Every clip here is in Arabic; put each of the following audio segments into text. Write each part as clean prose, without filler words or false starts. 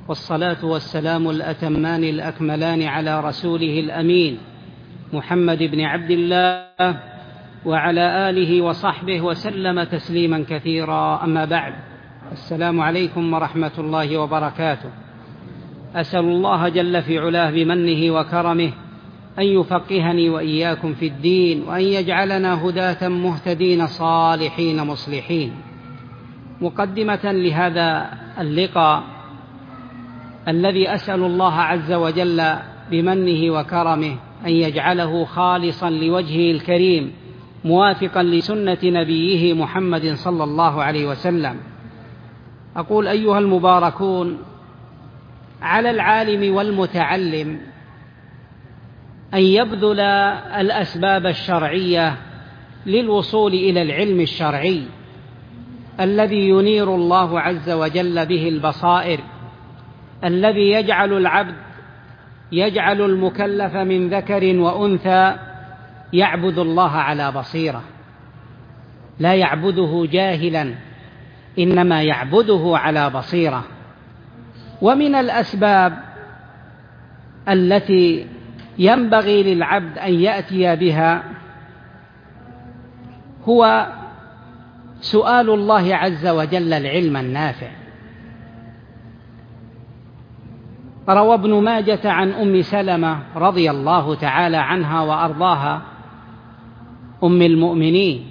والصلاة والسلام الأتمان الأكملان على رسوله الأمين محمد بن عبد الله وعلى آله وصحبه وسلم تسليما كثيرا. أما بعد، السلام عليكم ورحمة الله وبركاته. أسأل الله جل في علاه بمنه وكرمه أن يفقهني وإياكم في الدين، وأن يجعلنا هداة مهتدين صالحين مصلحين. مقدمة لهذا اللقاء الذي أسأل الله عز وجل بمنه وكرمه أن يجعله خالصا لوجهه الكريم، موافقا لسنة نبيه محمد صلى الله عليه وسلم، أقول: أيها المباركون، على العالم والمتعلم أن يبذل الأسباب الشرعية للوصول إلى العلم الشرعي الذي ينير الله عز وجل به البصائر، الذي يجعل المكلف من ذكر وأنثى يعبد الله على بصيرة، لا يعبده جاهلا، إنما يعبده على بصيرة. ومن الأسباب التي ينبغي للعبد أن يأتي بها هو سؤال الله عز وجل العلم النافع. روى ابن ماجة عن أم سلمة رضي الله تعالى عنها وأرضاها أم المؤمنين،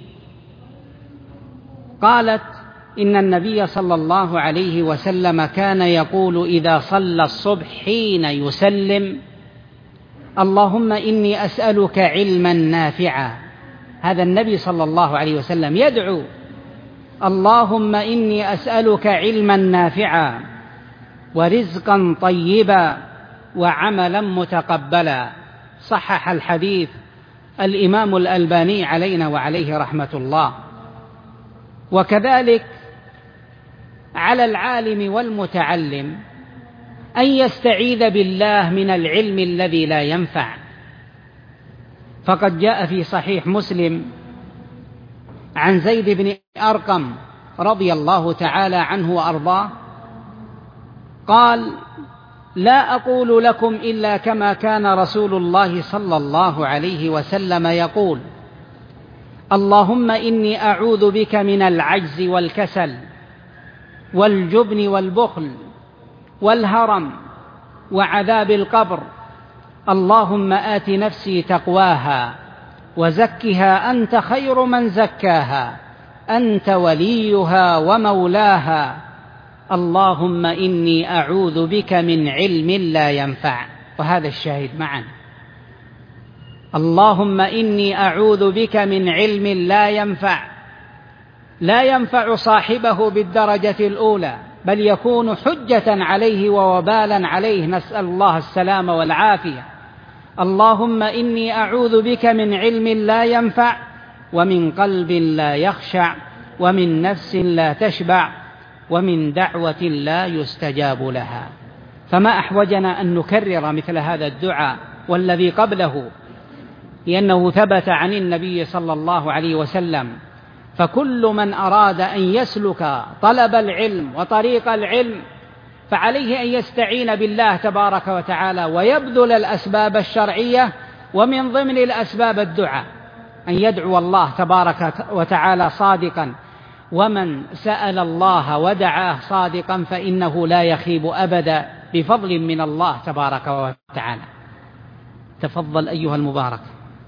قالت: إن النبي صلى الله عليه وسلم كان يقول إذا صلى الصبح حين يسلم: اللهم إني أسألك علما نافعا. هذا النبي صلى الله عليه وسلم يدعو: اللهم إني أسألك علما نافعا ورزقا طيبا وعملا متقبلا. صحح الحديث الإمام الألباني علينا وعليه رحمة الله. وكذلك على العالم والمتعلم أن يستعيذ بالله من العلم الذي لا ينفع، فقد جاء في صحيح مسلم عن زيد بن أرقم رضي الله تعالى عنه وأرضاه قال: لا أقول لكم إلا كما كان رسول الله صلى الله عليه وسلم يقول: اللهم إني أعوذ بك من العجز والكسل والجبن والبخل والهرم وعذاب القبر. اللهم آت نفسي تقواها وزكها أنت خير من زكاها، أنت وليها ومولاها. اللهم إني أعوذ بك من علم لا ينفع. وهذا الشاهد معا: اللهم إني أعوذ بك من علم لا ينفع صاحبه بالدرجة الأولى، بل يكون حجة عليه ووبالا عليه، نسأل الله السلام والعافية. اللهم إني أعوذ بك من علم لا ينفع، ومن قلب لا يخشع، ومن نفس لا تشبع، ومن دعوة لا يستجاب لها. فما أحوجنا أن نكرر مثل هذا الدعاء والذي قبله، لأنه ثبت عن النبي صلى الله عليه وسلم. فكل من أراد أن يسلك طلب العلم وطريق العلم فعليه أن يستعين بالله تبارك وتعالى ويبذل الأسباب الشرعية، ومن ضمن الأسباب الدعاء، أن يدعو الله تبارك وتعالى صادقا. ومن سأل الله ودعاه صادقا فإنه لا يخيب أبدا بفضل من الله تبارك وتعالى. تفضل أيها المبارك.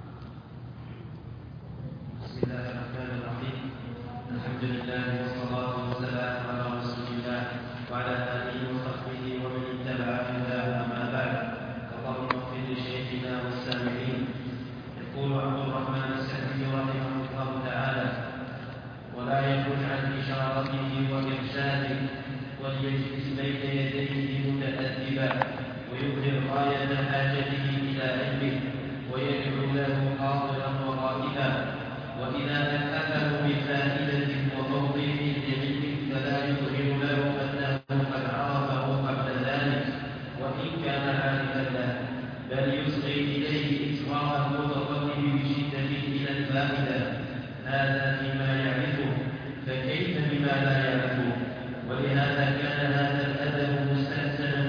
هذا فيما يعرفه، فكيف بما لا يعرفه؟ ولهذا كان هذا الأدب مستحسنا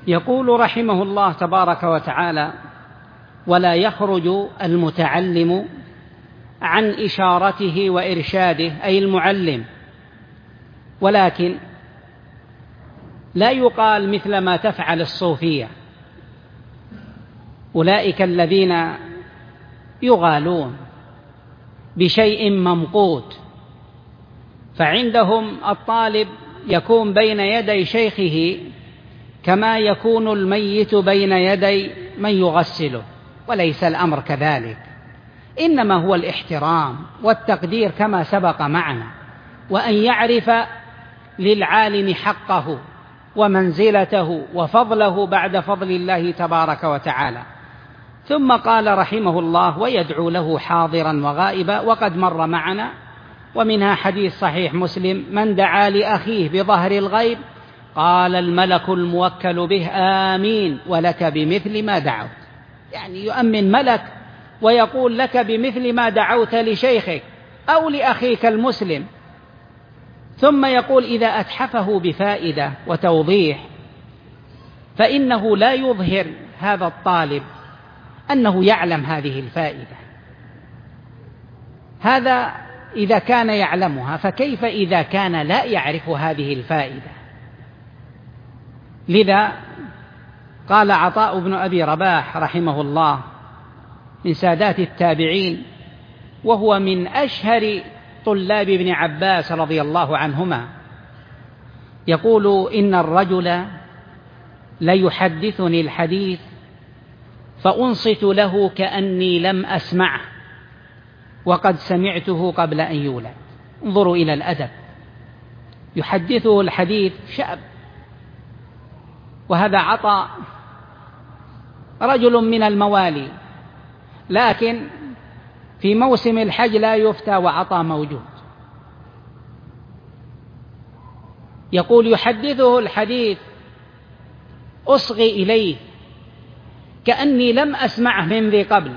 يقول رحمه الله تبارك وتعالى: ولا يخرج المتعلم عن إشارته وإرشاده، أي المعلم، ولكن لا يقال مثل ما تفعل الصوفية، أولئك الذين يغالون بشيء ممقوت، فعندهم الطالب يكون بين يدي شيخه كما يكون الميت بين يدي من يغسله، وليس الأمر كذلك، إنما هو الاحترام والتقدير كما سبق معنا، وأن يعرف للعالم حقه ومنزلته وفضله بعد فضل الله تبارك وتعالى. ثم قال رحمه الله: ويدعو له حاضرا وغائبا، وقد مر معنا، ومنها حديث صحيح مسلم: من دعا لأخيه بظهر الغيب قال الملك الموكل به آمين ولك بمثل ما دعوت، يعني يؤمن ملك ويقول لك بمثل ما دعوت لشيخك أو لأخيك المسلم. ثم يقول: إذا أتحفه بفائدة وتوضيح فإنه لا يظهر هذا الطالب أنه يعلم هذه الفائدة، هذا إذا كان يعلمها، فكيف إذا كان لا يعرف هذه الفائدة؟ لذا قال عطاء بن أبي رباح رحمه الله من سادات التابعين، وهو من أشهر طلاب ابن عباس رضي الله عنهما، يقول: إن الرجل ليحدثني الحديث فأنصت له كأني لم أسمعه وقد سمعته قبل أن يولد. انظروا إلى الأدب، يحدثه الحديث شاب، وهذا عطاء رجل من الموالي، لكن في موسم الحج لا يفتى وعطاء موجود. يقول: يحدثه الحديث أصغي إليه كأني لم أسمعه من ذي قبل،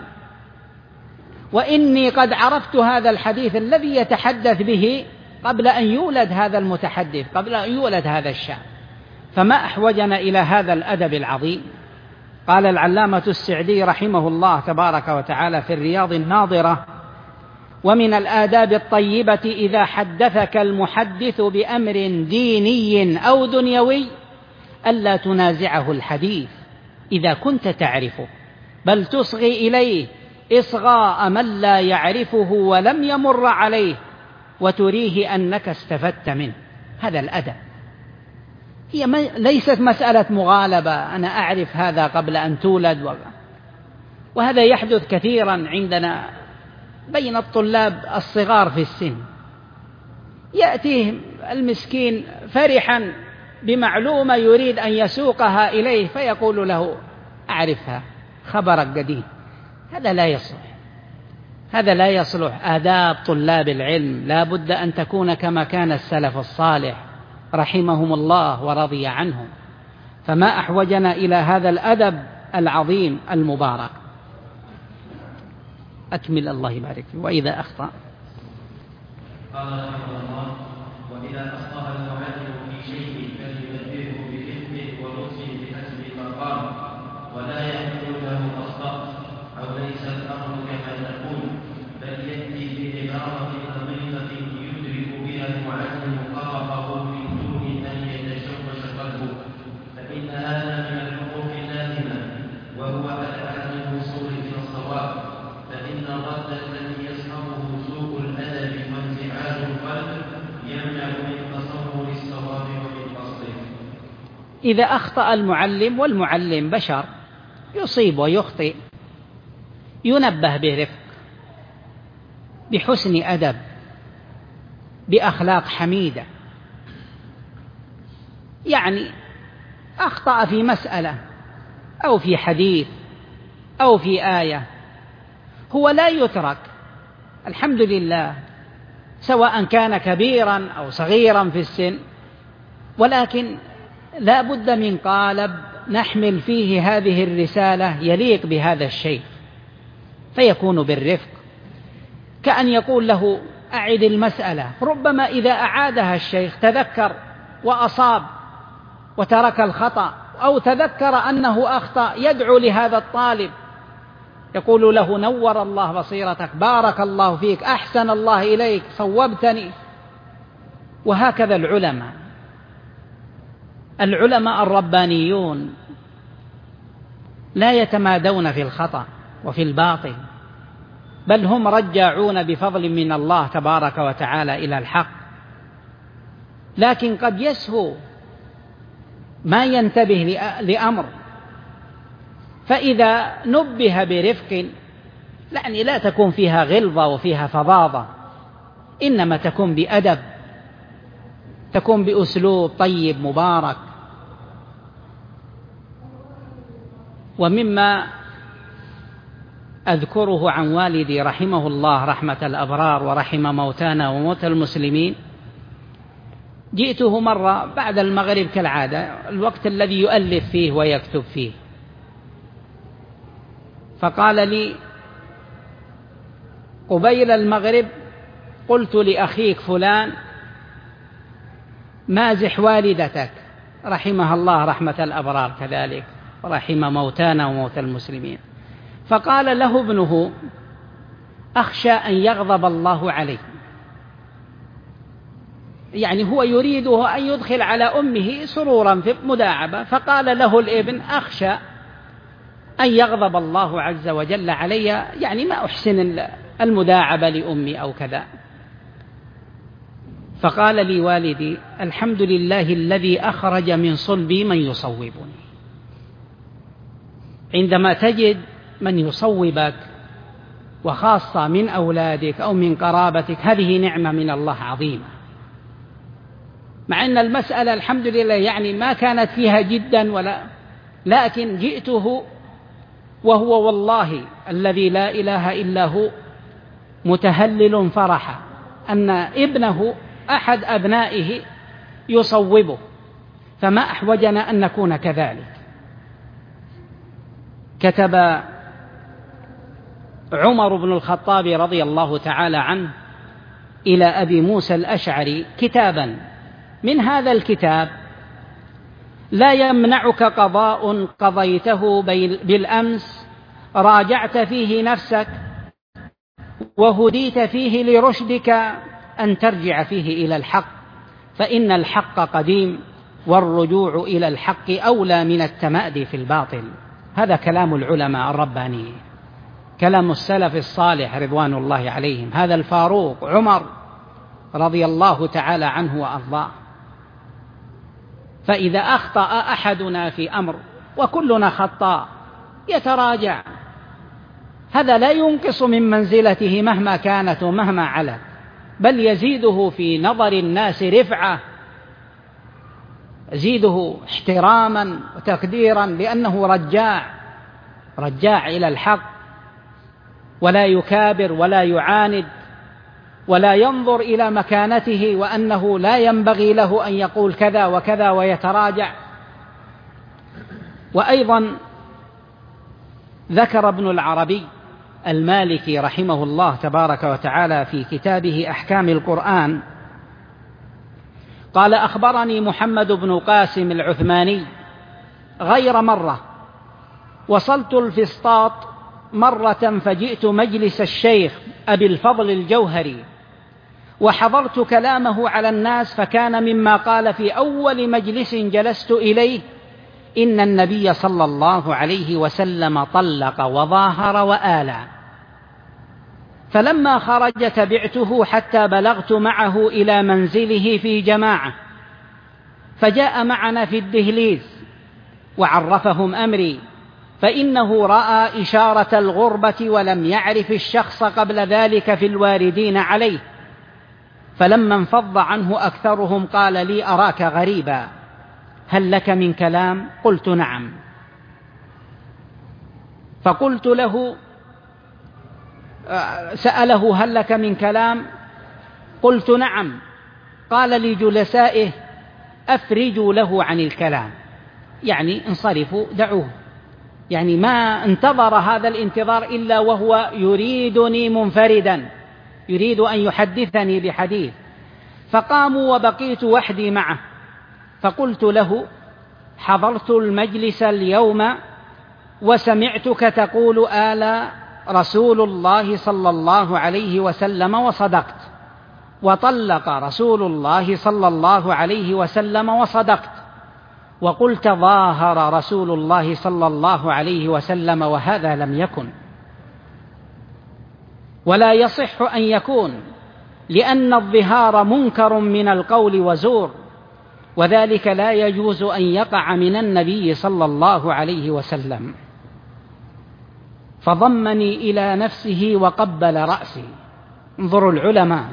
وإني قد عرفت هذا الحديث الذي يتحدث به قبل أن يولد هذا المتحدث، قبل أن يولد هذا الشاب. فما أحوجنا إلى هذا الأدب العظيم. قال العلامة السعدي رحمه الله تبارك وتعالى في الرياض الناظرة: ومن الآداب الطيبة إذا حدثك المحدث بأمر ديني أو دنيوي ألا تنازعه الحديث إذا كنت تعرفه، بل تصغي إليه إصغاء من لا يعرفه ولم يمر عليه، وتريه أنك استفدت منه. هذا الأدب. هي ليست مسألة مغالبة، أنا أعرف هذا قبل أن تولد، وهذا يحدث كثيرا عندنا بين الطلاب الصغار في السن. يأتيه المسكين فرحا بمعلومة يريد أن يسوقها إليه، فيقول له: أعرفها، خبرك قديم. هذا لا يصلح، هذا لا يصلح. آداب طلاب العلم لا بد أن تكون كما كان السلف الصالح رحمهم الله ورضي عنهم. فما أحوجنا إلى هذا الأدب العظيم المبارك. أكمل الله يبارك فيه. وإذا أخطأ قال رحمه الله: وإذا أخطأ المعلم في شيء فلينبهه بإثمه ولطفه بحسب المقام، ولا يقول له أخطأت أو ليس الأمر كما تقول، بل يأتي بعبارة لطيفة يدرك بها المعلم خطأه من دون أن يتشوش قلبه، فإن هذا من الحقوق اللازمة، وهو أدعى للوصول إلى الصواب. فإن الرد الذي يصحبه سوء الأدب وانزعاج القلب يمنع من تصور الصواب ومن قصده. إذا أخطأ المعلم، والمعلم بشر يصيب ويخطئ، ينبه برفق، بحسن أدب، بأخلاق حميدة. يعني أخطأ في مسألة أو في حديث أو في آية، هو لا يترك، الحمد لله، سواء كان كبيرا أو صغيرا في السن، ولكن لا بد من قالب نحمل فيه هذه الرسالة يليق بهذا الشيء، فيكون بالرفق، كأن يقول له: أعد المسألة. ربما إذا أعادها الشيخ تذكر وأصاب وترك الخطأ، أو تذكر أنه أخطأ يدعو لهذا الطالب، يقول له: نور الله بصيرتك، بارك الله فيك، أحسن الله إليك، صوبتني. وهكذا العلماء الربانيون لا يتمادون في الخطأ وفي الباطل، بل هم رجاعون بفضل من الله تبارك وتعالى إلى الحق. لكن قد يسهو ما ينتبه لأمر، فإذا نبه برفق، يعني لا تكون فيها غلظة وفيها فظاظة، إنما تكون بأدب، تكون بأسلوب طيب مبارك. ومما أذكره عن والدي رحمه الله رحمة الأبرار ورحم موتانا وموتى المسلمين، جئته مرة بعد المغرب كالعادة، الوقت الذي يؤلف فيه ويكتب فيه، فقال لي قبيل المغرب: قلت لأخيك فلان: مازح والدتك رحمها الله رحمة الأبرار كذلك ورحم موتانا وموتى المسلمين. فقال له ابنه: أخشى أن يغضب الله عليه، يعني هو يريده أن يدخل على أمه سرورا في مداعبة، فقال له الابن: أخشى أن يغضب الله عز وجل علي، يعني ما أحسن المداعبة لأمي أو كذا. فقال لي والدي: الحمد لله الذي أخرج من صلبي من يصوبني. عندما تجد من يصوبك، وخاصة من أولادك أو من قرابتك، هذه نعمة من الله عظيمة، مع أن المسألة الحمد لله يعني ما كانت فيها جدا لكن جئته وهو والله الذي لا إله إلا هو متهلل فرحا أن ابنه أحد أبنائه يصوبه، فما أحوجنا أن نكون كذلك. كتب عمر بن الخطاب رضي الله تعالى عنه إلى أبي موسى الأشعري كتابا، من هذا الكتاب: لا يمنعك قضاء قضيته بالأمس راجعت فيه نفسك وهديت فيه لرشدك أن ترجع فيه إلى الحق، فإن الحق قديم والرجوع إلى الحق أولى من التمادي في الباطل. هذا كلام العلماء الربانيين، كلام السلف الصالح رضوان الله عليهم، هذا الفاروق عمر رضي الله تعالى عنه وأرضاه. فإذا أخطأ أحدنا في أمر، وكلنا خطاء، يتراجع، هذا لا ينقص من منزلته مهما كانت ومهما علت، بل يزيده في نظر الناس رفعة، يزيده احتراما وتقديرا، لأنه رجاع إلى الحق، ولا يكابر ولا يعاند ولا ينظر إلى مكانته وأنه لا ينبغي له أن يقول كذا وكذا ويتراجع. وأيضا ذكر ابن العربي المالكي رحمه الله تبارك وتعالى في كتابه أحكام القرآن، قال: أخبرني محمد بن قاسم العثماني غير مرة وصلت الفسطاط مرة، فجئت مجلس الشيخ أبي الفضل الجوهري وحضرت كلامه على الناس، فكان مما قال في أول مجلس جلست إليه: إن النبي صلى الله عليه وسلم طلق وظاهر وآلى. فلما خرج تبعته حتى بلغت معه إلى منزله في جماعة، فجاء معنا في الدهليز وعرفهم أمري، فإنه رأى إشارة الغربة ولم يعرف الشخص قبل ذلك في الواردين عليه، فلما انفض عنه أكثرهم قال لي: أراك غريبا، هل لك من كلام؟ قلت: نعم. فقلت له، سأله: هل لك من كلام؟ قلت: نعم. قال لجلسائه: أفرجوا له عن الكلام، يعني انصرفوا، دعوه، يعني ما انتظر هذا الانتظار إلا وهو يريدني منفردا، يريد أن يحدثني بحديث. فقاموا وبقيت وحدي معه، فقلت له: حضرت المجلس اليوم وسمعتك تقول آل رسول الله صلى الله عليه وسلم وصدقت، وطلق رسول الله صلى الله عليه وسلم وصدقت، وقلت ظاهر رسول الله صلى الله عليه وسلم وهذا لم يكن ولا يصح أن يكون، لأن الظهار منكر من القول وزور، وذلك لا يجوز أن يقع من النبي صلى الله عليه وسلم. فضمني إلى نفسه وقبل رأسي، انظروا العلماء،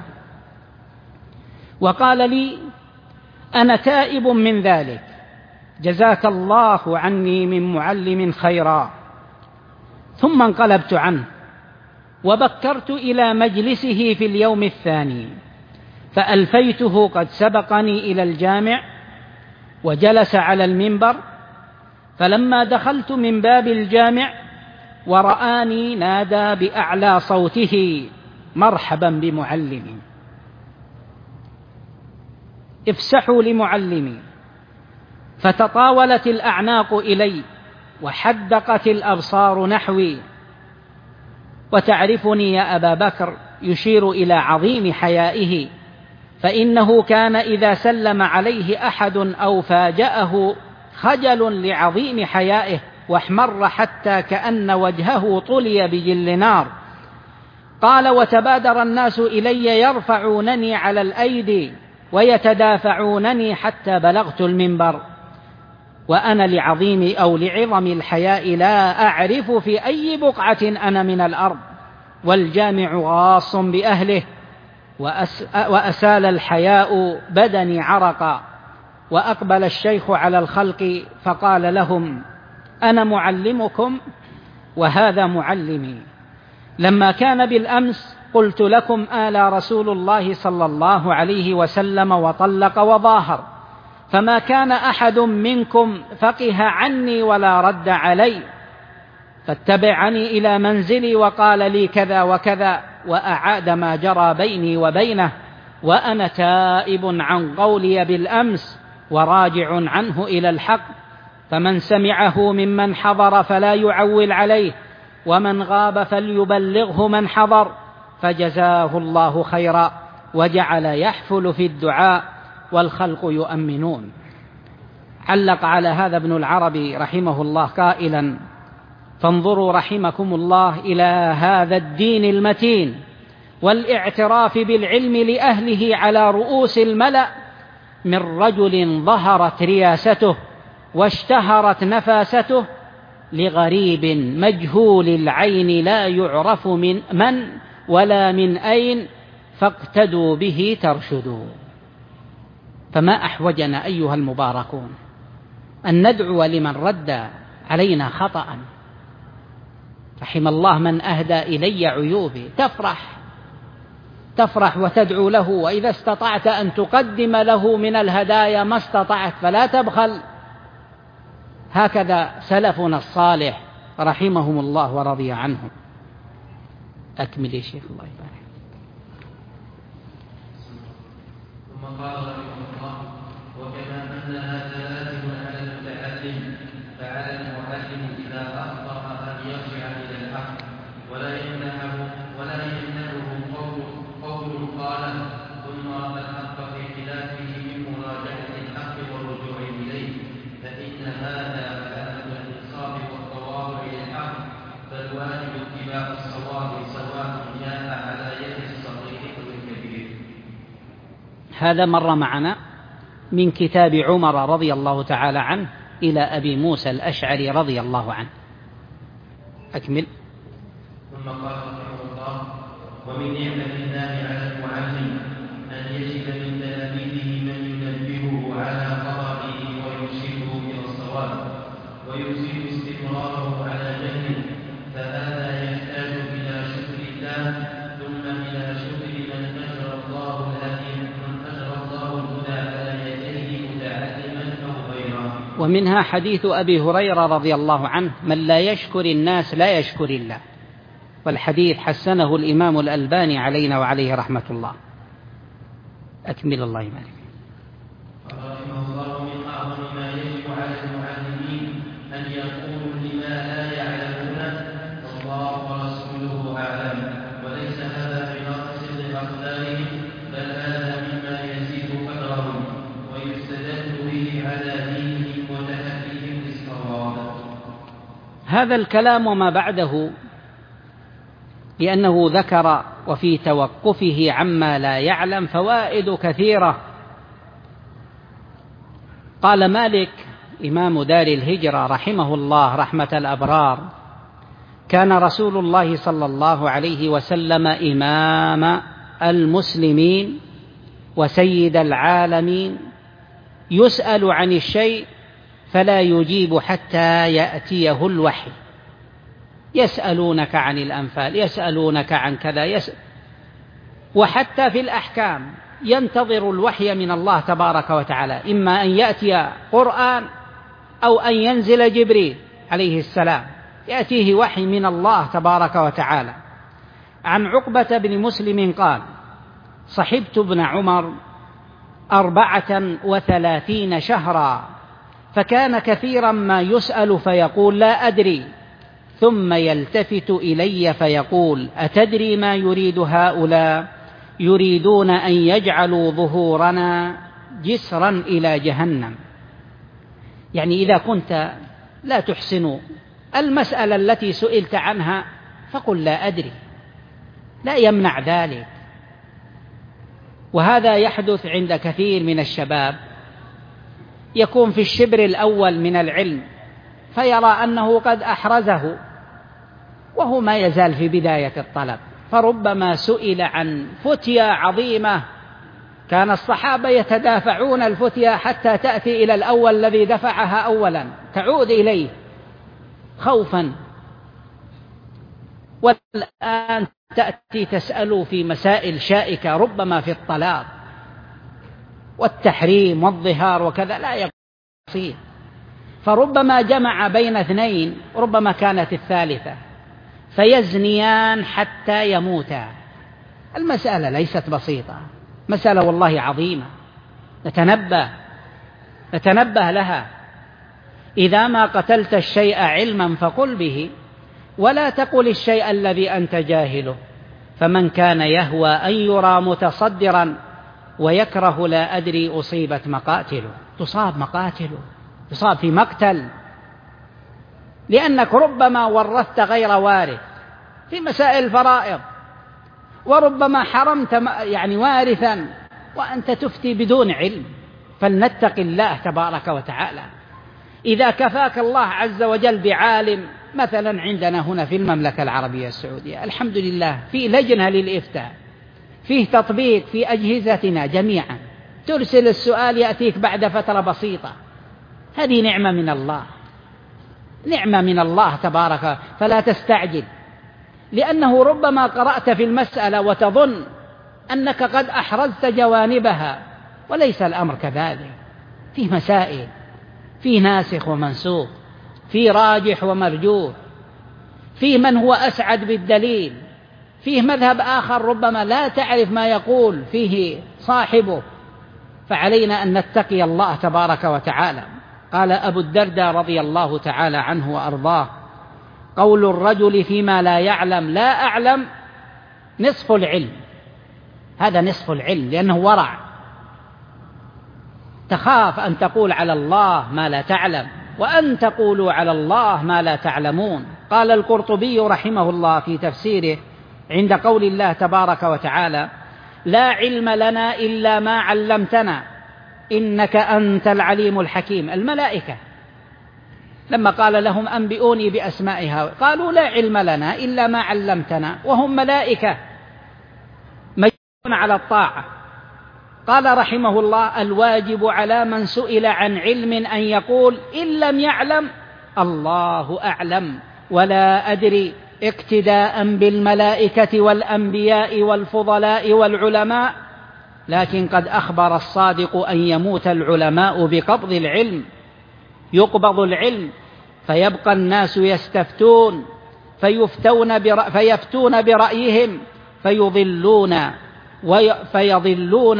وقال لي أنا تائب من ذلك، جزاك الله عني من معلم خيرا. ثم انقلبت عنه وبكرت إلى مجلسه في اليوم الثاني، فألفيته قد سبقني إلى الجامع وجلس على المنبر، فلما دخلت من باب الجامع ورآني نادى بأعلى صوته مرحبا بمعلمي، افسحوا لمعلمي. فتطاولت الأعناق إلي وحدقت الأبصار نحوي. وتعرفني يا أبا بكر، يشير إلى عظيم حيائه، فإنه كان إذا سلم عليه أحد أو فاجأه خجل لعظيم حيائه، واحمر حتى كأن وجهه طلي بجل نار. قال وتبادر الناس إلي يرفعونني على الأيدي ويتدافعونني حتى بلغت المنبر، وأنا لعظم الحياء لا أعرف في أي بقعة أنا من الأرض، والجامع غاص بأهله، وأسال الحياء بدني عرقا. وأقبل الشيخ على الخلق فقال لهم أنا معلمكم وهذا معلمي. لما كان بالأمس قلت لكم آل رسول الله صلى الله عليه وسلم وطلق وظاهر، فما كان أحد منكم فقه عني ولا رد علي، فاتبعني إلى منزلي وقال لي كذا وكذا، وأعاد ما جرى بيني وبينه، وأنا تائب عن قولي بالأمس وراجع عنه إلى الحق، فمن سمعه ممن حضر فلا يعول عليه، ومن غاب فليبلغه من حضر، فجزاه الله خيرا، وجعل يحفل في الدعاء والخلق يؤمنون. علق على هذا ابن العربي رحمه الله قائلا فانظروا رحمكم الله إلى هذا الدين المتين والاعتراف بالعلم لأهله على رؤوس الملأ، من رجل ظهرت رياسته واشتهرت نفاسته لغريب مجهول العين لا يعرف من ولا من أين، فاقتدوا به ترشدوا. فما أحوجنا أيها المباركون أن ندعو لمن رد علينا خطأ. رحم الله من أهدى إلي عيوبي. تفرح وتدعو له، وإذا استطعت أن تقدم له من الهدايا ما استطعت فلا تبخل. هكذا سلفنا الصالح رحمهم الله ورضي عنهم. أكمل يا شيخ الله يبارك. ثم قال رحمه الله وكما أنها لازم على المتعلم فعلى المعلم إذا أخطأ أن يرجع إلى الحق، ولا يمنعه قول قال ثم رأى الحق في خلافه من مراجعة الحق والرجوع إليه، فإن هذا علامة الإنصاف والتواضع للحق، فالواجب اتباع الصواب سواء جاء على يد الصغير أو الكبير. هذا مر معنا من كتاب عمر رضي الله تعالى عنه إلى أبي موسى الأشعري رضي الله عنه. أكمل. ثم قال رحمه الله ومن نعمة الله على المعلم أن يجد من تلاميذه من ينبهه على خطئه ويرشده إلى الصواب ويزيل استمراره على جهله، فهذا يحتاج إلى شكر الله ثم إلى شكر من أجرى الله الهدى على يديه متعلما أو غيره. ومنها حديث أبي هريرة رضي الله عنه من لا يشكر الناس لا يشكر الله، والحديث حسنه الإمام الألباني علينا وعليه رحمة الله. أكمل الله يبارك. رحمه الله من أعظم ما يجب على هذا الكلام وما بعده لأنه ذكر وفي توقفه عما لا يعلم فوائد كثيرة. قال مالك إمام دار الهجرة رحمه الله رحمة الأبرار: كان رسول الله صلى الله عليه وسلم إمام المسلمين وسيد العالمين، يسأل عن الشيء فلا يجيب حتى يأتيه الوحي. يسألونك عن الأنفال، يسألونك عن كذا، وحتى في الأحكام ينتظر الوحي من الله تبارك وتعالى، إما أن يأتي قرآن أو أن ينزل جبريل عليه السلام، يأتيه وحي من الله تبارك وتعالى. عن عقبة بن مسلم قال: صحبت ابن عمر 34 شهرا، فكان كثيرا ما يسأل فيقول: لا أدري، ثم يلتفت إلي فيقول: أتدري ما يريد هؤلاء؟ يريدون أن يجعلوا ظهورنا جسرا إلى جهنم. يعني إذا كنت لا تحسن المسألة التي سئلت عنها فقل لا أدري، لا يمنع ذلك. وهذا يحدث عند كثير من الشباب، يكون في الشبر الأول من العلم فيرى أنه قد أحرزه وهو ما يزال في بداية الطلب، فربما سئل عن فتية عظيمة كان الصحابة يتدافعون الفتية حتى تأتي إلى الأول الذي دفعها أولا، تعود إليه خوفا، والآن تأتي تسأل في مسائل شائكة ربما في الطلاق والتحريم والظهار وكذا، لا يصير، فربما جمع بين اثنين، ربما كانت الثالثة، فيزنيان حتى يموتا. المسألة ليست بسيطة، مسألة والله عظيمة، نتنبه لها. إذا ما قتلت الشيء علما فقل به، ولا تقل الشيء الذي أنت جاهله. فمن كان يهوى أن يرى متصدرا ويكره لا أدري أصيبت مقاتله. تصاب مقاتله، تصاب في مقتل، لأنك ربما ورثت غير وارث في مسائل الفرائض، وربما حرمت وارثا وأنت تفتي بدون علم. فلنتق الله تبارك وتعالى. إذا كفاك الله عز وجل بعالم، مثلا عندنا هنا في المملكة العربية السعودية الحمد لله في لجنة للإفتاء، فيه تطبيق في أجهزتنا جميعا، ترسل السؤال يأتيك بعد فترة بسيطة. هذه نعمة من الله، نعمة من الله تبارك، فلا تستعجل، لأنه ربما قرأت في المسألة وتظن أنك قد أحرزت جوانبها، وليس الأمر كذلك. فيه مسائل، فيه ناسخ ومنسوخ، فيه راجح ومرجوح، فيه من هو أسعد بالدليل، فيه مذهب آخر ربما لا تعرف ما يقول فيه صاحبه، فعلينا أن نتقي الله تبارك وتعالى. قال أبو الدرداء رضي الله تعالى عنه وأرضاه: قول الرجل فيما لا يعلم لا أعلم نصف العلم. هذا نصف العلم، لأنه ورع، تخاف أن تقول على الله ما لا تعلم، وأن تقولوا على الله ما لا تعلمون. قال القرطبي رحمه الله في تفسيره عند قول الله تبارك وتعالى: لا علم لنا إلا ما علمتنا إنك أنت العليم الحكيم. الملائكة لما قال لهم أنبئوني بأسمائها قالوا: لا علم لنا إلا ما علمتنا، وهم ملائكة مجبولون على الطاعة. قال رحمه الله: الواجب على من سئل عن علم أن يقول إن لم يعلم الله أعلم ولا أدري، اقتداء بالملائكة والأنبياء والفضلاء والعلماء. لكن قد أخبر الصادق أن يموت العلماء بقبض العلم، يقبض العلم فيبقى الناس يستفتون فيفتون برأيهم فيضلون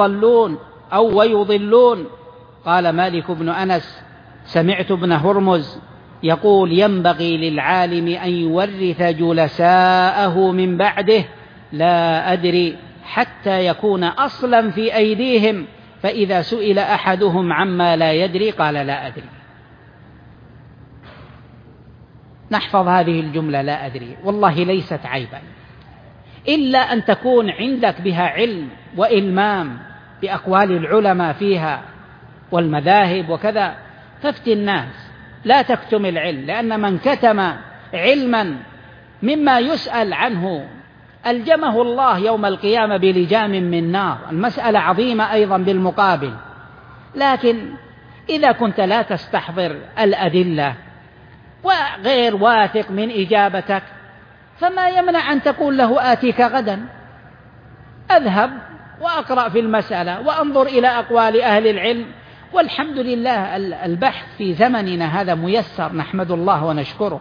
ويضلون. قال مالك بن أنس: سمعت ابن هرمز يقول: ينبغي للعالم أن يورث جلساءه من بعده لا أدري حتى يكون أصلا في أيديهم، فإذا سئل أحدهم عما لا يدري قال لا أدري. نحفظ هذه الجملة لا أدري، والله ليست عيبا، إلا أن تكون عندك بها علم وإلمام بأقوال العلماء فيها والمذاهب وكذا، فافتي الناس، لا تكتم العلم، لأن من كتم علما مما يسأل عنه ألجمه الله يوم القيامة بلجام من نار. المسألة عظيمة أيضا بالمقابل. لكن إذا كنت لا تستحضر الأدلة وغير واثق من إجابتك، فما يمنع أن تقول له آتيك غدا، أذهب وأقرأ في المسألة وأنظر إلى أقوال أهل العلم، والحمد لله البحث في زمننا هذا ميسر، نحمد الله ونشكره.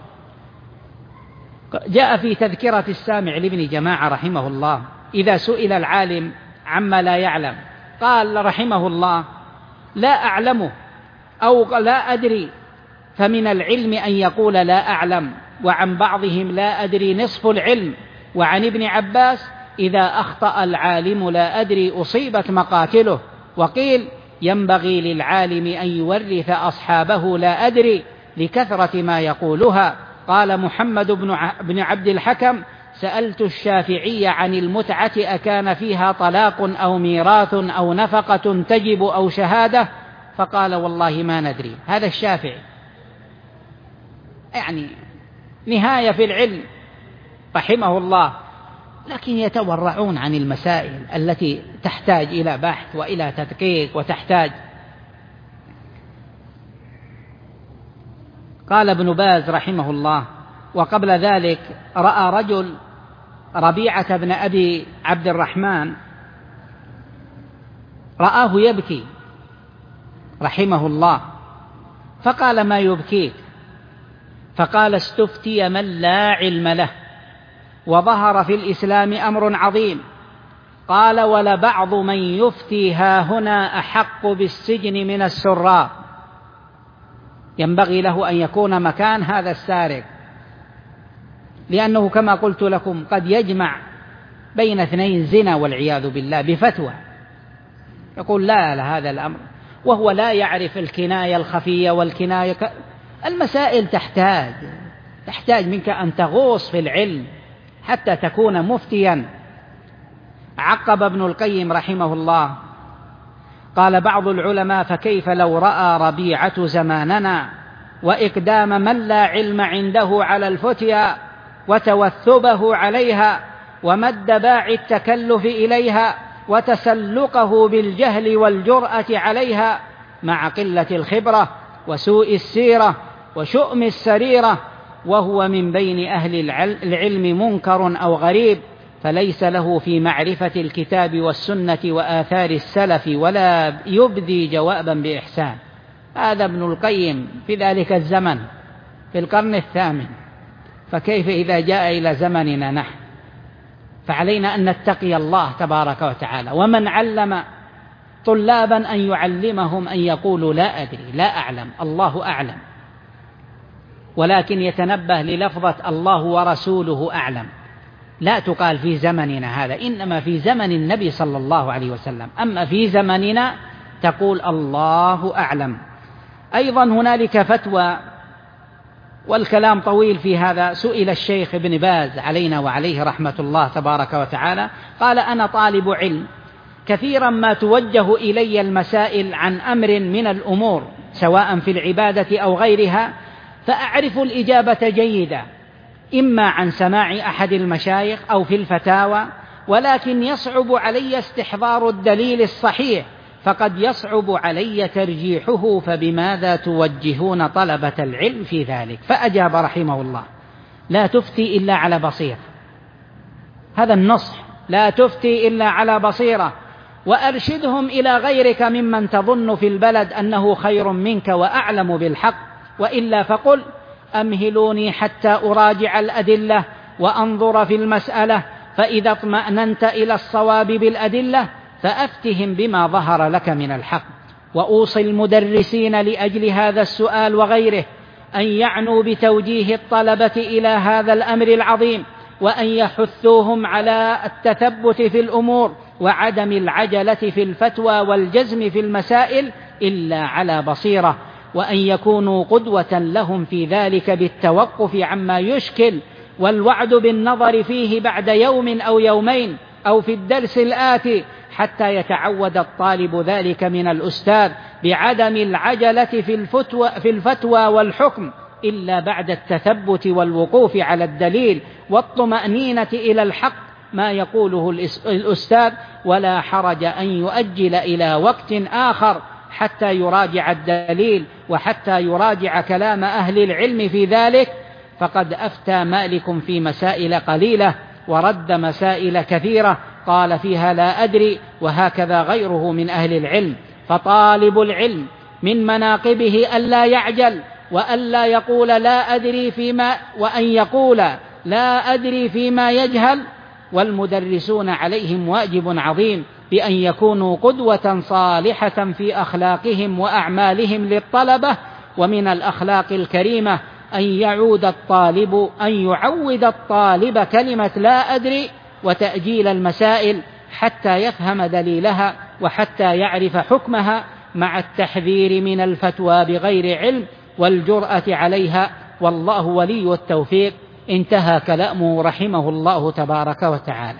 جاء في تذكرة السامع لابن جماعة رحمه الله إذا سئل العالم عما لا يعلم قال رحمه الله: لا أعلمه أو لا أدري، فمن العلم أن يقول لا أعلم، وعن بعضهم لا أدري نصف العلم. وعن ابن عباس: إذا أخطأ العالم لا أدري أصيبت مقاتله. وقيل: ينبغي للعالم أن يورث أصحابه لا أدري لكثرة ما يقولها. قال محمد بن عبد الحكم: سألت الشافعي عن المتعة أكان فيها طلاق أو ميراث أو نفقة تجب أو شهادة؟ فقال: والله ما ندري. هذا الشافعي يعني نهاية في العلم رحمه الله، لكن يتورعون عن المسائل التي تحتاج إلى بحث وإلى تدقيق وتحتاج. قال ابن باز رحمه الله: وقبل ذلك رأى رجل ربيعة بن أبي عبد الرحمن، رآه يبكي رحمه الله، فقال: ما يبكيك؟ فقال: استفتي من لا علم له، وظهر في الإسلام أمر عظيم. قال: ولبعض من يفتي هاهنا أحق بالسجن من السراق. ينبغي له أن يكون مكان هذا السارق، لأنه كما قلت لكم قد يجمع بين اثنين زنا والعياذ بالله بفتوى، يقول لا لهذا الأمر، وهو لا يعرف الكناية الخفية والكناية. المسائل تحتاج منك أن تغوص في العلم حتى تكون مفتيا. عقب ابن القيم رحمه الله قال بعض العلماء: فكيف لو رأى ربيعة زماننا وإقدام من لا علم عنده على الفتيا وتوثبه عليها ومد باع التكلف إليها وتسلقه بالجهل والجرأة عليها مع قلة الخبرة وسوء السيرة وشؤم السريرة، وهو من بين أهل العلم منكر أو غريب، فليس له في معرفة الكتاب والسنة وآثار السلف ولا يبدي جوابا بإحسان. هذا ابن القيم في ذلك الزمن في القرن الثامن، فكيف إذا جاء إلى زمننا نحن؟ فعلينا أن نتقي الله تبارك وتعالى. ومن علم طلابا أن يعلمهم أن يقولوا لا أدري، لا أعلم، الله أعلم، ولكن يتنبه للفظة الله ورسوله أعلم، لا تقال في زمننا هذا، إنما في زمن النبي صلى الله عليه وسلم. أما في زمننا تقول الله أعلم. أيضا هنالك فتوى والكلام طويل في هذا. سئل الشيخ ابن باز علينا وعليه رحمة الله تبارك وتعالى، قال: أنا طالب علم، كثيرا ما توجه إلي المسائل عن أمر من الأمور سواء في العبادة أو غيرها، فأعرف الإجابة جيدا إما عن سماع أحد المشايخ أو في الفتاوى، ولكن يصعب علي استحضار الدليل الصحيح، فقد يصعب علي ترجيحه، فبماذا توجهون طلبة العلم في ذلك؟ فأجاب رحمه الله: لا تفتي إلا على بصيرة. هذا النصح: لا تفتي إلا على بصيرة، وأرشدهم إلى غيرك ممن تظن في البلد أنه خير منك وأعلم بالحق، وإلا فقل: أمهلوني حتى أراجع الأدلة وأنظر في المسألة، فإذا اطمأننت إلى الصواب بالأدلة فأفتهم بما ظهر لك من الحق. وأوصي المدرسين لأجل هذا السؤال وغيره أن يعنوا بتوجيه الطلبة إلى هذا الأمر العظيم، وأن يحثوهم على التثبت في الأمور وعدم العجلة في الفتوى والجزم في المسائل إلا على بصيرة، وأن يكونوا قدوة لهم في ذلك بالتوقف عما يشكل والوعد بالنظر فيه بعد يوم أو يومين أو في الدرس الآتي، حتى يتعود الطالب ذلك من الأستاذ بعدم العجلة في الفتوى والحكم إلا بعد التثبت والوقوف على الدليل والطمأنينة إلى الحق ما يقوله الأستاذ، ولا حرج أن يؤجل إلى وقت آخر حتى يراجع الدليل وحتى يراجع كلام أهل العلم في ذلك. فقد أفتى مالك في مسائل قليلة ورد مسائل كثيرة قال فيها لا أدري، وهكذا غيره من أهل العلم. فطالب العلم من مناقبه ألا يعجل وألا يقول لا أدري فيما، وأن يقول لا أدري فيما يجهل. والمدرسون عليهم واجب عظيم بأن يكونوا قدوة صالحة في أخلاقهم وأعمالهم للطلبة. ومن الأخلاق الكريمة أن يعود الطالب كلمة لا أدري وتأجيل المسائل حتى يفهم دليلها وحتى يعرف حكمها، مع التحذير من الفتوى بغير علم والجرأة عليها، والله ولي التوفيق. انتهى كلامه رحمه الله تبارك وتعالى.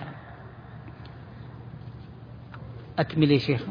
أكمل يا شيخ.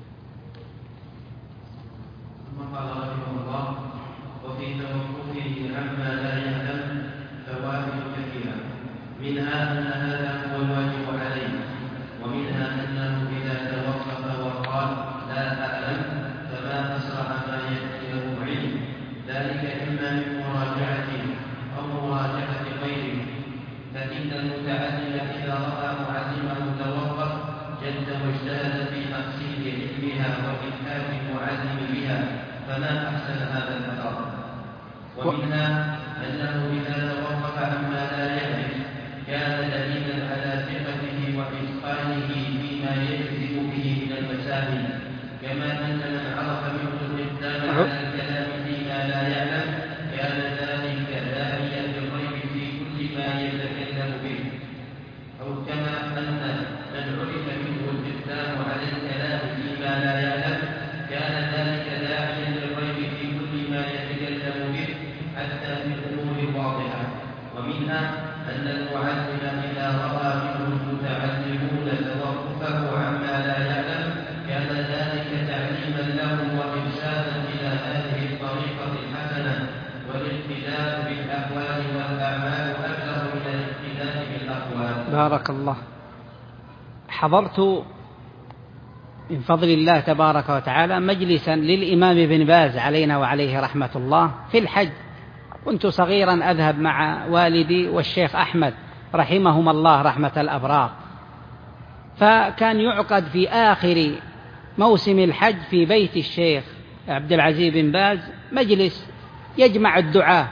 ثم قال رحمه الله: وفي توقفه عما لا يعلم فوائد كثيرة، منها أن هذا هو الواجب عليه، ومنها أنه إذا توقف وقال لا أعلم فما أسرع ما يأتي له علم، ذلك إما من مراجعته أو مراجعة غيره. فإن المتعلم إذا رأى معلمه توقف جد واجتهد في تحصيل علمها وإلحاق المعلم بها، فما أحسن هذا الأثر. ومنها أنه إذا توقف عما لا يعرف كان دليلا على ثقته وإتقانه فيما يجزم به من المسائل، كما أن من عرف منه الإقدام على الكلام فيما لا يعلم كان ذلك داعيا للريب في كل ما يتكلم به. أو كما أن من عرف منه الإقدام على الكلام فيما لا يعلم كان ذلك داعيا للريب في كل ما يتكلم به حتى في الأمور الواضحة. ومنها أن المعلم إذا رأى منه المتعلمون توقفه عما لا يعلم كان ذلك تعليما لهم وإرشادا إلى هذه الطريقة الحسنة، والاقتداء بالأقوال والأعمال أكثر من الاقتداء بالأقوال. بارك الله. حضرت من فضل الله تبارك وتعالى مجلسا للإمام ابن باز علينا وعليه رحمة الله في الحج. كنت صغيرا أذهب مع والدي والشيخ أحمد رحمهما الله رحمة الأبرار، فكان يعقد في آخر موسم الحج في بيت الشيخ عبد العزيز بن باز مجلس يجمع الدعاة،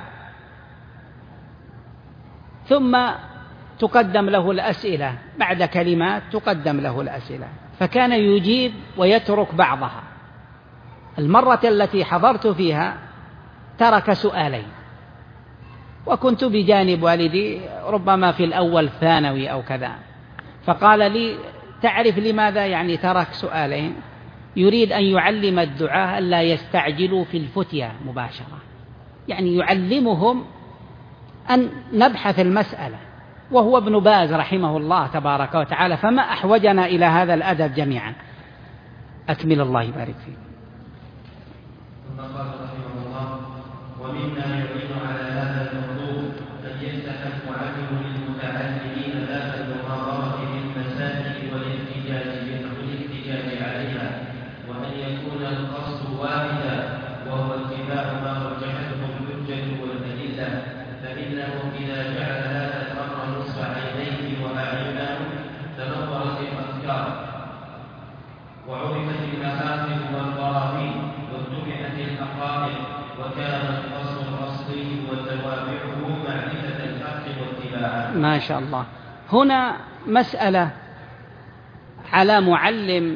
ثم تقدم له الأسئلة، بعد كلمات تقدم له الأسئلة، فكان يجيب ويترك بعضها. المرة التي حضرت فيها ترك سؤالين، وكنت بجانب والدي ربما في الأول ثانوي أو كذا، فقال لي تعرف لماذا يعني ترك سؤالين؟ يريد أن يعلم الدعاة ألا يستعجلوا في الفتية مباشرة، يعني يعلمهم أن نبحث المسألة، وهو ابن باز رحمه الله تبارك وتعالى، فما أحوجنا إلى هذا الأدب جميعا. أكمل الله يبارك فيك. ثم قال رحمه الله: ومما يعين على هذا الموضوع أن يفتح المعلم للمتعلمين باب المناظرة بالمسائل والاحتجاج عليها، وأن يكون القصد واحدا وهو اتباع ما رجحته الحجة والأدلة، فإنه إذا جعل هذا الأمر نصب عينيه وأعينه تنورت الأفكار وعرفت المحاسن والبراهين واتبعت الحقائق، وكان الأصل الأصلي وتوابعه معرفة الحق واتباعه. ما شاء الله. هنا مسألة على معلم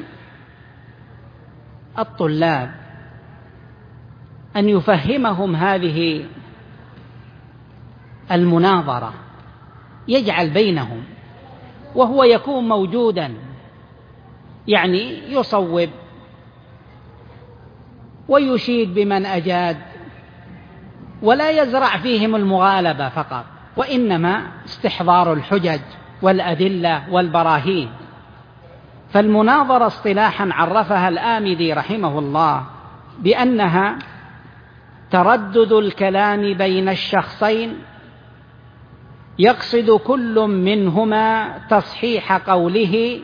الطلاب أن يفهمهم هذه المناظرة، يجعل بينهم وهو يكون موجودا، يعني يصوب ويشيد بمن أجاد، ولا يزرع فيهم المغالبة فقط، وإنما استحضار الحجج والأدلة والبراهين. فالمناظرة اصطلاحا عرفها الآمدي رحمه الله بأنها تردد الكلام بين الشخصين يقصد كل منهما تصحيح قوله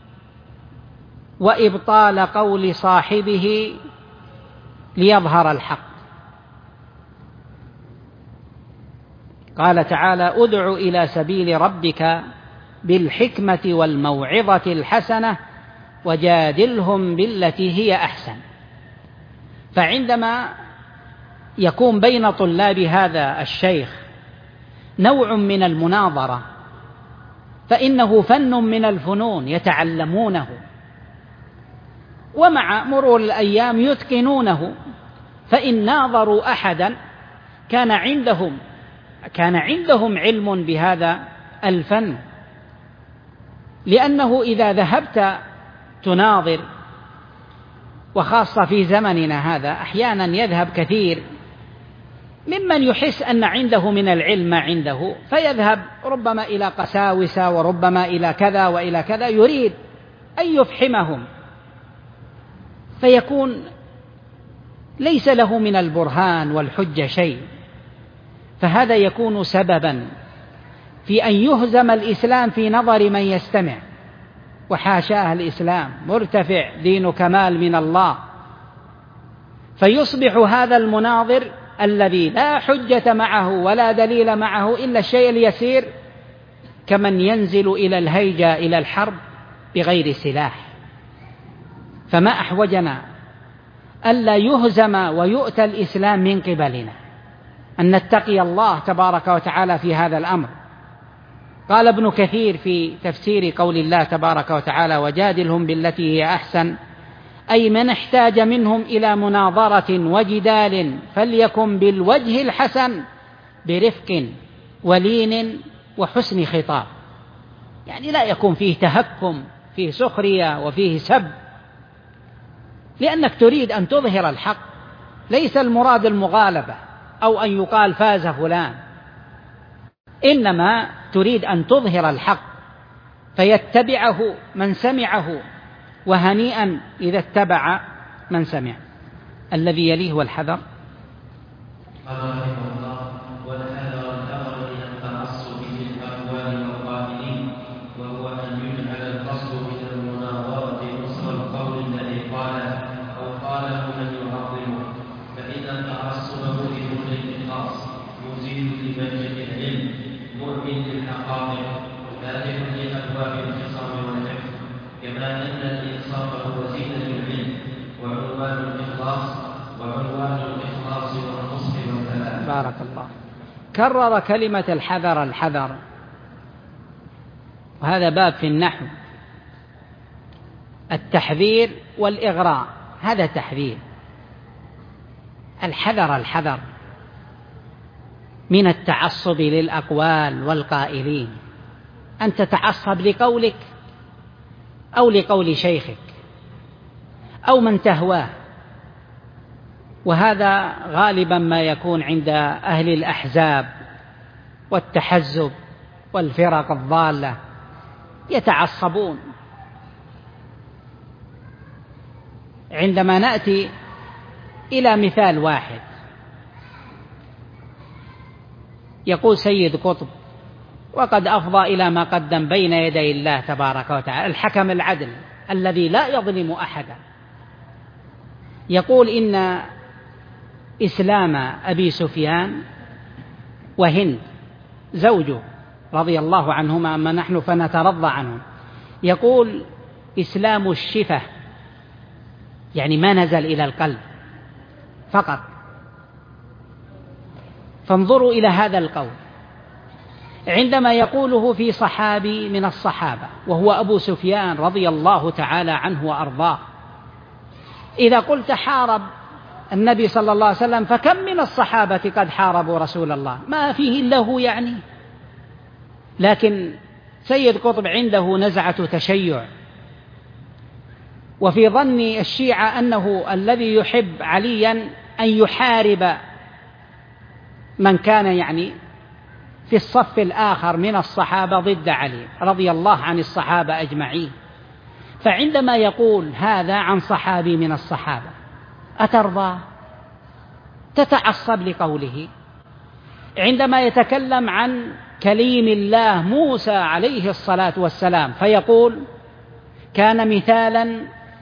وإبطال قول صاحبه ليظهر الحق. قال تعالى: ادع إلى سبيل ربك بالحكمة والموعظة الحسنة وجادلهم بالتي هي أحسن. فعندما يكون بين طلاب هذا الشيخ نوع من المناظرة فإنه فن من الفنون يتعلمونه، ومع مرور الأيام يتقنونه. فإن ناظروا أحدا كان عندهم علم بهذا الفن، لأنه إذا ذهبت تناظر، وخاصة في زمننا هذا أحيانا يذهب كثير ممن يحس أن عنده من العلم ما عنده، فيذهب ربما إلى قساوسة وربما إلى كذا وإلى كذا، يريد أن يفحمهم، فيكون ليس له من البرهان والحجة شيء، فهذا يكون سببا في أن يهزم الإسلام في نظر من يستمع. وحاشاه، الإسلام مرتفع دين كمال من الله، فيصبح هذا المناظر الذي لا حجة معه ولا دليل معه إلا الشيء اليسير كمن ينزل إلى الهيجة إلى الحرب بغير سلاح. فما أحوجنا ألا يهزم ويؤتى الإسلام من قبلنا، أن نتقي الله تبارك وتعالى في هذا الأمر. قال ابن كثير في تفسير قول الله تبارك وتعالى: وجادلهم بالتي هي أحسن، أي من احتاج منهم إلى مناظرة وجدال فليكن بالوجه الحسن برفق ولين وحسن خطاب، يعني لا يكون فيه تهكم، فيه سخرية وفيه سب، لأنك تريد أن تظهر الحق، ليس المراد المغالبة أو أن يقال فاز فلان، إنما تريد أن تظهر الحق فيتبعه من سمعه، وهنيئا إذا اتبع من سمع. الذي يليه والحذر. قال رحمه الله: والحذر الأمر من التعصب في الأقوال والقائلين، وهو أن يجعل القصد من المناظرة نصر القول الذي قاله أو قاله من يعظمه، فإن تعصبه بدون الإخلاص مزيد لبهجة العلم مؤمن للحقائق فاتح لأبواب الخصام والحفظ، كما أن الإنصاف هو زينة العلم وعنوان الإخلاص والنصح والكلام. بارك الله. كرر كلمة الحذر الحذر، وهذا باب في النحو، التحذير والإغراء، هذا تحذير. الحذر من التعصب للأقوال والقائلين، أن تتعصب لقولك أو لقول شيخك أو من تهواه، وهذا غالبا ما يكون عند أهل الأحزاب والتحزب والفرق الضالة، يتعصبون. عندما نأتي إلى مثال واحد، يقول سيد قطب، وقد أفضى إلى ما قدم بين يدي الله تبارك وتعالى، الحكم العدل الذي لا يظلم أحدا، يقول إن إسلام أبي سفيان وهند زوجه رضي الله عنهما، أما نحن فنترضى عنهم، يقول إسلام الشفة، يعني ما نزل إلى القلب فقط. فانظروا إلى هذا القول عندما يقوله في صحابي من الصحابة وهو أبو سفيان رضي الله تعالى عنه وأرضاه. إذا قلت حارب النبي صلى الله عليه وسلم، فكم من الصحابة قد حاربوا رسول الله، ما فيه إلا هو يعني. لكن سيد قطب عنده نزعة تشيع، وفي ظن الشيعة أنه الذي يحب عليا أن يحارب من كان يعني في الصف الآخر من الصحابة ضد علي رضي الله عن الصحابة أجمعين. فعندما يقول هذا عن صحابي من الصحابة أترضى تتعصب لقوله؟ عندما يتكلم عن كليم الله موسى عليه الصلاة والسلام فيقول كان مثالا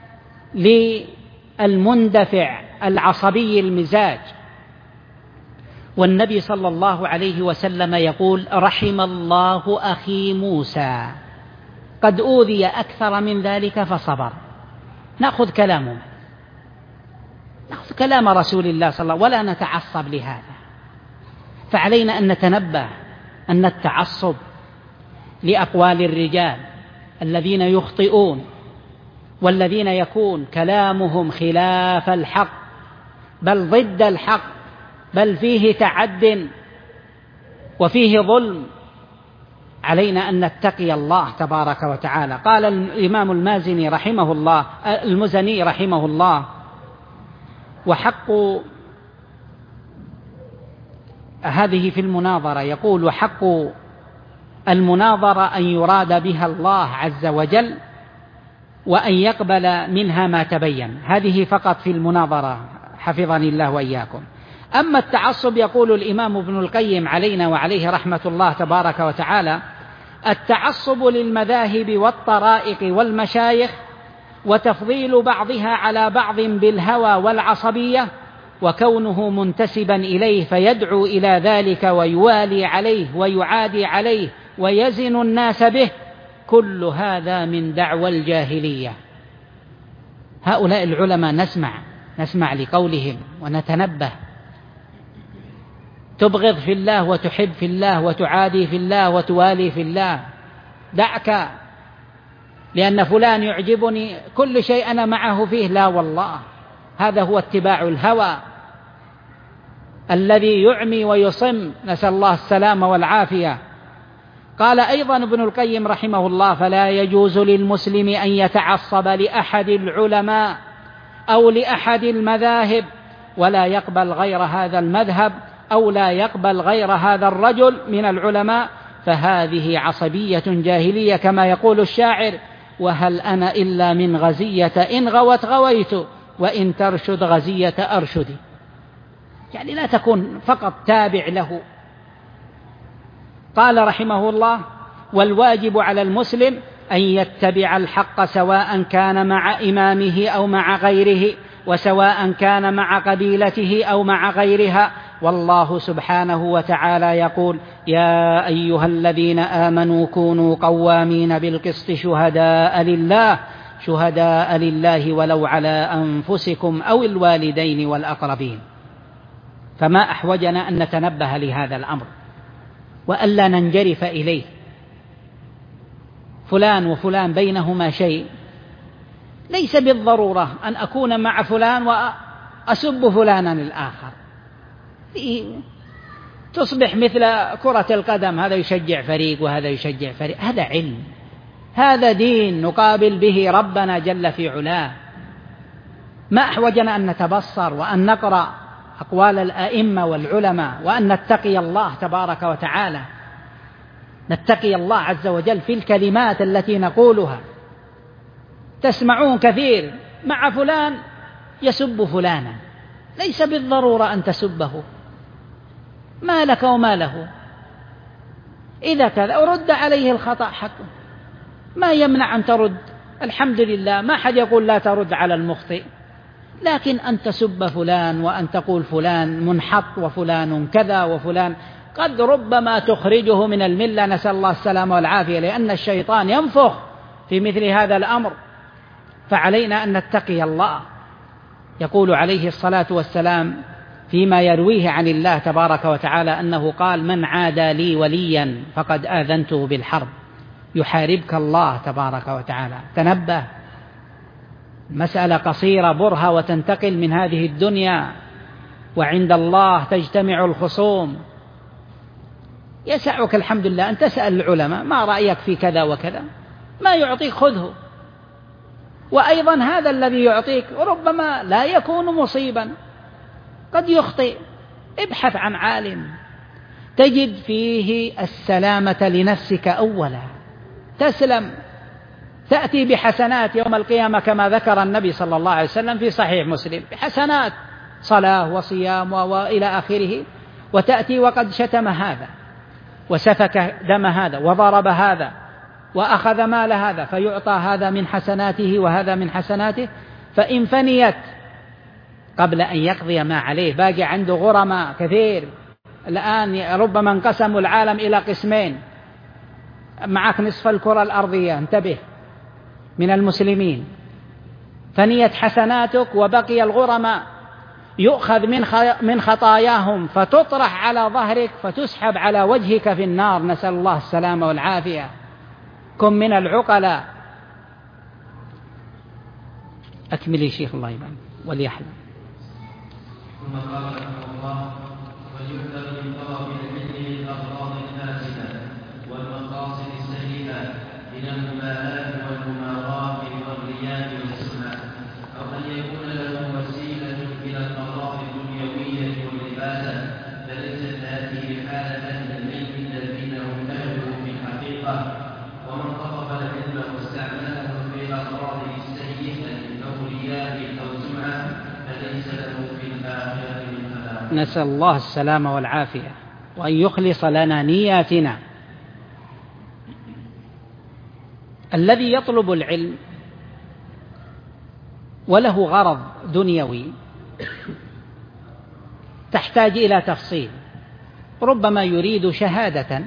للمندفع العصبي المزاج، والنبي صلى الله عليه وسلم يقول رحم الله أخي موسى قد أوذي أكثر من ذلك فصبر. نأخذ كلامه، نأخذ كلام رسول الله صلى الله عليه وسلم ولا نتعصب لهذا. فعلينا أن نتنبه أن التعصب لأقوال الرجال الذين يخطئون والذين يكون كلامهم خلاف الحق بل ضد الحق بل فيه تعد وفيه ظلم، علينا أن نتقي الله تبارك وتعالى. قال الإمام المزني رحمه الله وحق هذه في المناظرة، يقول وحق المناظرة أن يراد بها الله عز وجل وأن يقبل منها ما تبين. هذه فقط في المناظرة حفظني الله وإياكم. أما التعصب يقول الإمام ابن القيم علينا وعليه رحمة الله تبارك وتعالى التعصب للمذاهب والطرائق والمشايخ وتفضيل بعضها على بعض بالهوى والعصبية وكونه منتسبا إليه فيدعو إلى ذلك ويوالي عليه ويعادي عليه ويزن الناس به، كل هذا من دعوى الجاهلية. هؤلاء العلماء نسمع لقولهم ونتنبه. تبغض في الله وتحب في الله وتعادي في الله وتوالي في الله، دعك لأن فلان يعجبني كل شيء أنا معه فيه، لا والله، هذا هو اتباع الهوى الذي يعمي ويصم، نسأل الله السلامة والعافية. قال أيضا ابن القيم رحمه الله فلا يجوز للمسلم أن يتعصب لأحد العلماء أو لأحد المذاهب ولا يقبل غير هذا المذهب أو لا يقبل غير هذا الرجل من العلماء، فهذه عصبية جاهلية كما يقول الشاعر وهل أنا إلا من غزية إن غوت غويت وإن ترشد غزية أرشدي. يعني لا تكون فقط تابع له. قال رحمه الله والواجب على المسلم أن يتبع الحق سواء كان مع إمامه أو مع غيره وسواء كان مع قبيلته أو مع غيرها، والله سبحانه وتعالى يقول يا أيها الذين آمنوا كونوا قوامين بالقسط شهداء لله ولو على أنفسكم أو الوالدين والأقربين. فما أحوجنا أن نتنبه لهذا الأمر وألا ننجرف إليه. فلان وفلان بينهما شيء، ليس بالضرورة أن أكون مع فلان وأسب فلانا الآخر. تصبح مثل كرة القدم، هذا يشجع فريق وهذا يشجع فريق. هذا علم، هذا دين نقابل به ربنا جل في علاه. ما أحوجنا أن نتبصر وأن نقرأ أقوال الأئمة والعلماء وأن نتقي الله تبارك وتعالى، نتقي الله عز وجل في الكلمات التي نقولها. تسمعون كثير مع فلان يسب فلانا، ليس بالضرورة أن تسبه، ما لك وما له. إذا كذا أرد عليه الخطأ حقه، ما يمنع أن ترد، الحمد لله، ما حد يقول لا ترد على المخطئ. لكن أن تسب فلان وأن تقول فلان منحط وفلان كذا وفلان قد ربما تخرجه من الملة، نسأل الله السلامة والعافية، لأن الشيطان ينفخ في مثل هذا الأمر. فعلينا أن نتقي الله. يقول عليه الصلاة والسلام فيما يرويه عن الله تبارك وتعالى أنه قال من عادى لي وليا فقد آذنته بالحرب. يحاربك الله تبارك وتعالى. تنبه، مسألة قصيرة برهة وتنتقل من هذه الدنيا، وعند الله تجتمع الخصوم. يسعك الحمد لله أن تسأل العلماء ما رأيك في كذا وكذا، ما يعطيك خذه، وأيضا هذا الذي يعطيك ربما لا يكون مصيبا، قد يخطئ. ابحث عن عالم تجد فيه السلامة لنفسك أولا، تسلم، تأتي بحسنات يوم القيامة كما ذكر النبي صلى الله عليه وسلم في صحيح مسلم، بحسنات صلاة وصيام وإلى آخره، وتأتي وقد شتم هذا وسفك دم هذا وضرب هذا وأخذ مال هذا، فيعطى هذا من حسناته وهذا من حسناته، فإن فنيت قبل أن يقضي ما عليه باقي عنده غرماء كثير، الآن ربما انقسموا العالم إلى قسمين، معك نصف الكرة الأرضية، انتبه، من المسلمين، فنيت حسناتك وبقي الغرماء، يؤخذ من خطاياهم فتطرح على ظهرك فتسحب على وجهك في النار، نسأل الله السلامة والعافية. كن من العقلاء. أكمل شيخ الله يبارك وليحلم. ثم قال رحمه الله: ويحذر من طلب العلم للأغراض الفاسدة والمقاصد السيئة من المبالاة والمماراة والرياء والسمعة، أو أن يكون له وسيلة إلى الأغراض الدنيوية والعبادة، فليست هذه حالة للعلم الذين هم أهله في الحقيقة. ومن طلب العلم واستعمله في الأغراض السيئة أو رياء أو سمعة فليس له في الآخرة من خلاق. نسأل الله السلامة والعافية وأن يخلص لنا نياتنا. الذي يطلب العلم وله غرض دنيوي تحتاج إلى تفصيل، ربما يريد شهادة،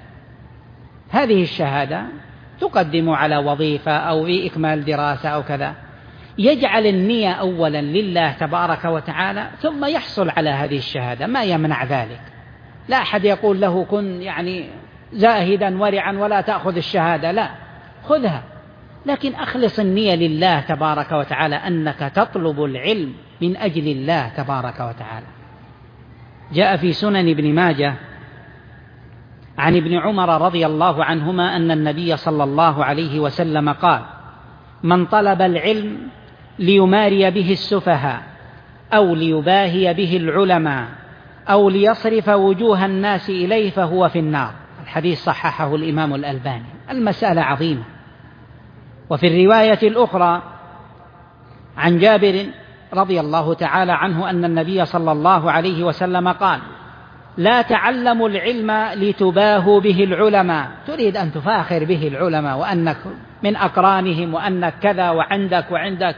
هذه الشهادة تقدم على وظيفة أو في إكمال دراسة أو كذا، يجعل النية أولا لله تبارك وتعالى ثم يحصل على هذه الشهادة، ما يمنع ذلك. لا أحد يقول له كن زاهدا ورعا ولا تأخذ الشهادة، لا، خذها، لكن أخلص النية لله تبارك وتعالى أنك تطلب العلم من أجل الله تبارك وتعالى. جاء في سنن ابن ماجه عن ابن عمر رضي الله عنهما أن النبي صلى الله عليه وسلم قال: من طلب العلم ليماري به السفهاء أو ليباهي به العلماء أو ليصرف وجوه الناس إليه فهو في النار. الحديث صححه الإمام الألباني. المسألة عظيمة. وفي الرواية الأخرى عن جابر رضي الله تعالى عنه أن النبي صلى الله عليه وسلم قال: لا تعلموا العلم لتباهوا به العلماء، تريد أن تفاخر به العلماء وأنك من أقرانهم وأنك كذا وعندك،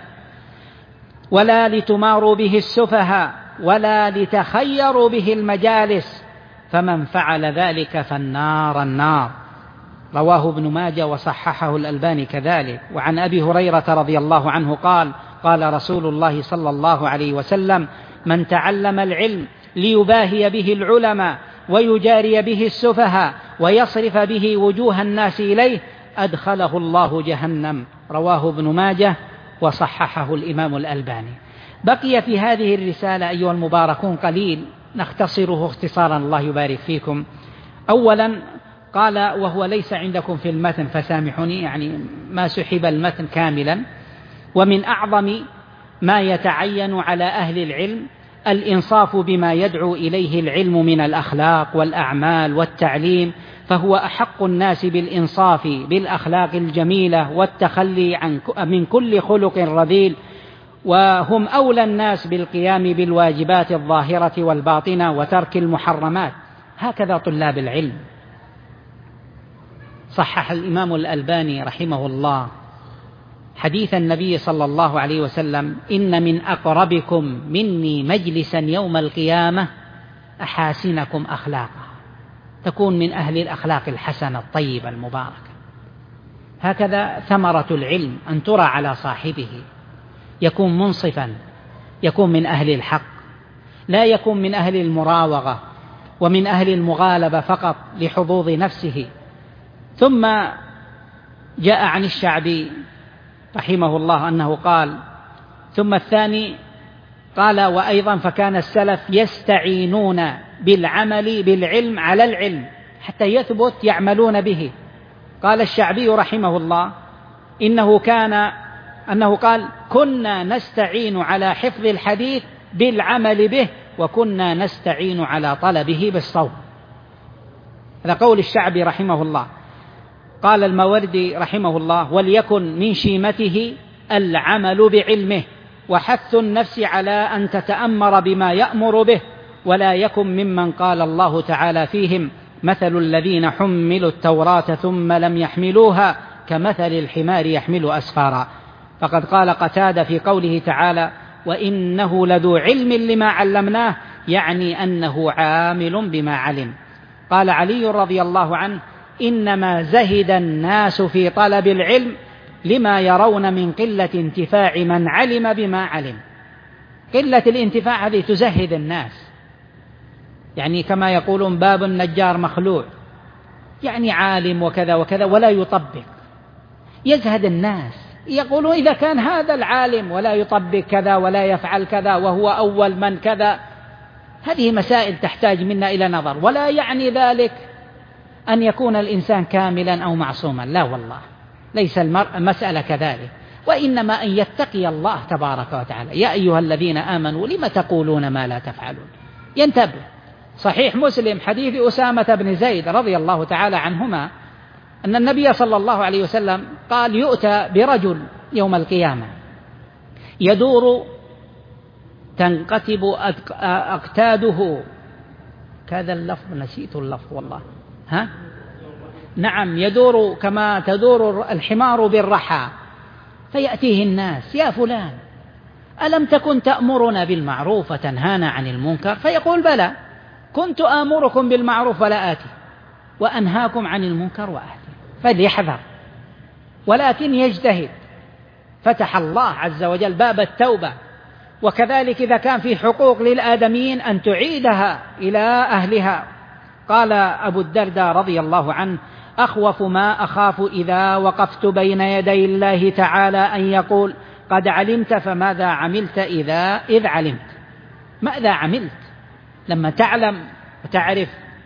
ولا لتماروا به السفهاء ولا لتخيروا به المجالس، فمن فعل ذلك فالنار. رواه ابن ماجه وصححه الألباني كذلك. وعن أبي هريرة رضي الله عنه قال: قال رسول الله صلى الله عليه وسلم: من تعلم العلم ليباهي به العلماء ويجاري به السفهاء ويصرف به وجوه الناس إليه أدخله الله جهنم. رواه ابن ماجه وصححه الإمام الألباني. بقي في هذه الرسالة أيها المباركون قليل نختصره اختصارا، الله يبارك فيكم. أولا قال، وهو ليس عندكم في المتن فسامحوني، ما سحب المتن كاملا: ومن أعظم ما يتعين على أهل العلم الإنصاف بما يدعو إليه العلم من الأخلاق والأعمال والتعليم، فهو أحق الناس بالإنصاف بالأخلاق الجميلة والتخلي من كل خلق رذيل، وهم أولى الناس بالقيام بالواجبات الظاهرة والباطنة وترك المحرمات. هكذا طلاب العلم. صحح الإمام الألباني رحمه الله حديث النبي صلى الله عليه وسلم: إن من أقربكم مني مجلسا يوم القيامة أحاسنكم أخلاقا. تكون من أهل الأخلاق الحسنة الطيبة المباركة. هكذا ثمرة العلم أن ترى على صاحبه، يكون منصفا، يكون من أهل الحق، لا يكون من أهل المراوغة ومن أهل المغالبة فقط لحظوظ نفسه. ثم جاء عن الشعبي رحمه الله أنه قال: ثم الثاني قال: وأيضا فكان السلف يستعينون بالعلم على العلم حتى يثبت يعملون به. قال الشعبي رحمه الله: إنه كان أنه قال: كنا نستعين على حفظ الحديث بالعمل به، وكنا نستعين على طلبه بالصوم. هذا قول الشعبي رحمه الله. قال الماوردي رحمه الله: وليكن من شيمته العمل بعلمه، وحث النفس على أن تتأمر بما يأمر به، ولا يكن ممن قال الله تعالى فيهم: مثل الذين حملوا التوراة ثم لم يحملوها كمثل الحمار يحمل أسفارا. فقد قال قتادة في قوله تعالى: وإنه لذو علم لما علمناه، يعني أنه عامل بما علم. قال علي رضي الله عنه: إنما زهد الناس في طلب العلم لما يرون من قلة انتفاع من علم بما علم. قلة الانتفاع هذه تزهد الناس، يعني كما يقولون: باب النجار مخلوع، يعني عالم وكذا وكذا ولا يطبق. يزهد الناس، يقولون: إذا كان هذا العالم ولا يطبق كذا ولا يفعل كذا وهو أول من كذا. هذه مسائل تحتاج منا إلى نظر، ولا يعني ذلك أن يكون الإنسان كاملا أو معصوما، لا والله، ليس المسألة كذلك، وإنما أن يتقي الله تبارك وتعالى. يا أيها الذين آمنوا لم تقولون ما لا تفعلون. ينتبه. صحيح مسلم حديث أسامة بن زيد رضي الله تعالى عنهما أن النبي صلى الله عليه وسلم قال: يؤتى برجل يوم القيامة يدور تنقتب أقتاده، كذا اللفظ، نسيت اللفظ والله، نعم، يدور كما تدور الحمار بالرحى، فيأتيه الناس: يا فلان، ألم تكن تأمرنا بالمعروف وتنهانا عن المنكر؟ فيقول: بلى، كنت آمركم بالمعروف ولا آتي، وأنهاكم عن المنكر وآتي. فليحذر، ولكن يجتهد. فتح الله عز وجل باب التوبة. وكذلك إذا كان في حقوق للآدميين أن تعيدها إلى أهلها. قال أبو الدرداء رضي الله عنه: أخوف ما أخاف إذا وقفت بين يدي الله تعالى أن يقول: قد علمت فماذا عملت إذ علمت. ماذا عملت لما تعلم وتعرف؟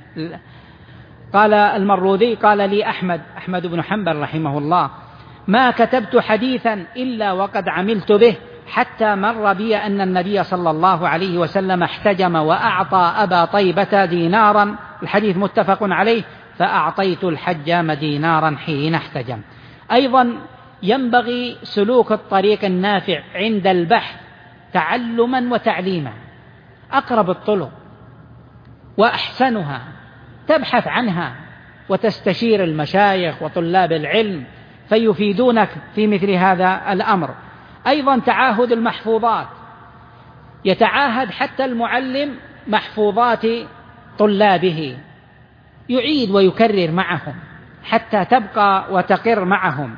قال المروذي: قال لي أحمد بن حنبل رحمه الله: ما كتبت حديثا إلا وقد عملت به، حتى مر بي أن النبي صلى الله عليه وسلم احتجم وأعطى أبا طيبة دينارا، الحديث متفق عليه، فأعطيت الحجام دينارا حين احتجم. أيضا ينبغي سلوك الطريق النافع عند البحث تعلما وتعليما. أقرب الطرق وأحسنها تبحث عنها وتستشير المشايخ وطلاب العلم فيفيدونك في مثل هذا الأمر. أيضا تعاهد المحفوظات، يتعاهد حتى المعلم محفوظات طلابه، يعيد ويكرر معهم حتى تبقى وتقر معهم.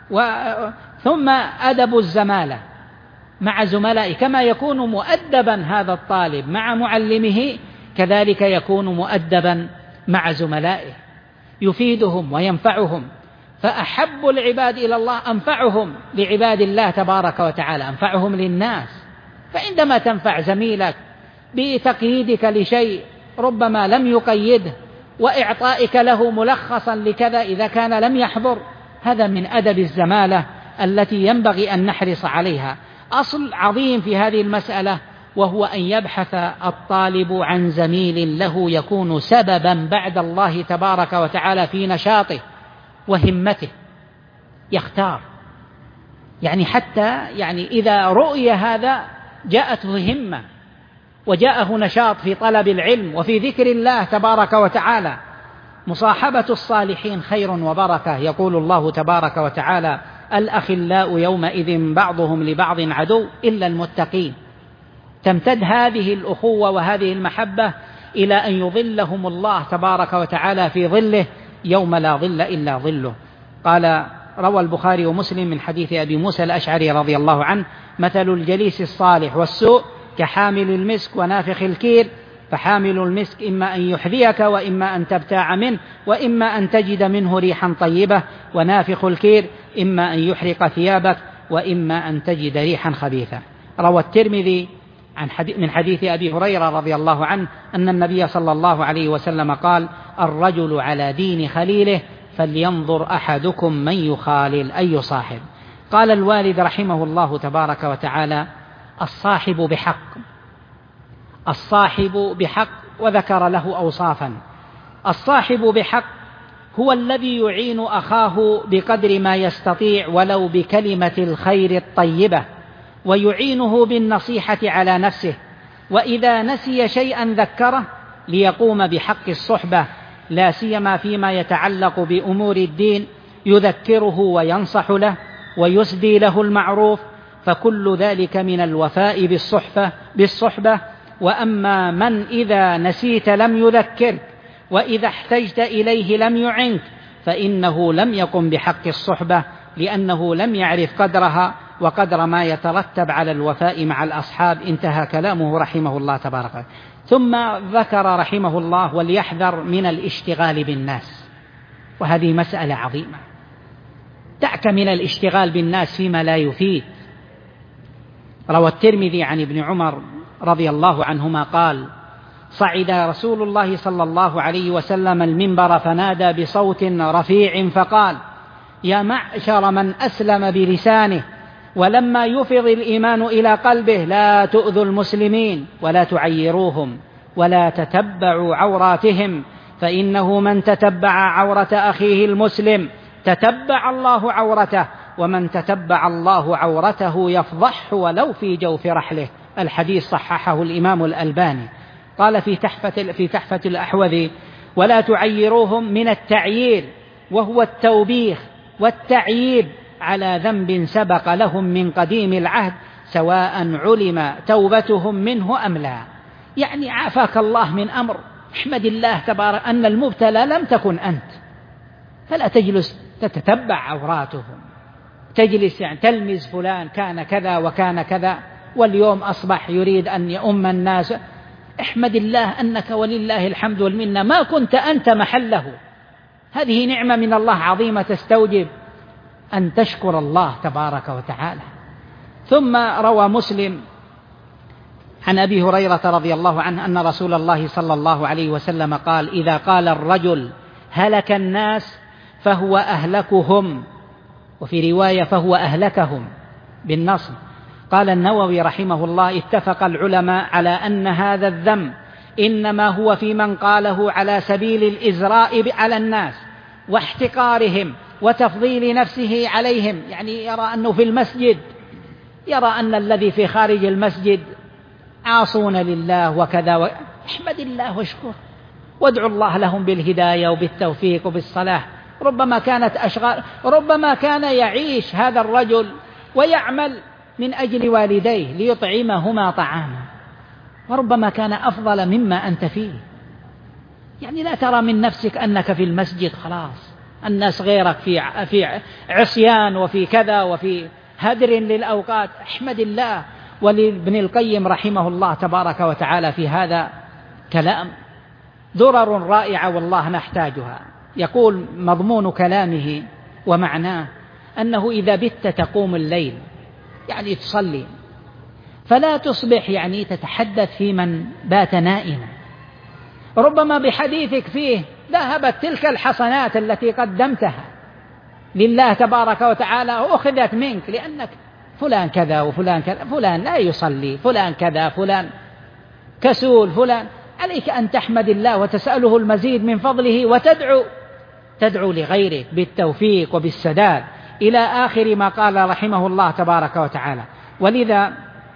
ثم أدب الزمالة مع زملائه، كما يكون مؤدبا هذا الطالب مع معلمه كذلك يكون مؤدبا مع زملائه، يفيدهم وينفعهم. فأحب العباد إلى الله أنفعهم لعباد الله تبارك وتعالى، أنفعهم للناس. فعندما تنفع زميلك بتقييدك لشيء ربما لم يقيده وإعطائك له ملخصا لكذا إذا كان لم يحضر، هذا من أدب الزمالة التي ينبغي أن نحرص عليها. أصل عظيم في هذه المسألة، وهو أن يبحث الطالب عن زميل له يكون سببا بعد الله تبارك وتعالى في نشاطه وهمته. يختار، يعني حتى إذا رؤي هذا جاءته همة وجاءه نشاط في طلب العلم وفي ذكر الله تبارك وتعالى. مصاحبة الصالحين خير وبركة. يقول الله تبارك وتعالى: الأخلاء يومئذ بعضهم لبعض عدو إلا المتقين. تمتد هذه الأخوة وهذه المحبة إلى أن يظلهم الله تبارك وتعالى في ظله يوم لا ظل إلا ظله. قال روى البخاري ومسلم من حديث أبي موسى الأشعري رضي الله عنه: مثل الجليس الصالح والسوء كحامل المسك ونافخ الكير، فحامل المسك إما أن يحذيك وإما أن تبتاع منه وإما أن تجد منه ريحا طيبة، ونافخ الكير إما أن يحرق ثيابك وإما أن تجد ريحا خبيثة. روى الترمذي من حديث أبي هريرة رضي الله عنه أن النبي صلى الله عليه وسلم قال: الرجل على دين خليله، فلينظر أحدكم من يخالل، أي صاحب. قال الوالد رحمه الله تبارك وتعالى: الصاحب بحق، الصاحب بحق، وذكر له أوصافا. الصاحب بحق هو الذي يعين أخاه بقدر ما يستطيع ولو بكلمة الخير الطيبة، ويعينه بالنصيحة على نفسه، وإذا نسي شيئا ذكره ليقوم بحق الصحبة، لا سيما فيما يتعلق بأمور الدين، يذكره وينصح له ويسدي له المعروف، فكل ذلك من الوفاء بالصحبة. وأما من إذا نسيت لم يذكرك، وإذا احتجت إليه لم يعنك، فإنه لم يقم بحق الصحبة، لأنه لم يعرف قدرها وقدر ما يترتب على الوفاء مع الأصحاب. انتهى كلامه رحمه الله تبارك. ثم ذكر رحمه الله: وليحذر من الاشتغال بالناس. وهذه مسألة عظيمة. دعك من الاشتغال بالناس فيما لا يفيد. روى الترمذي عن ابن عمر رضي الله عنهما قال: صعد رسول الله صلى الله عليه وسلم المنبر فنادى بصوت رفيع فقال: يا معشر من أسلم بلسانه ولما يفض الإيمان إلى قلبه، لا تؤذوا المسلمين ولا تعيروهم ولا تتبعوا عوراتهم، فإنه من تتبع عورة أخيه المسلم تتبع الله عورته، ومن تتبع الله عورته يفضحه ولو في جوف رحله. الحديث صححه الإمام الألباني. قال في تحفة الأحوذي: ولا تعيروهم من التعيير، وهو التوبيخ والتعييب على ذنب سبق لهم من قديم العهد، سواء علم توبتهم منه أم لا. يعني عافاك الله من أمر، احمد الله تبارك أن المبتلى لم تكن أنت، فلا تجلس تتتبع عوراتهم، تجلس يعني تلمز فلان كان كذا وكان كذا واليوم أصبح يريد أن يؤم الناس. احمد الله أنك ولله الحمد والمنة ما كنت أنت محله. هذه نعمة من الله عظيمة تستوجب أن تشكر الله تبارك وتعالى. ثم روى مسلم عن أبي هريرة رضي الله عنه أن رسول الله صلى الله عليه وسلم قال: إذا قال الرجل هلك الناس فهو أهلكهم، وفي رواية فهو أهلكهم بالنصب. قال النووي رحمه الله: اتفق العلماء على أن هذا الذم إنما هو في من قاله على سبيل الإزراء على الناس واحتقارهم وتفضيل نفسه عليهم، يعني يرى أنه في المسجد يرى أن الذي في خارج المسجد عاصون لله وكذا احمد الله واشكر وادعو الله لهم بالهداية وبالتوفيق وبالصلاح. ربما كانت أشغال، ربما كان يعيش هذا الرجل ويعمل من أجل والديه ليطعمهما طعاما، وربما كان أفضل مما أنت فيه. يعني لا ترى من نفسك أنك في المسجد خلاص الناس غيرك في عصيان وفي كذا وفي هدر للأوقات. احمد الله. ولابن القيم رحمه الله تبارك وتعالى في هذا كلام درر رائعة والله نحتاجها. يقول مضمون كلامه ومعناه أنه إذا بت تقوم الليل يعني تصلي، فلا تصبح يعني تتحدث في من بات نائما، ربما بحديثك فيه ذهبت تلك الحسنات التي قدمتها لله تبارك وتعالى وأخذت منك، لأنك فلان كذا وفلان كذا، فلان لا يصلي، فلان كذا، فلان كسول، فلان. عليك أن تحمد الله وتسأله المزيد من فضله وتدعو لغيرك بالتوفيق وبالسداد إلى آخر ما قال رحمه الله تبارك وتعالى. ولذا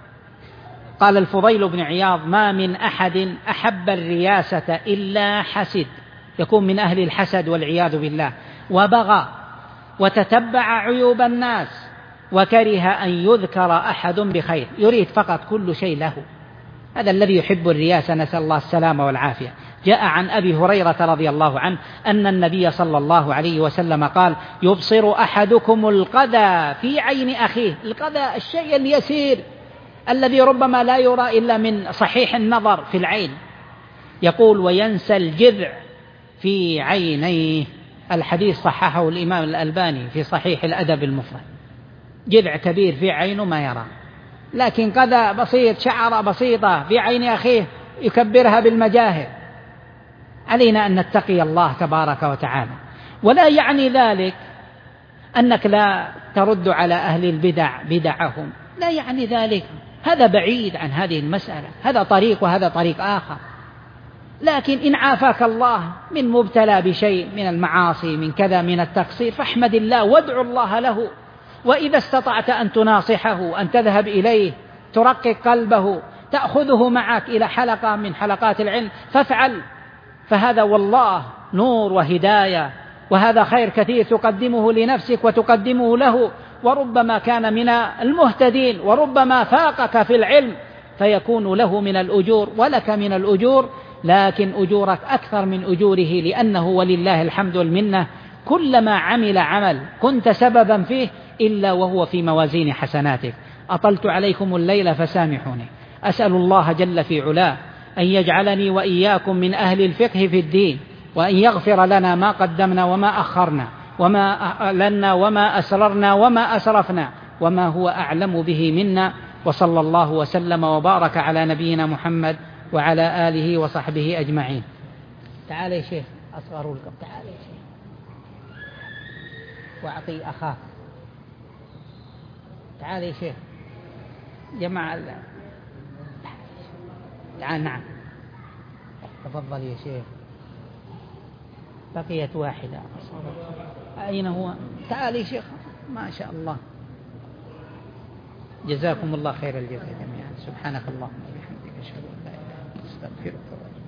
قال الفضيل بن عياض: ما من أحد أحب الرياسة إلا حسد، يكون من أهل الحسد والعياذ بالله، وبغى وتتبع عيوب الناس وكره أن يذكر أحد بخير، يريد فقط كل شيء له. هذا الذي يحب الرياسة، نسأل الله السلامة والعافية. جاء عن أبي هريرة رضي الله عنه أن النبي صلى الله عليه وسلم قال: يبصر أحدكم القذى في عين أخيه. القذى الشيء اليسير الذي ربما لا يرى إلا من صحيح النظر في العين. يقول: وينسى الجذع في عينيه. الحديث صححه الإمام الألباني في صحيح الأدب المفرد. جذع كبير في عينه ما يرى، لكن قذى بسيط، شعرة بسيطة في عين أخيه يكبرها بالمجاهر. علينا أن نتقي الله تبارك وتعالى، ولا يعني ذلك أنك لا ترد على أهل البدع بدعهم، لا يعني ذلك، هذا بعيد عن هذه المسألة، هذا طريق وهذا طريق آخر. لكن إن عافاك الله من مبتلى بشيء من المعاصي من كذا من التقصير فاحمد الله وادعو الله له، وإذا استطعت أن تناصحه، أن تذهب إليه، ترقق قلبه، تأخذه معك إلى حلقة من حلقات العلم فافعل، فهذا والله نور وهداية، وهذا خير كثير تقدمه لنفسك وتقدمه له، وربما كان من المهتدين، وربما فاقك في العلم فيكون له من الأجور ولك من الأجور، لكن أجورك أكثر من أجوره، لأنه ولله الحمد والمنة كلما عمل عمل كنت سببا فيه إلا وهو في موازين حسناتك. أطلت عليكم الليل فسامحوني، أسأل الله جل في علاه أن يجعلني وإياكم من أهل الفقه في الدين، وأن يغفر لنا ما قدمنا وما أخرنا، وما أعلنا وما أسررنا وما أسرفنا، وما هو أعلم به منا. وصلى الله وسلم وبارك على نبينا محمد وعلى آله وصحبه أجمعين. تعال يا شيخ، أصغر لكم، تعال يا شيخ وأعطي أخاك، تعال يا شيخ جماعة، تعال. نعم تفضل يا شيخ، بقيت واحدة، أين هو؟ تعال يا شيخ، ما شاء الله، جزاكم الله خير الجزاء جميعا. سبحانك اللهم وبحمدك، أشهد أن لا إله إلا أنت، أستغفرك.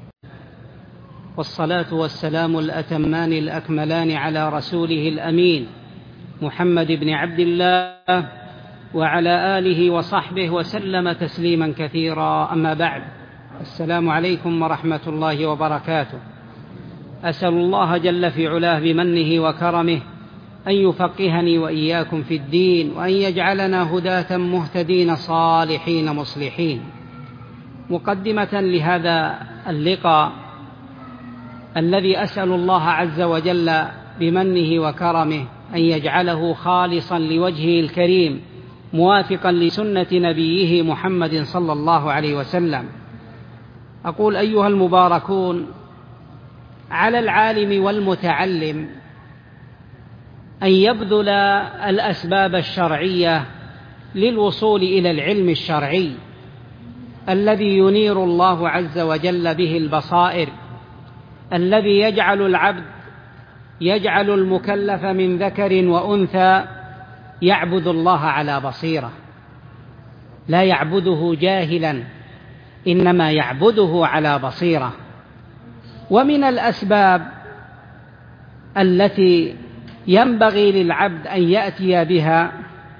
والصلاة والسلام الأتمان الأكملان على رسوله الأمين محمد بن عبد الله وعلى آله وصحبه وسلم تسليما كثيرا. أما بعد، السلام عليكم ورحمة الله وبركاته. أسأل الله جل في علاه بمنه وكرمه أن يفقهني وإياكم في الدين، وأن يجعلنا هداة مهتدين صالحين مصلحين. مقدمة لهذا اللقاء الذي أسأل الله عز وجل بمنه وكرمه أن يجعله خالصا لوجهه الكريم، موافقا لسنة نبيه محمد صلى الله عليه وسلم، أقول أيها المباركون: على العالم والمتعلم أن يبذل الأسباب الشرعية للوصول إلى العلم الشرعي الذي ينير الله عز وجل به البصائر، الذي يجعل المكلف من ذكر وأنثى يعبد الله على بصيرة، لا يعبده جاهلا، إنما يعبده على بصيرة. ومن الأسباب التي ينبغي للعبد أن يأتي بها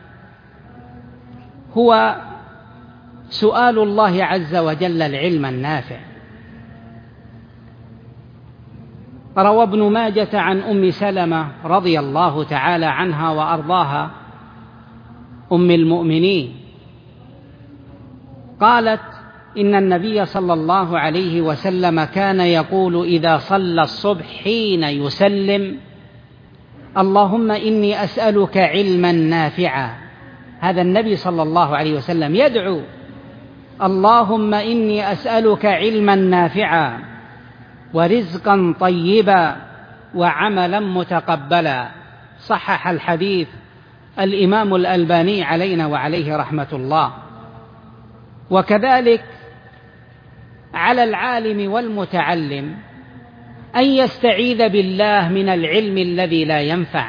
هو سؤال الله عز وجل العلم النافع. روى ابن ماجة عن أم سلمة رضي الله تعالى عنها وأرضاها أم المؤمنين قالت: إن النبي صلى الله عليه وسلم كان يقول إذا صلى الصبح حين يسلم: اللهم إني أسألك علما نافعا. هذا النبي صلى الله عليه وسلم يدعو: اللهم إني أسألك علما نافعا ورزقا طيبا وعملا متقبلا. صحح الحديث الإمام الألباني علينا وعليه رحمة الله. وكذلك على العالم والمتعلم أن يستعيذ بالله من العلم الذي لا ينفع،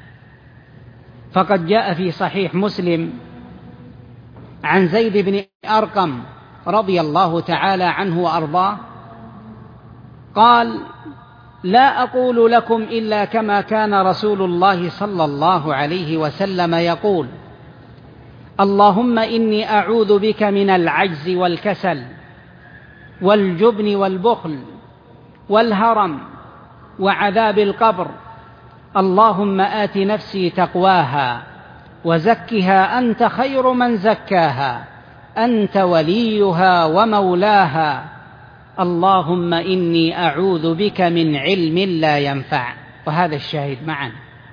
فقد جاء في صحيح مسلم عن زيد بن أرقم رضي الله تعالى عنه وأرضاه قال: لا أقول لكم إلا كما كان رسول الله صلى الله عليه وسلم يقول: اللهم إني أعوذ بك من العجز والكسل والجبن والبخل والهرم وعذاب القبر. اللهم آت نفسي تقواها وزكها أنت خير من زكاها، أنت وليها ومولاها. اللهم إني أعوذ بك من علم لا ينفع. وهذا الشاهد معا: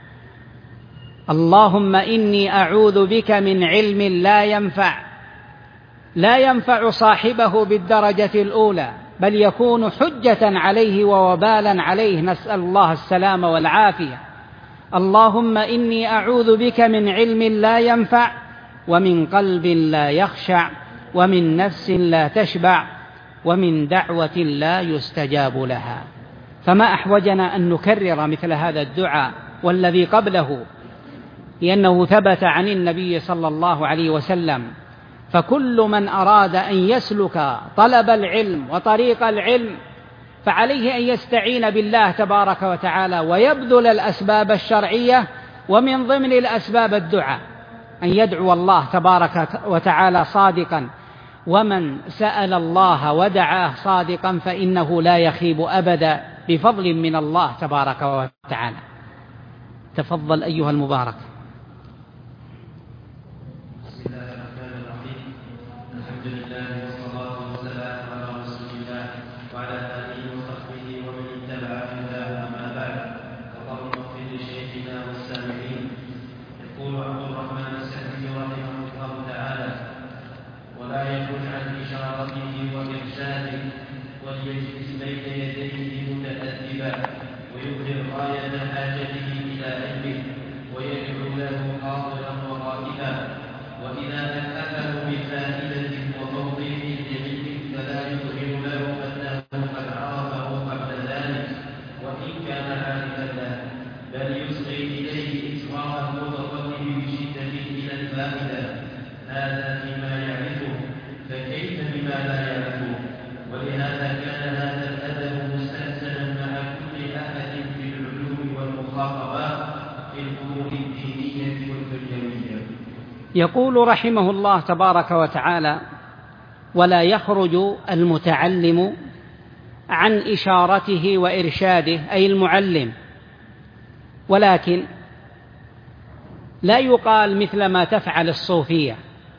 اللهم إني أعوذ بك من علم لا ينفع، لا ينفع صاحبه بالدرجة الأولى، بل يكون حجة عليه ووبالا عليه، نسأل الله السلامة والعافية. اللهم إني أعوذ بك من علم لا ينفع، ومن قلب لا يخشع، ومن نفس لا تشبع، ومن دعوة لا يستجاب لها. فما أحوجنا أن نكرر مثل هذا الدعاء والذي قبله، لأنه ثبت عن النبي صلى الله عليه وسلم. فكل من أراد أن يسلك طلب العلم وطريق العلم فعليه أن يستعين بالله تبارك وتعالى ويبذل الأسباب الشرعية، ومن ضمن الأسباب الدعاء، أن يدعو الله تبارك وتعالى صادقا. ومن سأل الله ودعاه صادقا فإنه لا يخيب أبدا بفضل من الله تبارك وتعالى. تفضل أيها المبارك. بسم الله الرحمن الرحيم. الحمد لله والصلاة والسلام على رسول الله وعلى آله وصحبه ومن اتبع هداه، أما بعد. اللهم اغفر لشيخنا والسامعين. يقول عبد الرحمن السعدي رحمه الله تعالى: ولا يخرج عن إشارته وإرشاده، وليجلس بين يديه متأدبا، ويظهر غاية حاجته إلى علمه، ويدعو له حاضرا وغائبا. وإذا ألهمه بفائدة وتوضيح لعلمه فلا يظهر له أنه قد عرفه قبل ذلك وإن كان عارفا له، بل يصغي إليه إصغاء المتطلب بشدة إلى الفائدة. هذا فيما يعرفه، فكيف بما لا يعرفه؟ ولهذا كان هذا الأدب مستحسنا مع كل أحد في العلوم والمخاطبات في الأمور الدينية والدنيوية. يقول رحمه الله تبارك وتعالى: ولا يخرج المتعلم عن إشارته وإرشاده، أي المعلم، ولكن لا يقال مثل ما تفعل الصوفية،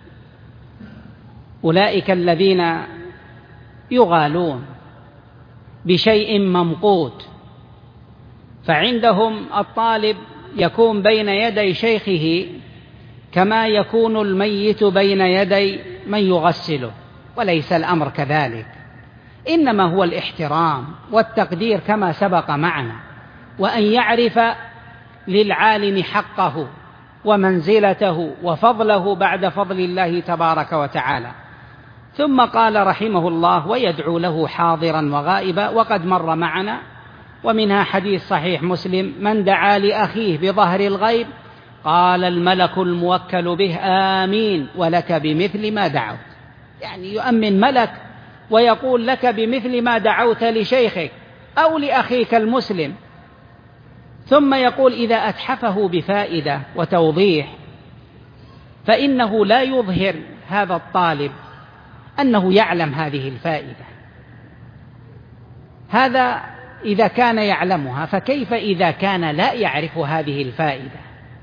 أولئك الذين يغالون بشيء ممقوت، فعندهم الطالب يكون بين يدي شيخه كما يكون الميت بين يدي من يغسله، وليس الأمر كذلك، إنما هو الاحترام والتقدير كما سبق معنا، وأن يعرف للعالم حقه ومنزلته وفضله بعد فضل الله تبارك وتعالى. ثم قال رحمه الله: ويدعو له حاضرا وغائبا، وقد مر معنا، ومنها حديث صحيح مسلم: من دعا لأخيه بظهر الغيب قال الملك الموكل به آمين ولك بمثل ما دعوت. يعني يؤمن ملك ويقول لك بمثل ما دعوت لشيخك أو لأخيك المسلم. ثم يقول: إذا أتحفه بفائدة وتوضيح فإنه لا يظهر هذا الطالب أنه يعلم هذه الفائدة. هذا إذا كان يعلمها، فكيف إذا كان لا يعرف هذه الفائدة؟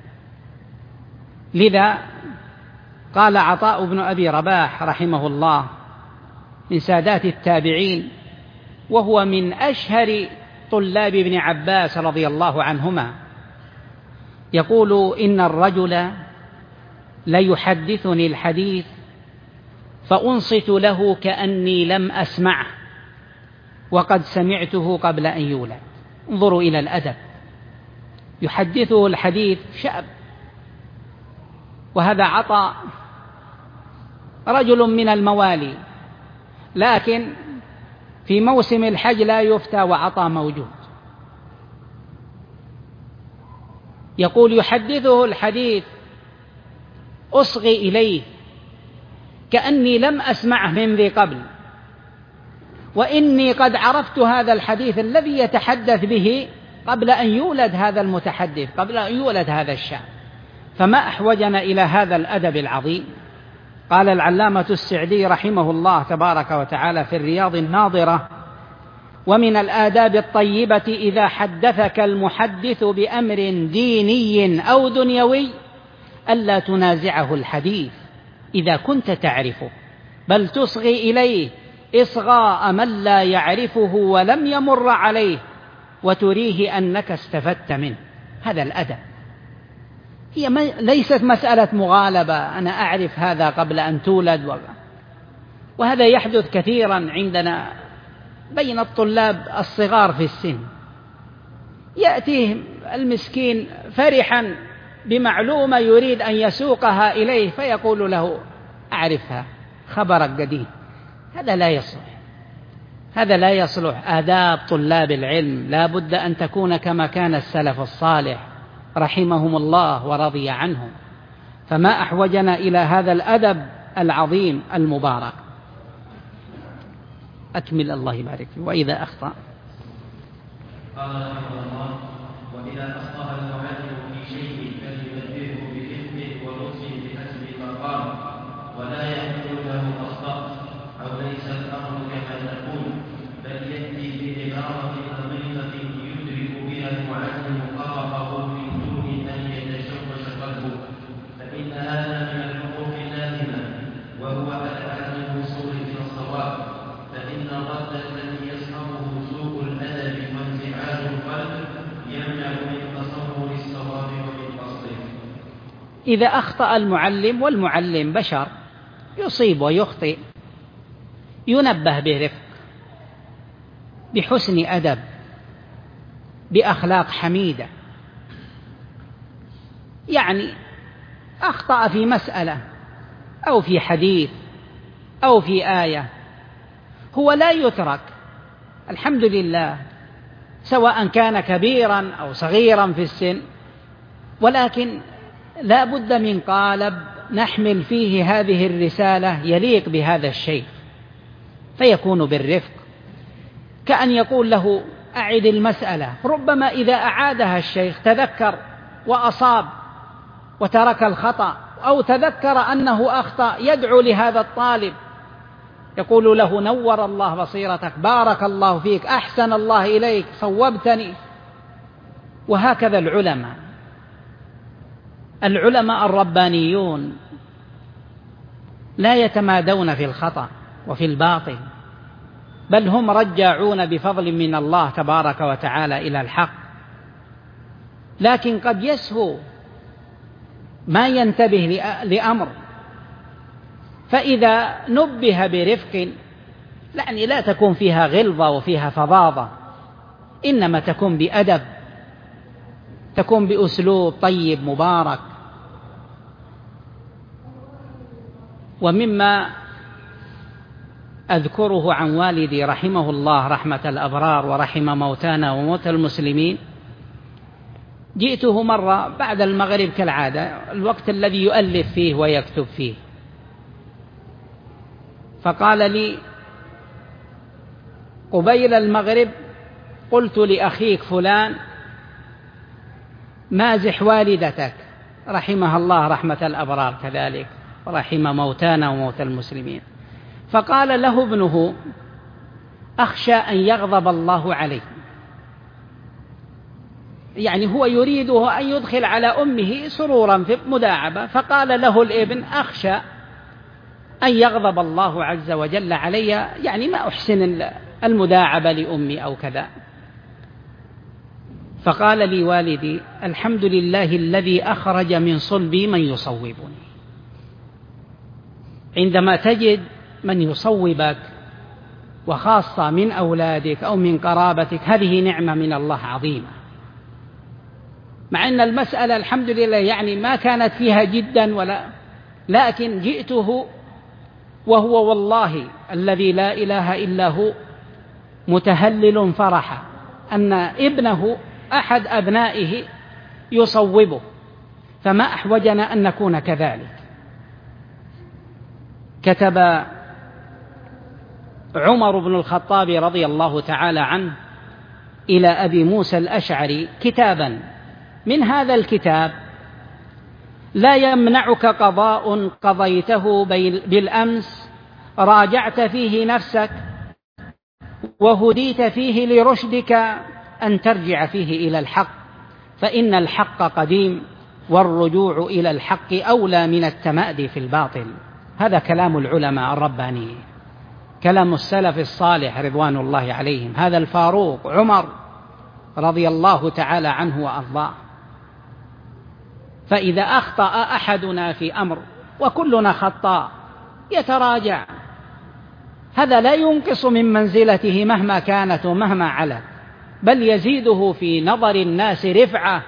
لذا قال عطاء بن أبي رباح رحمه الله من سادات التابعين، وهو من أشهر طلاب ابن عباس رضي الله عنهما، يقول: إن الرجل ليحدثني الحديث فأنصت له كأني لم أسمعه وقد سمعته قبل أن يولد. انظروا إلى الأدب، يحدثه الحديث شاب، وهذا عطاء رجل من الموالي، لكن في موسم الحج لا يفتى وعطاء موجود. يقول: يحدثه الحديث أصغي إليه كأني لم أسمعه من ذي قبل، وإني قد عرفت هذا الحديث الذي يتحدث به قبل أن يولد هذا المتحدث، قبل أن يولد هذا الشاب. فما أحوجنا إلى هذا الأدب العظيم. قال العلامة السعدي رحمه الله تبارك وتعالى في الرياض الناظرة: ومن الآداب الطيبة إذا حدثك المحدث بأمر ديني أو دنيوي ألا تنازعه الحديث إذا كنت تعرفه، بل تصغي إليه إصغاء من لا يعرفه ولم يمر عليه، وتريه أنك استفدت منه. هذا الأدب. هي ليست مسألة مغالبة، أنا أعرف هذا قبل أن تولد، وهذا يحدث كثيرا عندنا بين الطلاب الصغار في السن. يأتيه المسكين فرحا بمعلومة يريد أن يسوقها إليه فيقول له أعرفها، خبرك قديم. هذا لا يصلح، هذا لا يصلح. آداب طلاب العلم لا بد أن تكون كما كان السلف الصالح رحمهم الله ورضي عنهم. فما أحوجنا إلى هذا الأدب العظيم المبارك. أكمل الله يبارك فيك. وإذا أخطأ قال رحمه الله: وإذا أخطأ المعلم في شيء فلينبهه بإثم ولطف بحسب المقام، ولا يقول له أخطأت أو ليس الأمر كما تقول، بل يأتي بعبارة لطيفة يدرك بها المعلم خطأه من دون أن يتشوش قلبه، فإن هذا من الحقوق اللازمة، وهو أبعد الوصول إلى الصواب. فإن الرد الذي يصحبه سوء الأدب وانزعاج القلب يمنع من تصور الصواب ومن قصده. إذا أخطأ المعلم، والمعلم بشر يصيب ويخطئ، ينبه برفق، بحسن أدب، بأخلاق حميدة. يعني أخطأ في مسألة أو في حديث أو في آية، هو لا يترك، الحمد لله، سواء كان كبيرا أو صغيرا في السن، ولكن لا بد من قالب نحمل فيه هذه الرسالة يليق بهذا الشيء، فيكون بالرفق، كأن يقول له أعد المسألة. ربما إذا أعادها الشيخ تذكر وأصاب وترك الخطأ، أو تذكر أنه أخطأ، يدعو لهذا الطالب، يقول له: نور الله بصيرتك، بارك الله فيك، أحسن الله إليك، صوبتني. وهكذا العلماء الربانيون لا يتمادون في الخطأ وفي الباطل، بل هم رجاعون بفضل من الله تبارك وتعالى إلى الحق. لكن قد يسهو ما ينتبه لأمر، فإذا نبه برفق، يعني لا تكون فيها غلظة وفيها فظاظة، إنما تكون بأدب، تكون بأسلوب طيب مبارك. ومما أذكره عن والدي رحمه الله رحمة الأبرار ورحم موتانا وموتى المسلمين، جئته مرة بعد المغرب كالعادة، الوقت الذي يؤلف فيه ويكتب فيه، فقال لي قبيل المغرب: قلت لأخيك فلان مازح والدتك رحمها الله رحمة الأبرار كذلك ورحم موتانا وموتى المسلمين. فقال له ابنه: أخشى أن يغضب الله عليه. يعني هو يريده أن يدخل على أمه سرورا في مداعبة، فقال له الابن: أخشى أن يغضب الله عز وجل علي، يعني ما أحسن المداعبة لأمي أو كذا. فقال لي والدي: الحمد لله الذي أخرج من صلبي من يصوبني. عندما تجد من يصوبك، وخاصة من أولادك أو من قرابتك، هذه نعمة من الله عظيمة، مع أن المسألة الحمد لله يعني ما كانت فيها جدا لكن جئته وهو والله الذي لا إله إلا هو متهلل فرحا أن ابنه أحد أبنائه يصوبه، فما أحوجنا أن نكون كذلك. كتب عمر بن الخطاب رضي الله تعالى عنه إلى أبي موسى الأشعري كتابا، من هذا الكتاب: لا يمنعك قضاء قضيته بالأمس راجعت فيه نفسك وهديت فيه لرشدك أن ترجع فيه إلى الحق، فإن الحق قديم والرجوع إلى الحق أولى من التمادي في الباطل. هذا كلام العلماء الربانيين، كلام السلف الصالح رضوان الله عليهم. هذا الفاروق عمر رضي الله تعالى عنه وأرضاه. فإذا أخطأ أحدنا في أمر، وكلنا خطاء، يتراجع، هذا لا ينقص من منزلته مهما كانت ومهما علت، بل يزيده في نظر الناس رفعة،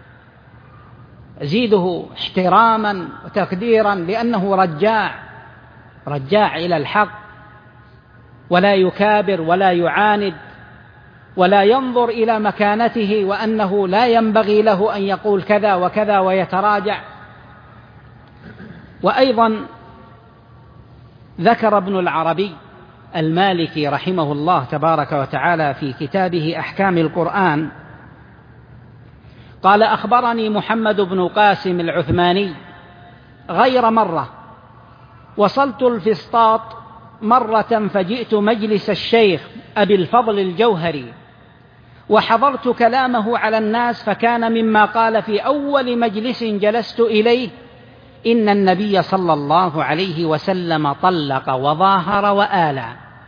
يزيده احتراما وتقديرا، لأنه رجاع إلى الحق، ولا يكابر ولا يعاند، ولا ينظر إلى مكانته وأنه لا ينبغي له أن يقول كذا وكذا ويتراجع. وأيضا ذكر ابن العربي المالكي رحمه الله تبارك وتعالى في كتابه أحكام القرآن قال: أخبرني محمد بن قاسم العثماني غير مرة وصلت الفسطاط مرة فجئت مجلس الشيخ أبي الفضل الجوهري وحضرت كلامه على الناس، فكان مما قال في أول مجلس جلست إليه: إن النبي صلى الله عليه وسلم طلق وظاهر وآلى.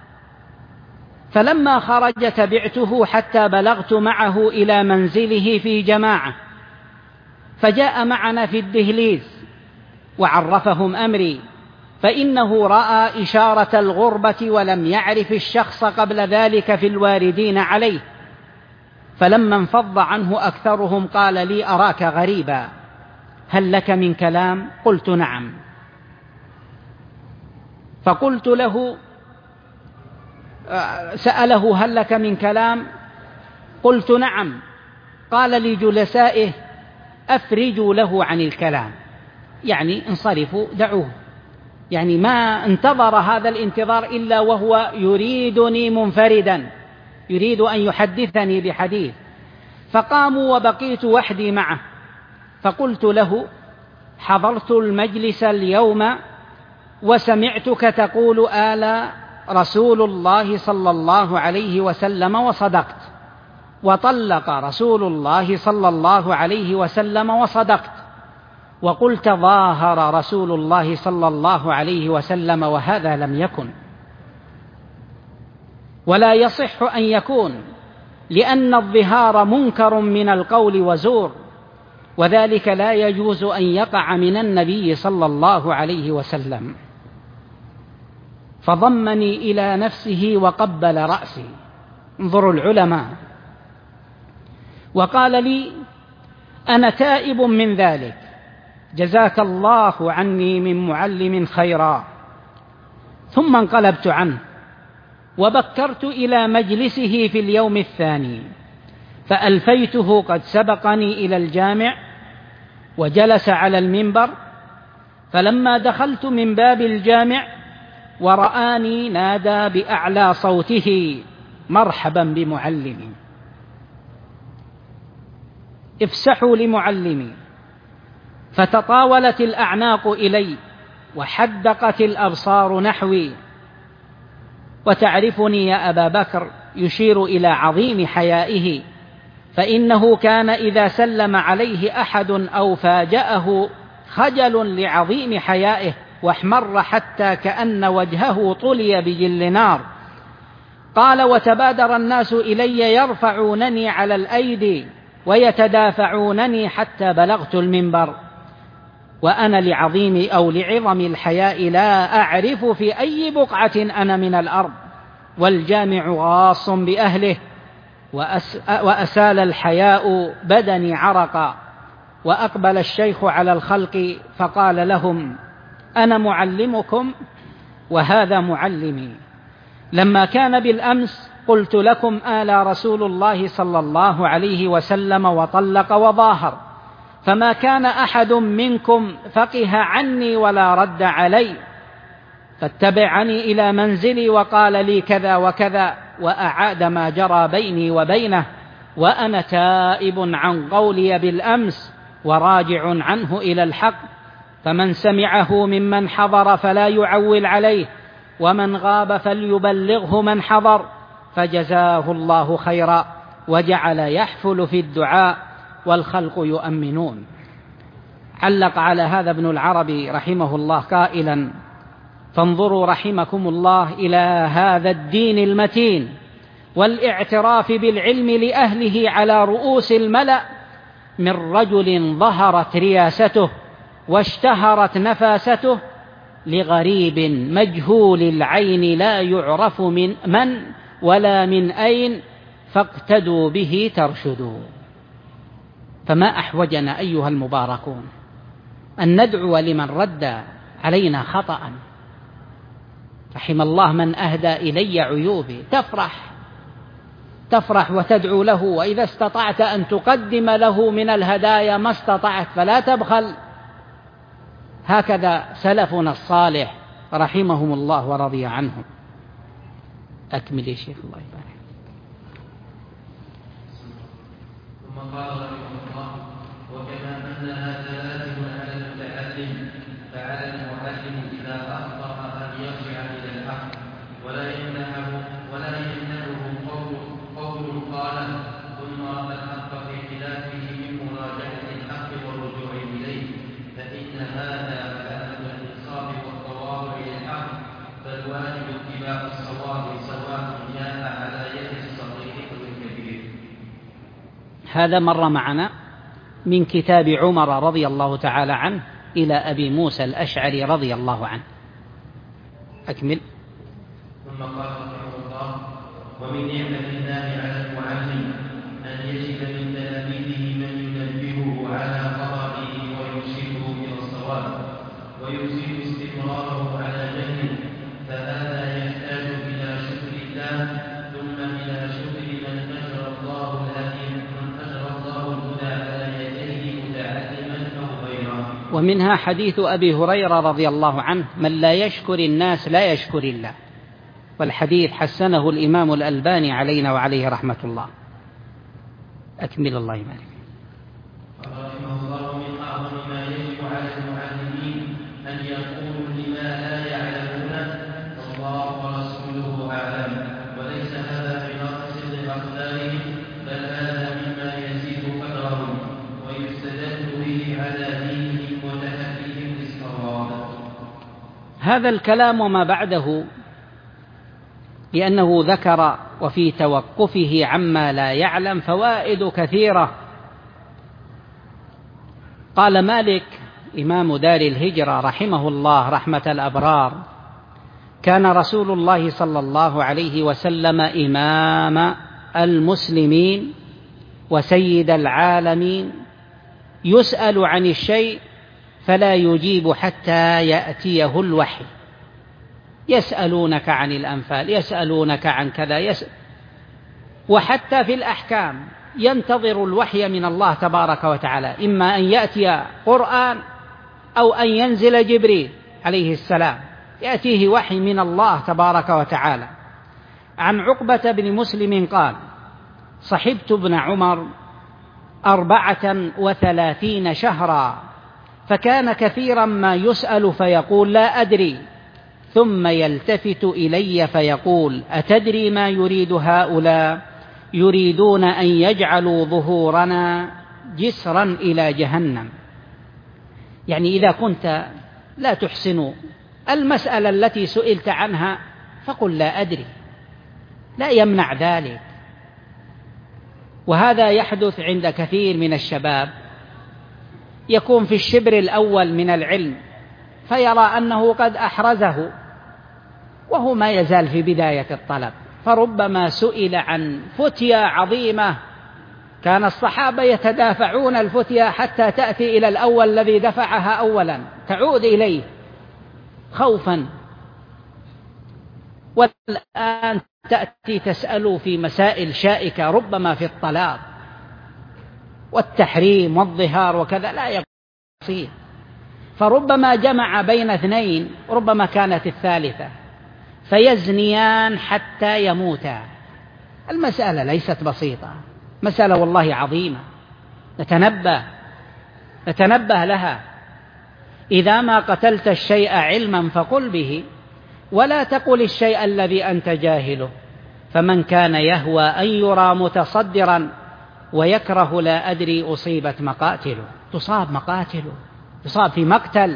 فلما خرج تبعته حتى بلغت معه إلى منزله في جماعة، فجاء معنا في الدهليز وعرفهم أمري، فإنه رأى إشارة الغربة ولم يعرف الشخص قبل ذلك في الواردين عليه. فلما انفض عنه أكثرهم قال لي: أراك غريبا، هل لك من كلام؟ قلت: نعم. فقلت له، سأله: هل لك من كلام؟ قلت: نعم. قال لجلسائه: أفرجوا له عن الكلام، يعني انصرفوا، دعوه، يعني ما انتظر هذا الانتظار إلا وهو يريدني منفردا، يريد أن يحدثني بحديث. فقاموا وبقيت وحدي معه، فقلت له: حضرت المجلس اليوم وسمعتك تقول آل رسول الله صلى الله عليه وسلم وصدقت، وطلق رسول الله صلى الله عليه وسلم وصدقت، وقلت ظاهر رسول الله صلى الله عليه وسلم وهذا لم يكن ولا يصح أن يكون، لأن الظهار منكر من القول وزور، وذلك لا يجوز أن يقع من النبي صلى الله عليه وسلم. فضمني إلى نفسه وقبل رأسي، انظروا العلماء، وقال لي: أنا تائب من ذلك، جزاك الله عني من معلم خيرا. ثم انقلبت عنه وبكرت إلى مجلسه في اليوم الثاني، فألفيته قد سبقني إلى الجامع وجلس على المنبر. فلما دخلت من باب الجامع ورآني نادى بأعلى صوته: مرحبا بمعلمي، افسحوا لمعلمي. فتطاولت الأعناق إلي وحدقت الأبصار نحوي. وتعرفني يا أبا بكر، يشير إلى عظيم حيائه، فإنه كان إذا سلم عليه أحد أو فاجأه خجل لعظيم حيائه، واحمر حتى كأن وجهه طلي بجل نار. قال: وتبادر الناس إلي يرفعونني على الأيدي ويتدافعونني حتى بلغت المنبر، وأنا لعظم الحياء لا أعرف في أي بقعة أنا من الأرض، والجامع غاص بأهله، وأسال الحياء بدني عرقا. وأقبل الشيخ على الخلق فقال لهم: أنا معلمكم وهذا معلمي. لما كان بالأمس قلت لكم آل رسول الله صلى الله عليه وسلم وطلق وظاهر، فما كان أحد منكم فقه عني ولا رد علي، فاتبعني إلى منزلي وقال لي كذا وكذا، وأعاد ما جرى بيني وبينه، وأنا تائب عن قولي بالأمس وراجع عنه إلى الحق. فمن سمعه ممن حضر فلا يعول عليه، ومن غاب فليبلغه من حضر. فجزاه الله خيرا، وجعل يحفل في الدعاء والخلق يؤمنون. علق على هذا ابن العربي رحمه الله قائلا: فانظروا رحمكم الله إلى هذا الدين المتين والاعتراف بالعلم لأهله على رؤوس الملأ، من رجل ظهرت رياسته واشتهرت نفاسته، لغريب مجهول العين لا يعرف من ولا من أين، فاقتدوا به ترشدوا. فما أحوجنا أيها المباركون أن ندعو لمن رد علينا خطأ. رحم الله من أهدى إلي عيوبي. تفرح وتدعو له، وإذا استطعت أن تقدم له من الهدايا ما استطعت فلا تبخل. هكذا سلفنا الصالح رحمهم الله ورضي عنهم. أكمل يا شيخ الله يبارك. ثم قال رحمه الله: وكما أن هذا لازم على المتعلم فعلى المعلم إذا أخطأ أن يرجع إلى الحق، ولا يمنعه قول قال ثم رأى الحق في خلافه من مراجعة الحق والرجوع إليه، فإن هذا علامة الإنصاف والتواضع للحق، فالواجب اتباع الصواب سواء جاء على يد الصغير أو الكبير. هذا مر معنا من كتاب عمر رضي الله تعالى عنه إلى أبي موسى الأشعري رضي الله عنه. أكمل. ثم قال رحمه الله: ومن نعمة الله على المعلم أن يجد من تلاميذه من ينبهه على خطئه ويرشده إلى الصواب ويزيد استمراره على جهله، فهذا يحتاج إلى شكر الله ثم إلى شكر من أجرى الله الهدى على يديه متعلما أو غيره. ومنها حديث أبي هريرة رضي الله عنه: من لا يشكر الناس لا يشكر الله. والحديث حسنه الإمام الألباني علينا وعليه رحمة الله. أكمل الله يبارك. رحمه الله: من أعظم ما يجب على المعلمين أن يقولوا لما لا يعلمون الله ورسوله أعلم، وليس هذا بنقص لأقدارهم، بل هذا مما يزيد قدرهم ويستدل به على دينهم وتهديهم للصواب. هذا الكلام وما بعده لأنه ذكر وفي توقفه عما لا يعلم فوائد كثيرة. قال مالك إمام دار الهجرة رحمه الله رحمة الأبرار: كان رسول الله صلى الله عليه وسلم إمام المسلمين وسيد العالمين، يسأل عن الشيء فلا يجيب حتى يأتيه الوحي. يسألونك عن الأنفال، يسألونك عن كذا، وحتى في الأحكام ينتظر الوحي من الله تبارك وتعالى، إما أن يأتي قرآن أو أن ينزل جبريل عليه السلام، يأتيه وحي من الله تبارك وتعالى. عن عقبة بن مسلم قال: صحبت ابن عمر 34 شهرا، فكان كثيرا ما يسأل فيقول لا أدري، ثم يلتفت إلي فيقول: أتدري ما يريد هؤلاء؟ يريدون أن يجعلوا ظهورنا جسرا إلى جهنم. يعني إذا كنت لا تحسن المسألة التي سئلت عنها فقل لا أدري، لا يمنع ذلك. وهذا يحدث عند كثير من الشباب، يكون في الشبر الأول من العلم فيرى أنه قد أحرزه وهو ما يزال في بداية الطلب، فربما سئل عن فتية عظيمة كان الصحابة يتدافعون الفتية حتى تأتي إلى الأول الذي دفعها أولا، تعود إليه خوفا، والآن تأتي تسأل في مسائل شائكة ربما في الطلاق والتحريم والظهار وكذا لا يصير، فربما جمع بين اثنين، ربما كانت الثالثة، فيزنيان حتى يموتا. المسألة ليست بسيطة، مسألة والله عظيمة، نتنبه لها. إذا ما قتلت الشيء علما فقل به، ولا تقل الشيء الذي أنت جاهله. فمن كان يهوى أن يرى متصدرا ويكره لا أدري أصيبت مقاتله. تصاب مقاتله، تصاب في مقتل،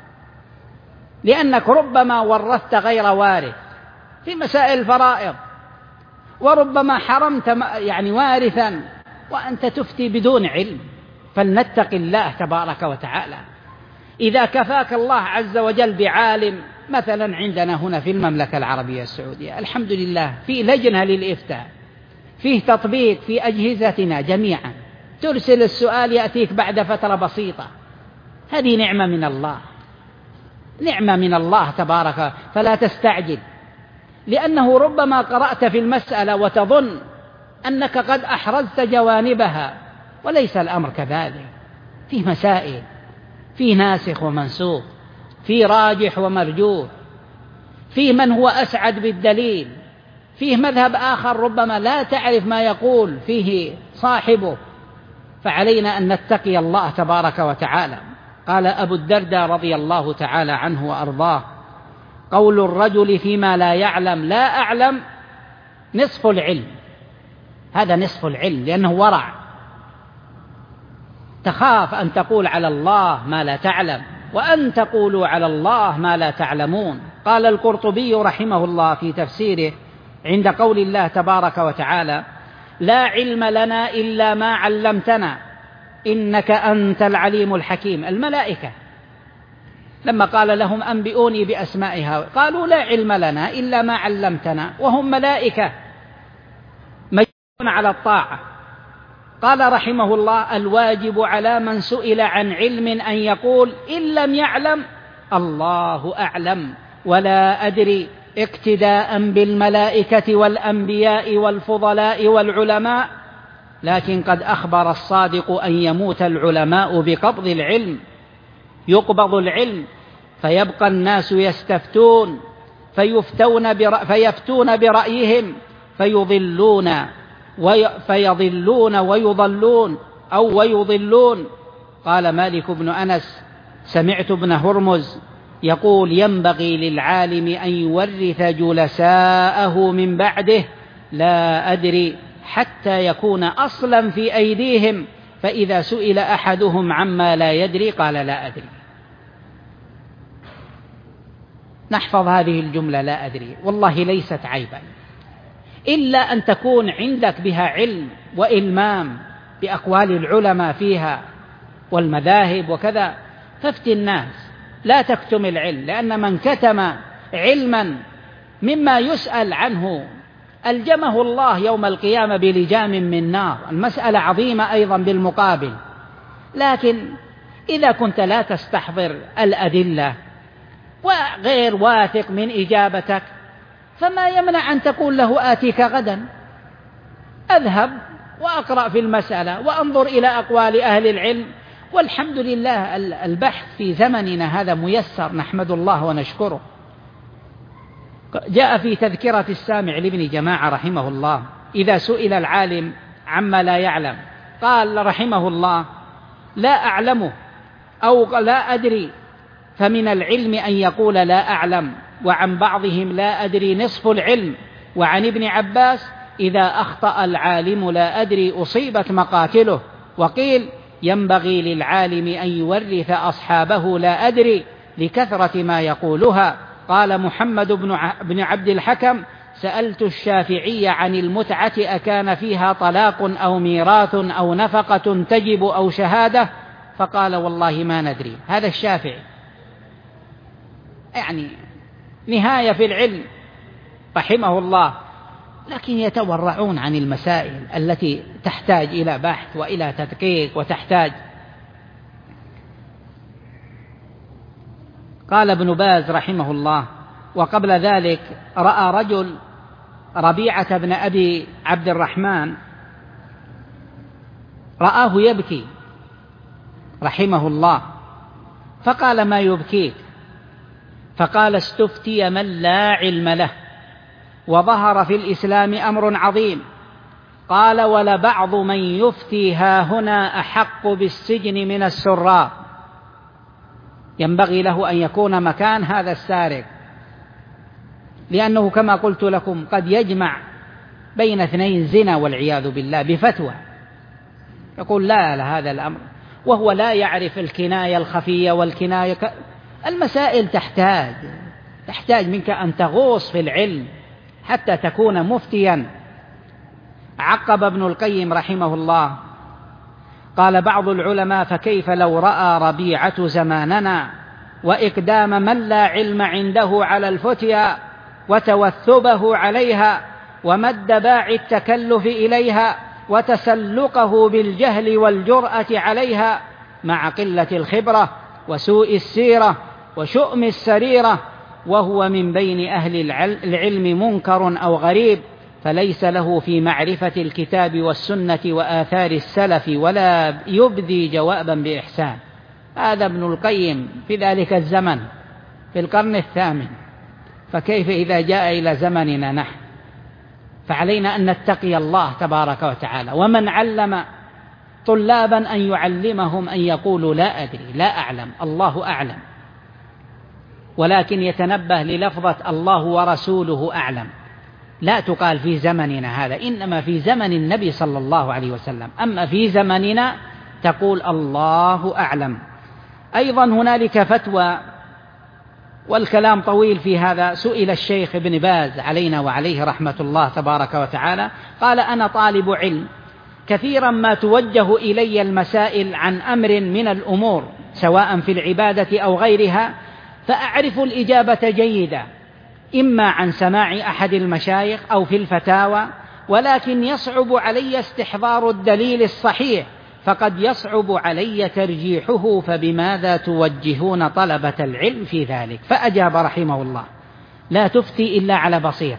لأنك ربما ورثت غير وارث في مسائل الفرائض، وربما حرمت وارثا وأنت تفتي بدون علم. فلنتق الله تبارك وتعالى. إذا كفاك الله عز وجل بعالم، مثلا عندنا هنا في المملكة العربية السعودية الحمد لله في لجنة للإفتاء، فيه تطبيق في أجهزتنا جميعا، ترسل السؤال يأتيك بعد فترة بسيطة. هذه نعمة من الله، نعمة من الله تبارك، فلا تستعجل، لأنه ربما قرأت في المسألة وتظن أنك قد أحرزت جوانبها، وليس الأمر كذلك. فيه مسائل، فيه ناسخ ومنسوخ، فيه راجح ومرجوح، فيه من هو أسعد بالدليل، فيه مذهب آخر ربما لا تعرف ما يقول فيه صاحبه، فعلينا أن نتقي الله تبارك وتعالى. قال أبو الدرداء رضي الله تعالى عنه وأرضاه: قول الرجل فيما لا يعلم لا أعلم نصف العلم. هذا نصف العلم، لأنه ورع، تخاف أن تقول على الله ما لا تعلم، وأن تقولوا على الله ما لا تعلمون. قال القرطبي رحمه الله في تفسيره عند قول الله تبارك وتعالى: لا علم لنا إلا ما علمتنا إنك أنت العليم الحكيم. الملائكة لما قال لهم أنبئوني بأسمائها قالوا: لا علم لنا إلا ما علمتنا، وهم ملائكة مجبولون على الطاعة. قال رحمه الله: الواجب على من سئل عن علم أن يقول إن لم يعلم الله أعلم ولا أدري، اقتداء بالملائكة والأنبياء والفضلاء والعلماء. لكن قد أخبر الصادق أن يموت العلماء بقبض العلم، يقبض العلم فيبقى الناس يستفتون فيفتون برأيهم فيضلون ويضلون. قال مالك بن أنس: سمعت ابن هرمز يقول: ينبغي للعالم أن يورث جلساءه من بعده لا أدري حتى يكون أصلا في أيديهم، فإذا سئل أحدهم عما لا يدري قال: لا أدري. نحفظ هذه الجملة: لا أدري، والله ليست عيبا، إلا أن تكون عندك بها علم وإلمام بأقوال العلماء فيها والمذاهب وكذا، فافتي الناس، لا تكتم العلم، لأن من كتم علما مما يسأل عنه ألجمه الله يوم القيامة بلجام من نار. المسألة عظيمة أيضا بالمقابل. لكن إذا كنت لا تستحضر الأدلة وغير واثق من إجابتك، فما يمنع أن تقول له: آتيك غدا، أذهب وأقرأ في المسألة وأنظر إلى أقوال أهل العلم. والحمد لله البحث في زمننا هذا ميسر، نحمد الله ونشكره. جاء في تذكرة السامع لابن جماعة رحمه الله: إذا سئل العالم عما لا يعلم قال رحمه الله: لا أعلمه أو لا أدري، فمن العلم أن يقول لا أعلم، وعن بعضهم لا أدري نصف العلم. وعن ابن عباس: إذا أخطأ العالم لا أدري أصيبت مقاتله. وقيل: ينبغي للعالم أن يورث أصحابه لا أدري لكثرة ما يقولها. قال محمد بن عبد الحكم: سألت الشافعي عن المتعة أكان فيها طلاق أو ميراث أو نفقة تجب أو شهادة؟ فقال: والله ما ندري. هذا الشافعي يعني نهاية في العلم رحمه الله، لكن يتورعون عن المسائل التي تحتاج إلى بحث وإلى تدقيق وتحتاج. قال ابن باز رحمه الله: وقبل ذلك رأى رجل ربيعة بن أبي عبد الرحمن، رآه يبكي رحمه الله، فقال: ما يبكيك؟ فقال: استفتي من لا علم له، وظهر في الإسلام أمر عظيم. قال: ولبعض من يفتي هاهنا أحق بالسجن من السراق. ينبغي له أن يكون مكان هذا السارق، لأنه كما قلت لكم قد يجمع بين اثنين زنا والعياذ بالله بفتوى، يقول لا لهذا الأمر، وهو لا يعرف الكناية الخفية والكناية المسائل تحتاج منك أن تغوص في العلم حتى تكون مفتيا. عقب ابن القيم رحمه الله قال بعض العلماء: فكيف لو رأى ربيعة زماننا وإقدام من لا علم عنده على الفتيا وتوثبه عليها، ومد باعي التكلف إليها وتسلقه بالجهل والجرأة عليها مع قلة الخبرة وسوء السيرة وشؤم السريرة، وهو من بين أهل العلم منكر أو غريب، فليس له في معرفة الكتاب والسنة وآثار السلف ولا يبدي جوابا بإحسان. هذا ابن القيم في ذلك الزمن في القرن الثامن، فكيف إذا جاء إلى زمننا نحن؟ فعلينا أن نتقي الله تبارك وتعالى. ومن علم طلابا أن يعلمهم أن يقولوا لا أدري لا أعلم الله أعلم، ولكن يتنبه للفظة الله ورسوله أعلم، لا تقال في زمننا هذا، إنما في زمن النبي صلى الله عليه وسلم. أما في زمننا تقول الله أعلم. أيضا هنالك فتوى، والكلام طويل في هذا، سئل الشيخ ابن باز علينا وعليه رحمة الله تبارك وتعالى، قال: أنا طالب علم، كثيرا ما توجه إلي المسائل عن أمر من الأمور سواء في العبادة أو غيرها، فأعرف الإجابة جيدا إما عن سماع أحد المشايخ أو في الفتاوى، ولكن يصعب علي استحضار الدليل الصحيح، فقد يصعب علي ترجيحه، فبماذا توجهون طلبة العلم في ذلك؟ فأجاب رحمه الله: لا تفتي إلا على بصيرة.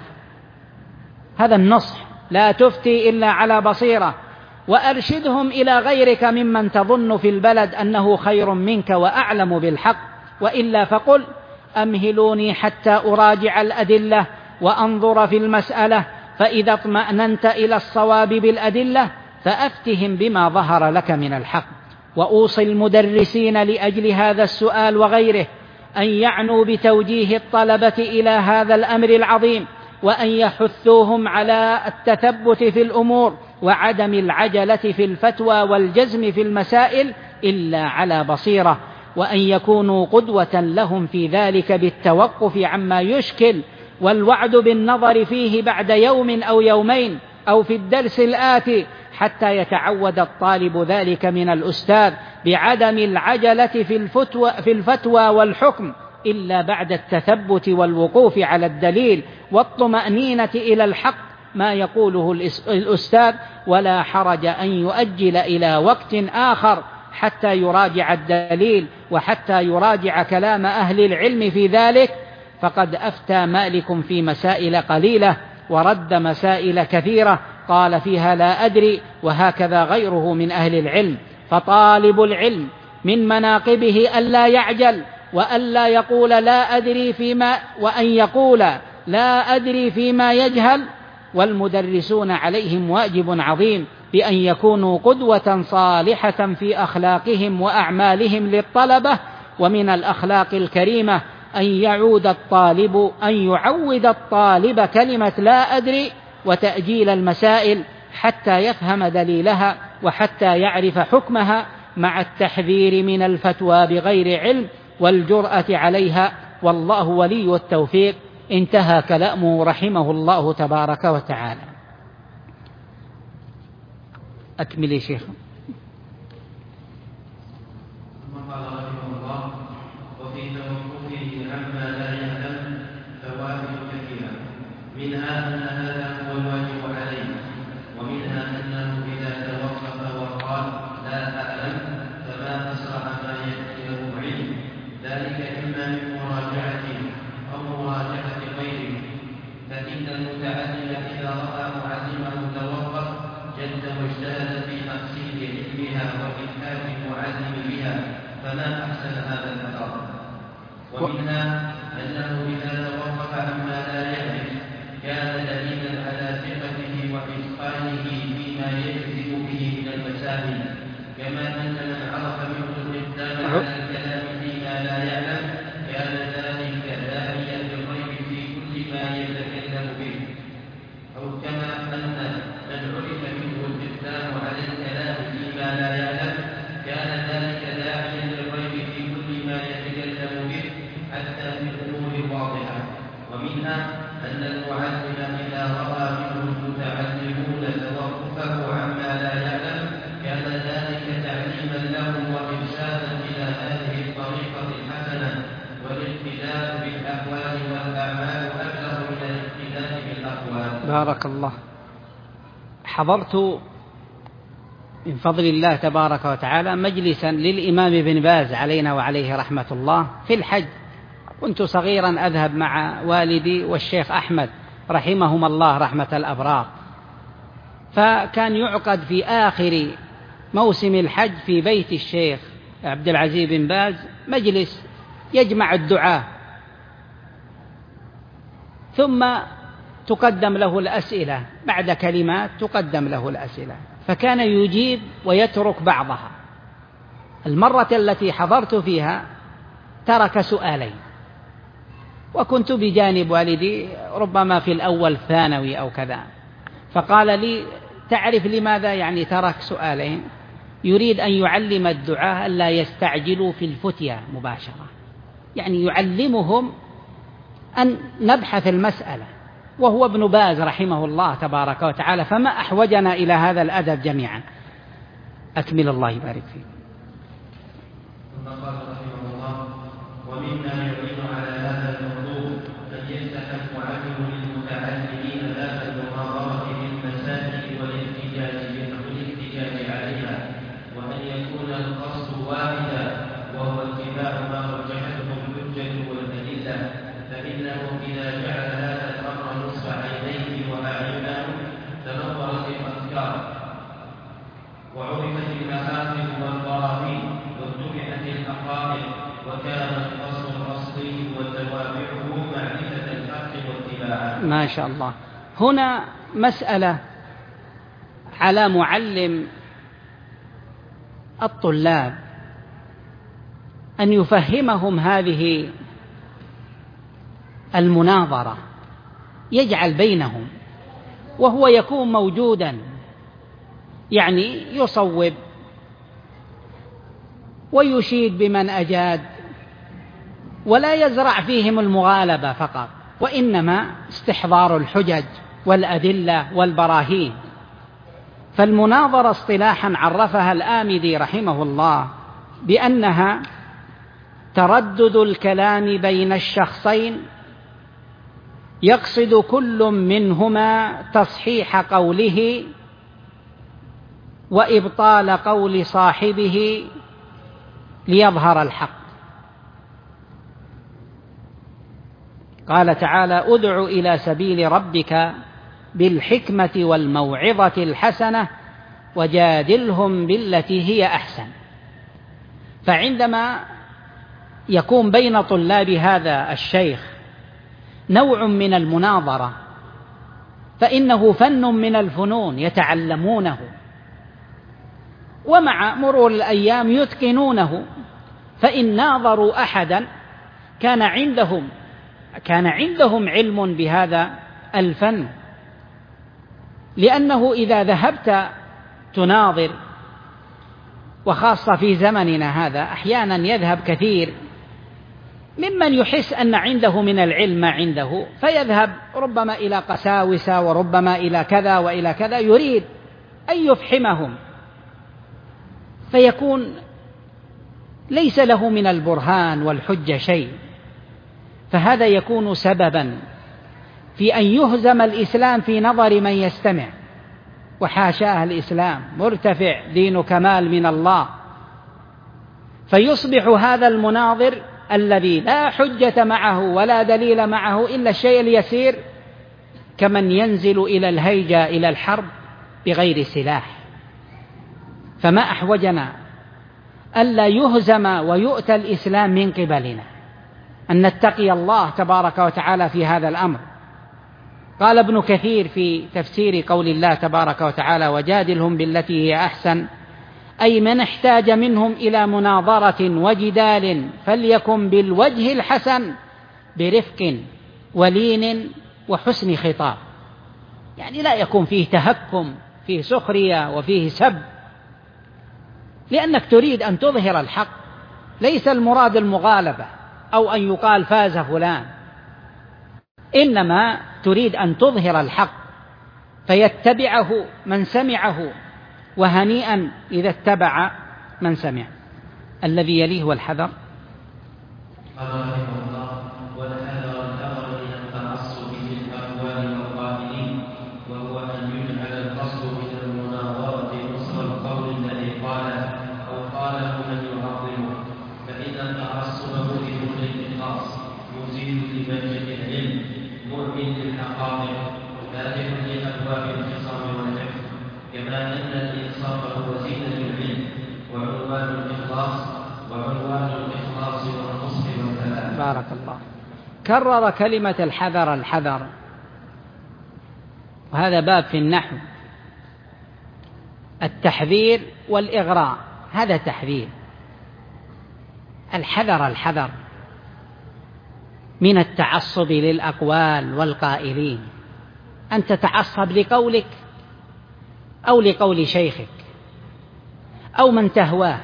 هذا النصح: لا تفتي إلا على بصيرة، وأرشدهم إلى غيرك ممن تظن في البلد أنه خير منك وأعلم بالحق، وإلا فقل: أمهلوني حتى أراجع الأدلة وأنظر في المسألة، فإذا اطمأننت إلى الصواب بالأدلة فأفتهم بما ظهر لك من الحق. وأوصي المدرسين لأجل هذا السؤال وغيره أن يعنوا بتوجيه الطلبة إلى هذا الأمر العظيم، وأن يحثوهم على التثبت في الأمور وعدم العجلة في الفتوى والجزم في المسائل إلا على بصيرة، وأن يكونوا قدوة لهم في ذلك بالتوقف عما يشكل والوعد بالنظر فيه بعد يوم أو يومين أو في الدرس الآتي، حتى يتعود الطالب ذلك من الأستاذ بعدم العجلة في الفتوى والحكم إلا بعد التثبت والوقوف على الدليل والطمأنينة إلى الحق ما يقوله الأستاذ، ولا حرج أن يؤجل إلى وقت آخر حتى يراجع الدليل وحتى يراجع كلام أهل العلم في ذلك. فقد أفتى مالك في مسائل قليلة ورد مسائل كثيرة قال فيها لا أدري، وهكذا غيره من أهل العلم. فطالب العلم من مناقبه ألا يعجل، وألا يقول لا أدري فيما، وأن يقول لا أدري فيما يجهل. والمدرسون عليهم واجب عظيم بأن يكونوا قدوة صالحة في أخلاقهم وأعمالهم للطلبة. ومن الأخلاق الكريمة أن يعود الطالب كلمة لا أدري وتأجيل المسائل حتى يفهم دليلها وحتى يعرف حكمها، مع التحذير من الفتوى بغير علم والجرأة عليها، والله ولي التوفيق. انتهى كلامه رحمه الله تبارك وتعالى. أكمل يا شيخ. ثم قال رحمه الله: وفي توقفه عما لا يعلم فوائد كثيرة، منها أن هذا هو الواجب عليه، ومنها أنه إذا توقف وقال لا أعلم فما أسرع ما يأتيه علم، ذلك إما من مراجعته أو مراجعة غيره. فإن المتعلم إذا رأى معلمه توقف جد واجتهد في تحصيل علمها وإلحاق المعلم بها، فما أحسن هذا الأثر. ومنها أنه إذا توقف عما لا يعرف كان دليلا على ثقته وإتقانه فيما يجزم به من المسائل، كما أن من عرف منه الإقدام على الكلام فيما لا يعلم كان ذلك داعيا للريب في كل ما يتكلم به. أو كما أن من عرف منه الإقدام على الكلام فيما لا يعلم كان ذلك داعيا للريب في كل ما يتكلم به حتى في الأمور الواضحة. ومنها أن المعلم إذا رأى منه المتعلمون توقفه عما لا يعلم كان ذلك تعليما لهم وإرشادا إلى هذه الطريقة الحسنة، والاقتداء بالأقوال والأعمال أكثر من الاقتداء بالأقوال. بارك الله. حضرت من فضل الله تبارك وتعالى مجلسا للإمام ابن باز علينا وعليه رحمة الله في الحج. كنت صغيرا أذهب مع والدي والشيخ أحمد رحمهما الله رحمة الأبرار، فكان يعقد في آخر موسم الحج في بيت الشيخ عبد العزيز بن باز مجلس يجمع الدعاة، ثم تقدم له الأسئلة، بعد كلمات تقدم له الأسئلة، فكان يجيب ويترك بعضها. المرة التي حضرت فيها ترك سؤالين، وكنت بجانب والدي ربما في الأول ثانوي أو كذا، فقال لي: تعرف لماذا يعني ترك سؤالين؟ يريد أن يعلم الدعاة ألا يستعجلوا في الفتية مباشرة، يعني يعلمهم أن نبحث المسألة، وهو ابن باز رحمه الله تبارك وتعالى، فما أحوجنا إلى هذا الأدب جميعا. أكمل الله يبارك فيك. ثم قال رحمه الله: ومما يعين على هذا المطلوب أن يفتح المعلم للمتعلمين باب المناظرة بالمسائل والاحتجاج عليها، وأن يكون القصد واحدا وهو اتباع ما رجحته الحجة والأدلة، فإنه إذا جعل هذا الأمر نصب عينيه وأعينه تنورت الأفكار وعرفت المحاسن والبراهين واتبعت الحقائق، وكان القصد الأصلي وتوابعه معرفة الحق واتباعه. ما شاء الله. هنا مسألة على معلم الطلاب أن يفهمهم هذه المناظرة، يجعل بينهم وهو يكون موجودا، يعني يصوب ويشيد بمن أجاد، ولا يزرع فيهم المغالبة فقط، وإنما استحضار الحجج والأدلة والبراهين. فالمناظرة اصطلاحا عرفها الآمدي رحمه الله بأنها تردد الكلام بين الشخصين يقصد كل منهما تصحيح قوله وإبطال قول صاحبه ليظهر الحق. قال تعالى: ادع إلى سبيل ربك بالحكمة والموعظة الحسنة وجادلهم بالتي هي أحسن. فعندما يكون بين طلاب هذا الشيخ نوع من المناظرة، فإنه فن من الفنون يتعلمونه، ومع مرور الأيام يتقنونه. فإن ناظروا أحدا كان عندهم علم بهذا الفن، لأنه إذا ذهبت تناظر، وخاصة في زمننا هذا أحيانا يذهب كثير ممن يحس أن عنده من العلم ما عنده، فيذهب ربما إلى قساوسة وربما إلى كذا وإلى كذا، يريد أن يفحمهم، فيكون ليس له من البرهان والحجة شيء، فهذا يكون سببا في أن يهزم الإسلام في نظر من يستمع. وحاشاه، الإسلام مرتفع دين كمال من الله، فيصبح هذا المناظر الذي لا حجة معه ولا دليل معه إلا الشيء اليسير كمن ينزل إلى الهيجة إلى الحرب بغير سلاح. فما أحوجنا ألا يهزم ويؤتى الإسلام من قبلنا، أن نتقي الله تبارك وتعالى في هذا الأمر. قال ابن كثير في تفسير قول الله تبارك وتعالى: وجادلهم بالتي هي أحسن، أي من احتاج منهم إلى مناظرة وجدال فليكن بالوجه الحسن برفق ولين وحسن خطاب، يعني لا يكون فيه تهكم، فيه سخرية وفيه سب، لأنك تريد أن تظهر الحق، ليس المراد المغالبة أو أن يقال فاز فلان، إنما تريد أن تظهر الحق فيتبعه من سمعه، وهنيئا إذا اتبع من سمع. الذي يليه والحذر. قال رحمه الله: والحذر الأمر من التعصب في الأقوال والقائلين، أنواع الخصام والحفظ، كما أن الإنصاف هو زينة العلم وعنوان الإخلاص والنصح والثبات. بارك الله. كرر كلمة الحذر الحذر، وهذا باب في النحو. التحذير والإغراء، هذا تحذير. الحذر الحذر من التعصب للأقوال والقائلين، أن تتعصب لقولك أو لقول شيخك أو من تهواه،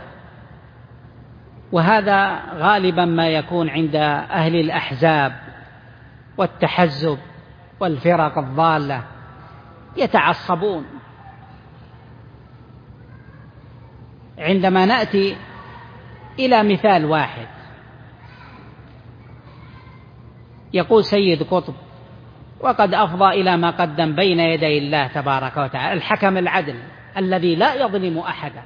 وهذا غالبا ما يكون عند أهل الأحزاب والتحزب والفرق الضالة، يتعصبون. عندما نأتي إلى مثال واحد، يقول سيد قطب وقد أفضى إلى ما قدم بين يدي الله تبارك وتعالى، الحكم العدل الذي لا يظلم أحدا،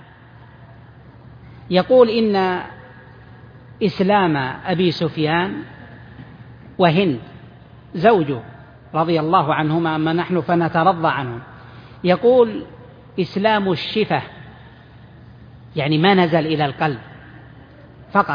يقول إن إسلام أبي سفيان وهند زوجه رضي الله عنهما، أما نحن فنترضى عنهم، يقول إسلام الشفة، يعني ما نزل إلى القلب فقط.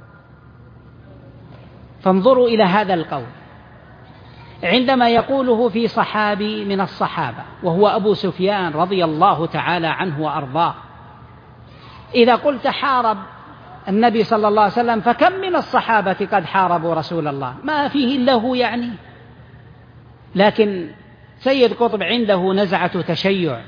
فانظروا إلى هذا القول عندما يقوله في صحابي من الصحابة وهو أبو سفيان رضي الله تعالى عنه وأرضاه. إذا قلت حارب النبي صلى الله عليه وسلم، فكم من الصحابة قد حاربوا رسول الله، ما فيه إلا هو يعني. لكن سيد قطب عنده نزعة تشيع،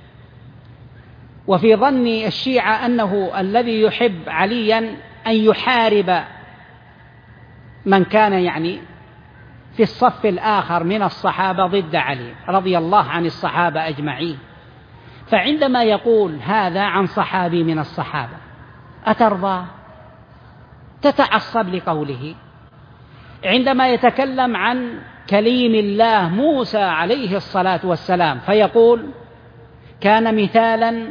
وفي ظن الشيعة أنه الذي يحب عليا أن يحارب من كان يعني في الصف الآخر من الصحابة ضد علي رضي الله عن الصحابة أجمعين. فعندما يقول هذا عن صحابي من الصحابة، أترضى تتعصب لقوله؟ عندما يتكلم عن كليم الله موسى عليه الصلاة والسلام فيقول كان مثالا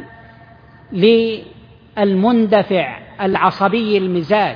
للمندفع العصبي المزاج،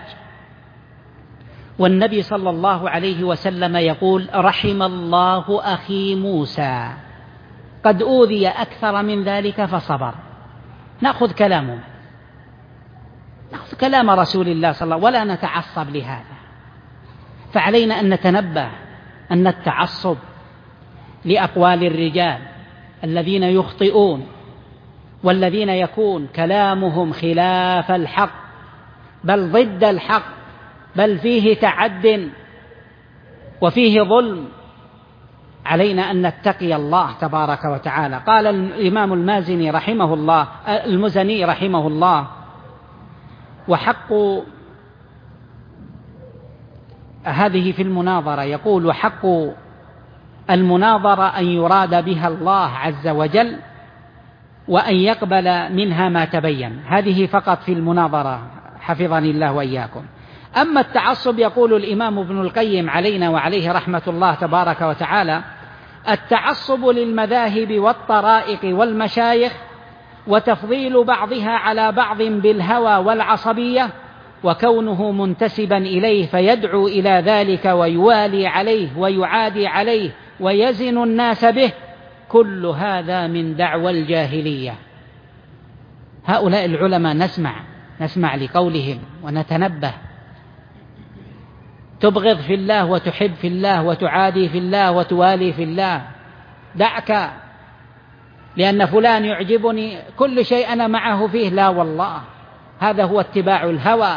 والنبي صلى الله عليه وسلم يقول رحم الله أخي موسى قد أوذي أكثر من ذلك فصبر. نأخذ كلامه، نأخذ كلام رسول الله صلى الله عليه وسلم ولا نتعصب لهذا. فعلينا أن نتنبه أن التعصب لأقوال الرجال الذين يخطئون والذين يكون كلامهم خلاف الحق بل ضد الحق بل فيه تعد وفيه ظلم، علينا أن نتقي الله تبارك وتعالى. قال الإمام المازني رحمه الله المزني رحمه الله: وحق هذه في المناظرة، يقول وحق المناظرة أن يراد بها الله عز وجل وأن يقبل منها ما تبين. هذه فقط في المناظرة حفظني الله وإياكم. أما التعصب، يقول الإمام ابن القيم علينا وعليه رحمة الله تبارك وتعالى: التعصب للمذاهب والطرائق والمشايخ وتفضيل بعضها على بعض بالهوى والعصبية وكونه منتسبا إليه فيدعو إلى ذلك ويوالي عليه ويعادي عليه ويزن الناس به، كل هذا من دعوى الجاهلية. هؤلاء العلماء نسمع لقولهم ونتنبه. تبغض في الله وتحب في الله وتعادي في الله وتوالي في الله، دعك لأن فلان يعجبني كل شيء أنا معه فيه، لا والله، هذا هو اتباع الهوى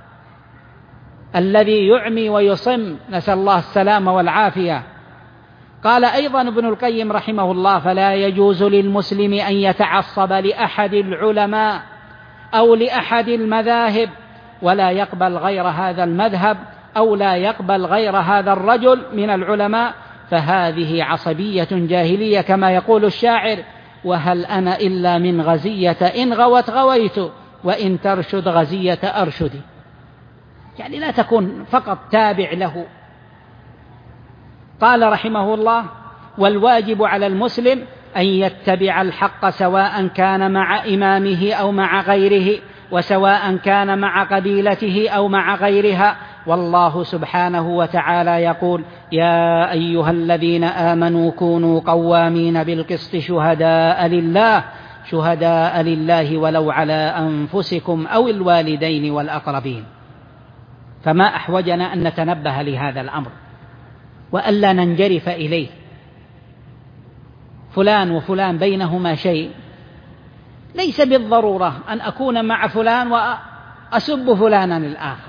الذي يعمي ويصم، نسأل الله السلامة والعافية. قال أيضا ابن القيم رحمه الله: فلا يجوز للمسلم أن يتعصب لأحد العلماء أو لأحد المذاهب ولا يقبل غير هذا المذهب أو لا يقبل غير هذا الرجل من العلماء، فهذه عصبية جاهلية كما يقول الشاعر: وهل أنا إلا من غزية إن غوت غويت وإن ترشد غزية أرشدي. يعني لا تكون فقط تابع له. قال رحمه الله: والواجب على المسلم أن يتبع الحق سواء كان مع إمامه أو مع غيره، وسواء كان مع قبيلته أو مع غيرها، والله سبحانه وتعالى يقول: يا أيها الذين آمنوا كونوا قوامين بالقسط شهداء لله ولو على أنفسكم أو الوالدين والأقربين. فما أحوجنا أن نتنبه لهذا الأمر وألا ننجرف إليه. فلان وفلان بينهما شيء، ليس بالضرورة أن أكون مع فلان وأسب فلانا الآخر.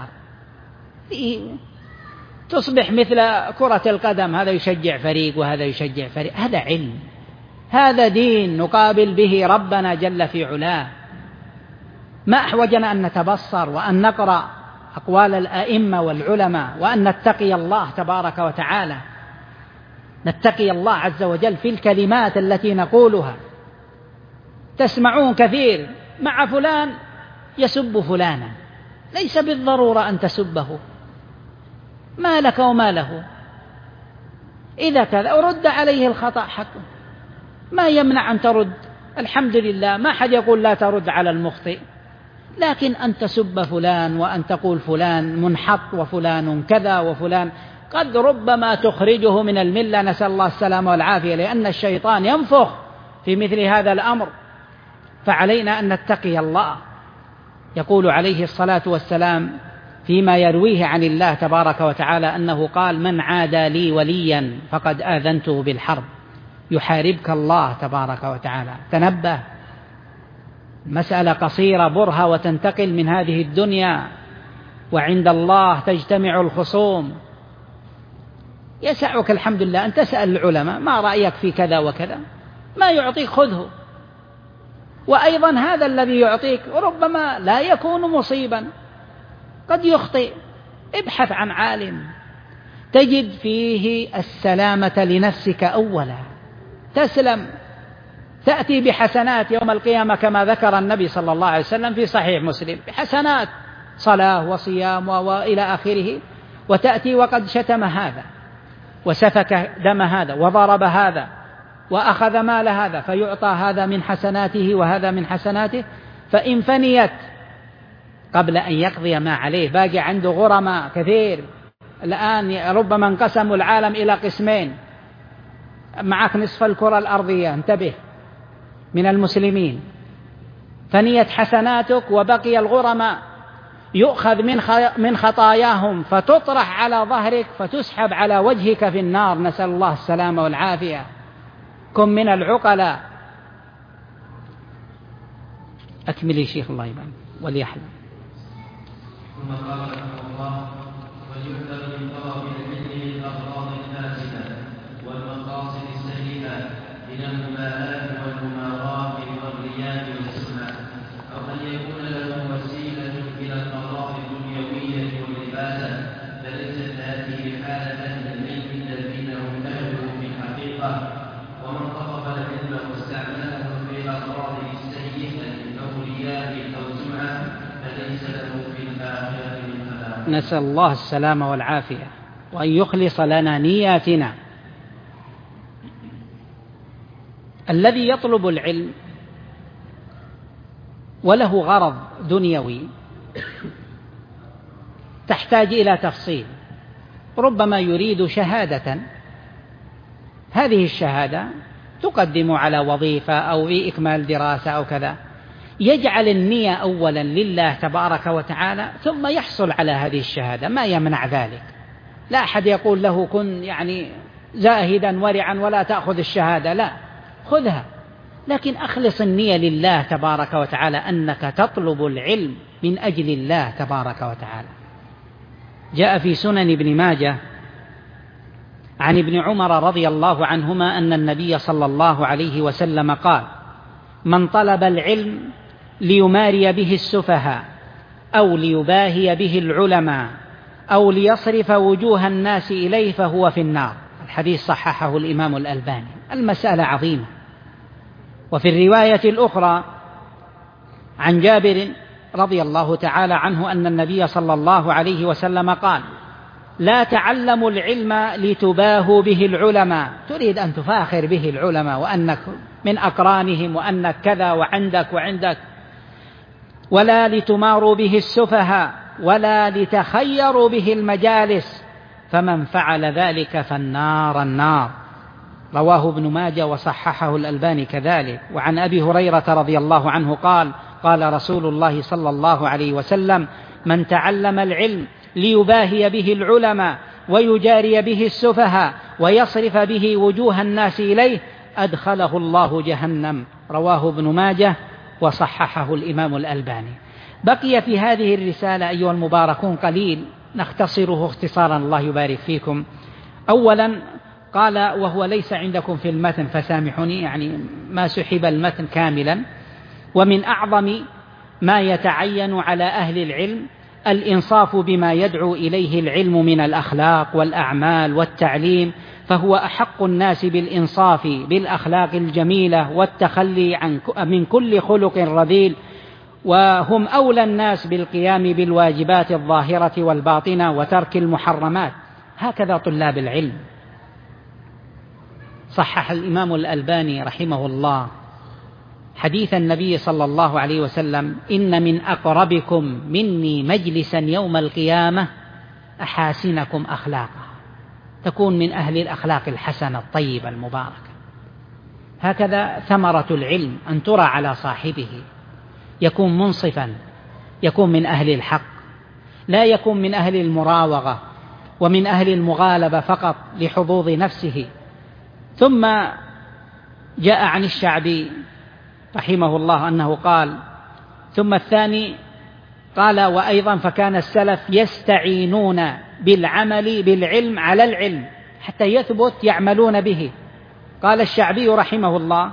تصبح مثل كرة القدم، هذا يشجع فريق وهذا يشجع فريق. هذا علم، هذا دين نقابل به ربنا جل في علاه. ما أحوجنا أن نتبصر وأن نقرأ أقوال الأئمة والعلماء وأن نتقي الله تبارك وتعالى، نتقي الله عز وجل في الكلمات التي نقولها. تسمعون كثير مع فلان يسب فلانا، ليس بالضرورة أن تسبه، ما لك وما له. إذا كذا رد عليه الخطأ حقه، ما يمنع أن ترد، الحمد لله، ما حد يقول لا ترد على المخطئ. لكن أن تسب فلان وأن تقول فلان منحط وفلان كذا وفلان، قد ربما تخرجه من الملة، نسأل الله السلامة والعافية، لأن الشيطان ينفخ في مثل هذا الأمر. فعلينا أن نتقي الله. يقول عليه الصلاة والسلام فيما يرويه عن الله تبارك وتعالى أنه قال: من عادى لي وليا فقد آذنته بالحرب. يحاربك الله تبارك وتعالى. تنبه، مسألة قصيرة برهة وتنتقل من هذه الدنيا، وعند الله تجتمع الخصوم. يسعك الحمد لله أن تسأل العلماء ما رأيك في كذا وكذا، ما يعطيك خذه. وأيضا هذا الذي يعطيك ربما لا يكون مصيبا، قد يخطئ. ابحث عن عالم تجد فيه السلامة لنفسك أولا، تسلم، تأتي بحسنات يوم القيامة كما ذكر النبي صلى الله عليه وسلم في صحيح مسلم، بحسنات صلاة وصيام وإلى آخره، وتأتي وقد شتم هذا وسفك دم هذا وضرب هذا وأخذ مال هذا، فيعطى هذا من حسناته وهذا من حسناته. فإن فنيت قبل أن يقضي ما عليه، باقي عنده غرماء كثير الآن، ربما انقسموا العالم إلى قسمين، معك نصف الكرة الأرضية، انتبه، من المسلمين، فنيت حسناتك وبقي الغرماء، يؤخذ من خطاياهم فتطرح على ظهرك فتسحب على وجهك في النار، نسأل الله السلامة والعافية. كن من العقلاء. أكمل يا شيخ، الله يبارك وليحلم. ثم قال رحمه الله: وليحذر من طلب العلم للأغراض الفاسدة والمقاصد السيئة من المباهات والممارات والرياء والسمعة، أو أن يكون له وسيلة إلى الأغراض الدنيوية واللباسة، فليست هذه حالة العلم الذين هم أهله في الحقيقة. ومن طلب العلم واستعمله في الأغراض السيئة أو رياء أو سمعة فليس له في الآخرة من خلاق. نسأل الله السلامة والعافية، وأن يخلص لنا نياتنا. الذي يطلب العلم وله غرض دنيوي تحتاج إلى تفصيل. ربما يريد شهادة، هذه الشهادة تقدم على وظيفة أو في إكمال دراسة أو كذا، يجعل النية أولا لله تبارك وتعالى ثم يحصل على هذه الشهادة، ما يمنع ذلك. لا أحد يقول له كن يعني زاهدا ورعا ولا تأخذ الشهادة، لا، خذها، لكن أخلص النية لله تبارك وتعالى أنك تطلب العلم من أجل الله تبارك وتعالى. جاء في سنن ابن ماجه عن ابن عمر رضي الله عنهما أن النبي صلى الله عليه وسلم قال: من طلب العلم ليماري به السفهاء أو ليباهي به العلماء أو ليصرف وجوه الناس إليه فهو في النار. الحديث صححه الإمام الألباني. المسألة عظيمة. وفي الرواية الأخرى عن جابر رضي الله تعالى عنه أن النبي صلى الله عليه وسلم قال: لا تعلموا العلم لتباهوا به العلماء، تريد أن تفاخر به العلماء وأنك من أقرانهم وأنك كذا وعندك، ولا لتماروا به السفهاء، ولا لتخيروا به المجالس، فمن فعل ذلك فالنار النار. رواه ابن ماجه وصححه الألباني كذلك. وعن أبي هريرة رضي الله عنه قال: قال رسول الله صلى الله عليه وسلم: من تعلم العلم ليباهي به العلماء ويجاري به السفهاء ويصرف به وجوه الناس إليه أدخله الله جهنم. رواه ابن ماجه وصححه الإمام الألباني. بقي في هذه الرسالة أيها المباركون قليل نختصره اختصارا الله يبارك فيكم. أولا قال، وهو ليس عندكم في المتن فسامحوني، يعني ما سحب المتن كاملا: ومن أعظم ما يتعين على أهل العلم الإنصاف بما يدعو إليه العلم من الأخلاق والأعمال والتعليم، فهو أحق الناس بالإنصاف بالأخلاق الجميلة والتخلي من كل خلق رذيل، وهم أولى الناس بالقيام بالواجبات الظاهرة والباطنة وترك المحرمات. هكذا طلاب العلم. صحح الإمام الألباني رحمه الله حديث النبي صلى الله عليه وسلم: إن من أقربكم مني مجلسا يوم القيامة أحاسنكم أخلاقا. تكون من أهل الأخلاق الحسنة الطيبة المباركة. هكذا ثمرة العلم أن ترى على صاحبه، يكون منصفا، يكون من أهل الحق، لا يكون من أهل المراوغة ومن أهل المغالبة فقط لحظوظ نفسه. ثم جاء عن الشعبي رحمه الله أنه قال: ثم الثاني قال: وأيضا فكان السلف يستعينون بالعمل بالعلم على العلم حتى يثبت يعملون به. قال الشعبي رحمه الله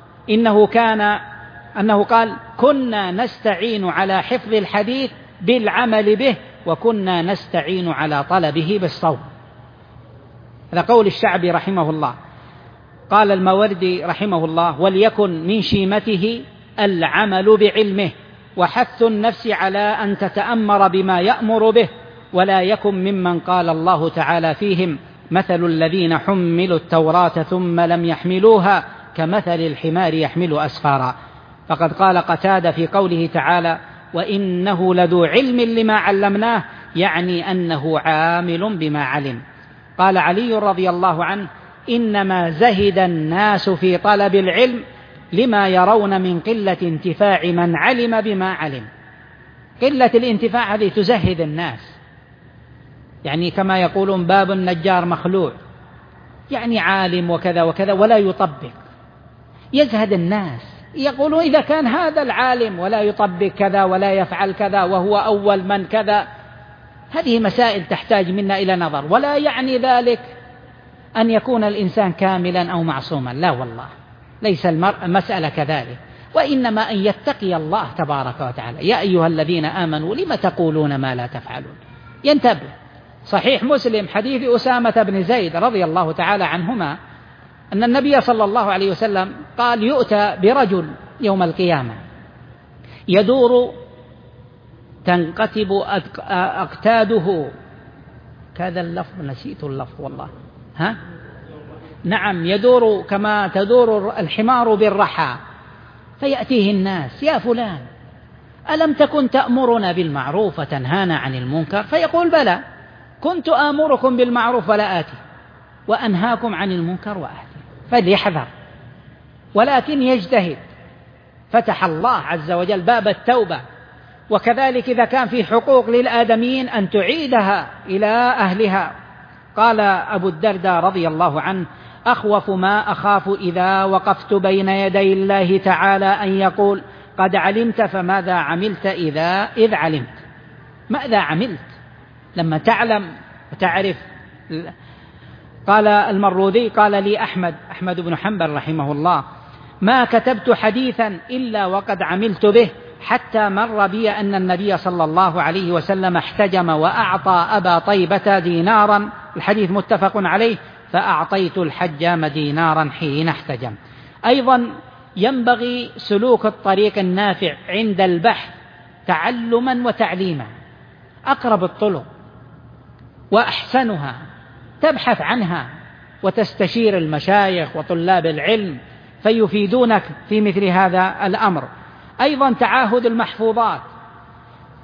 أنه قال: كنا نستعين على حفظ الحديث بالعمل به، وكنا نستعين على طلبه بالصوم. هذا قول الشعبي رحمه الله. قال الماوردي رحمه الله: وليكن من شيمته العمل بعلمه وحث النفس على أن تتأمر بما يأمر به، ولا يكن ممن قال الله تعالى فيهم: مثل الذين حملوا التوراة ثم لم يحملوها كمثل الحمار يحمل أسفارا. فقد قال قتادة في قوله تعالى: وإنه لذو علم لما علمناه، يعني أنه عامل بما علم. قال علي رضي الله عنه: إنما زهد الناس في طلب العلم لما يرون من قلة انتفاع من علم بما علم. قلة الانتفاع هذه تزهد الناس، يعني كما يقولون باب النجار مخلوع، يعني عالم وكذا وكذا ولا يطبق. يزهد الناس، يقولون إذا كان هذا العالم ولا يطبق كذا ولا يفعل كذا وهو أول من كذا. هذه مسائل تحتاج منا إلى نظر، ولا يعني ذلك أن يكون الإنسان كاملا أو معصوما، لا والله، ليس المسألة كذلك، وإنما أن يتقي الله تبارك وتعالى. يا أيها الذين آمنوا لم تقولون ما لا تفعلون. ينتبه. صحيح مسلم حديث أسامة بن زيد رضي الله تعالى عنهما أن النبي صلى الله عليه وسلم قال: يؤتى برجل يوم القيامة يدور تنقتب أقتاده، كذا اللفظ نسيت اللفظ والله، نعم، يدور كما تدور الحمار بالرحى، فيأتيه الناس: يا فلان ألم تكن تأمرنا بالمعروف وتنهانا عن المنكر؟ فيقول: بلى، كنت آمركم بالمعروف ولا آتي، وأنهاكم عن المنكر وآتي. فليحذر، ولكن يجتهد. فتح الله عز وجل باب التوبة. وكذلك إذا كان في حقوق للآدميين أن تعيدها إلى أهلها. قال أبو الدرداء رضي الله عنه: أخوف ما أخاف إذا وقفت بين يدي الله تعالى أن يقول: قد علمت فماذا عملت إذ علمت. ماذا عملت لما تعلم وتعرف؟ قال المروذي: قال لي أحمد بن حنبل رحمه الله: ما كتبت حديثا إلا وقد عملت به، حتى مر بي أن النبي صلى الله عليه وسلم احتجم وأعطى أبا طيبة دينارا، الحديث متفق عليه، فأعطيت الحجام دينارا حين احتجم. أيضا ينبغي سلوك الطريق النافع عند البحث تعلما وتعليما. أقرب الطرق وأحسنها تبحث عنها وتستشير المشايخ وطلاب العلم فيفيدونك في مثل هذا الأمر. أيضا تعاهد المحفوظات،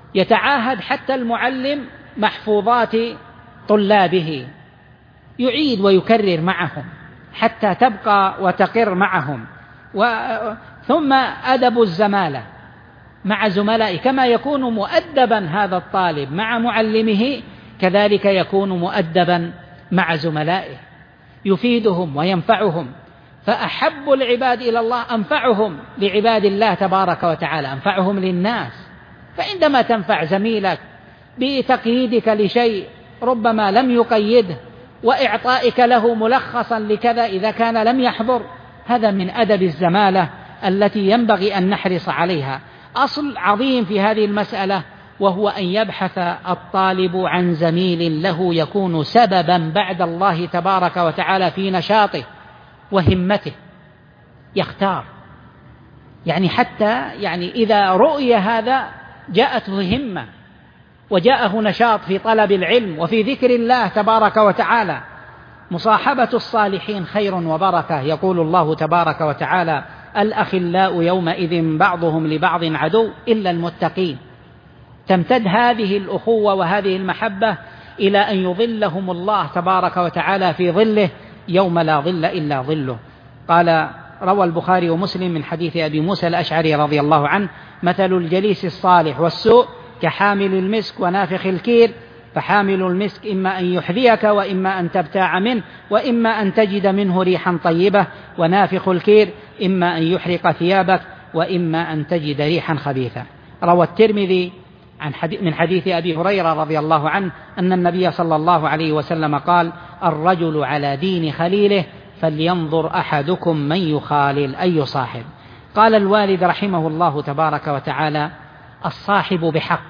يتعاهد حتى المعلم محفوظات طلابه، يعيد ويكرر معهم حتى تبقى وتقر معهم. ثم أدب الزمالة مع زملائه، كما يكون مؤدبا هذا الطالب مع معلمه كذلك يكون مؤدبا مع زملائه، يفيدهم وينفعهم. فأحب العباد إلى الله أنفعهم لعباد الله تبارك وتعالى، أنفعهم للناس. فعندما تنفع زميلك بتقييدك لشيء ربما لم يقيده وإعطائك له ملخصا لكذا إذا كان لم يحضر، هذا من أدب الزمالة التي ينبغي أن نحرص عليها. أصل عظيم في هذه المسألة وهو أن يبحث الطالب عن زميل له يكون سببا بعد الله تبارك وتعالى في نشاطه وهمته، يختار حتى إذا رؤي هذا جاءته همة وجاءه نشاط في طلب العلم وفي ذكر الله تبارك وتعالى. مصاحبة الصالحين خير وبركة، يقول الله تبارك وتعالى: الأخلاء يومئذ بعضهم لبعض عدو إلا المتقين. تمتد هذه الأخوة وهذه المحبة إلى أن يظلهم الله تبارك وتعالى في ظله يوم لا ظل إلا ظله. قال روى البخاري ومسلم من حديث أبي موسى الأشعري رضي الله عنه: مثل الجليس الصالح والسوء كحامل المسك ونافخ الكير، فحامل المسك إما أن يحذيك وإما أن تبتاع منه وإما أن تجد منه ريحا طيبة، ونافخ الكير إما أن يحرق ثيابك وإما أن تجد ريحا خبيثة. روى الترمذي من حديث أبي هريرة رضي الله عنه أن النبي صلى الله عليه وسلم قال: الرجل على دين خليله فلينظر أحدكم من يخالل أي يصاحب. قال الوالد رحمه الله تبارك وتعالى: الصاحب بحق،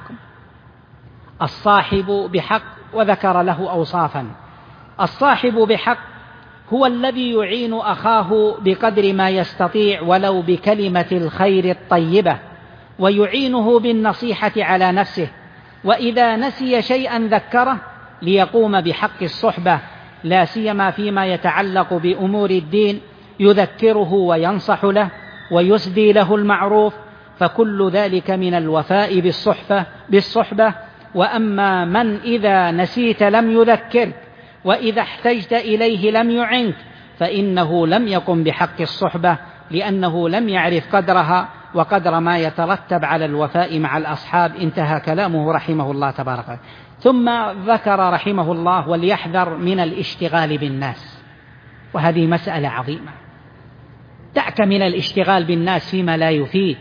الصاحب بحق، وذكر له أوصافا. الصاحب بحق هو الذي يعين أخاه بقدر ما يستطيع ولو بكلمة الخير الطيبة، ويعينه بالنصيحة على نفسه، وإذا نسي شيئا ذكره ليقوم بحق الصحبة، لا سيما فيما يتعلق بأمور الدين، يذكره وينصح له ويسدي له المعروف، فكل ذلك من الوفاء بالصحبة. وأما من إذا نسيت لم يذكرك وإذا احتجت إليه لم يعنك فإنه لم يقم بحق الصحبة، لأنه لم يعرف قدرها وقدر ما يترتب على الوفاء مع الأصحاب. انتهى كلامه رحمه الله تبارك وتعالى. ثم ذكر رحمه الله: وليحذر من الاشتغال بالناس. وهذه مسألة عظيمة، دعك من الاشتغال بالناس فيما لا يفيد.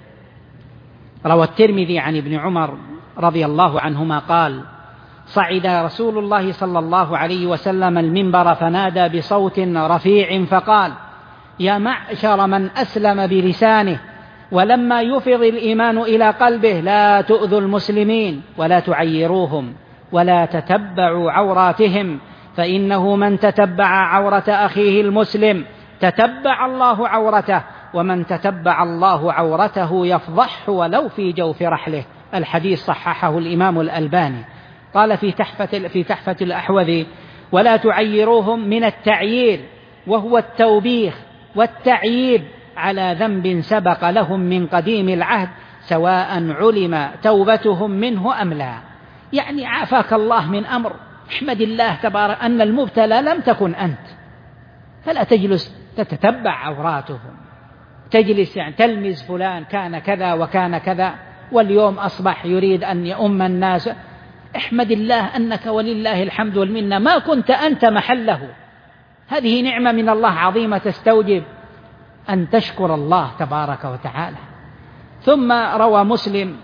روى الترمذي عن ابن عمر رضي الله عنهما قال: صعد رسول الله صلى الله عليه وسلم المنبر فنادى بصوت رفيع فقال: يا معشر من أسلم بلسانه ولما يفض الإيمان إلى قلبه، لا تؤذوا المسلمين ولا تعيروهم ولا تتبعوا عوراتهم، فإنه من تتبع عورة أخيه المسلم تتبع الله عورته، ومن تتبع الله عورته يفضحه ولو في جوف رحله. الحديث صححه الإمام الألباني. قال في تحفة الأحوذي: ولا تعيروهم من التعيير، وهو التوبيخ والتعييب على ذنب سبق لهم من قديم العهد، سواء علم توبتهم منه أم لا. عافاك الله من أمر، احمد الله تبارك أن المبتلى لم تكن أنت، فلا تجلس تتتبع عوراتهم، تجلس تلمز فلان كان كذا وكان كذا واليوم أصبح يريد أن يؤم الناس. احمد الله أنك ولله الحمد والمنة ما كنت أنت محله. هذه نعمة من الله عظيمة تستوجب أن تشكر الله تبارك وتعالى. ثم روى مسلم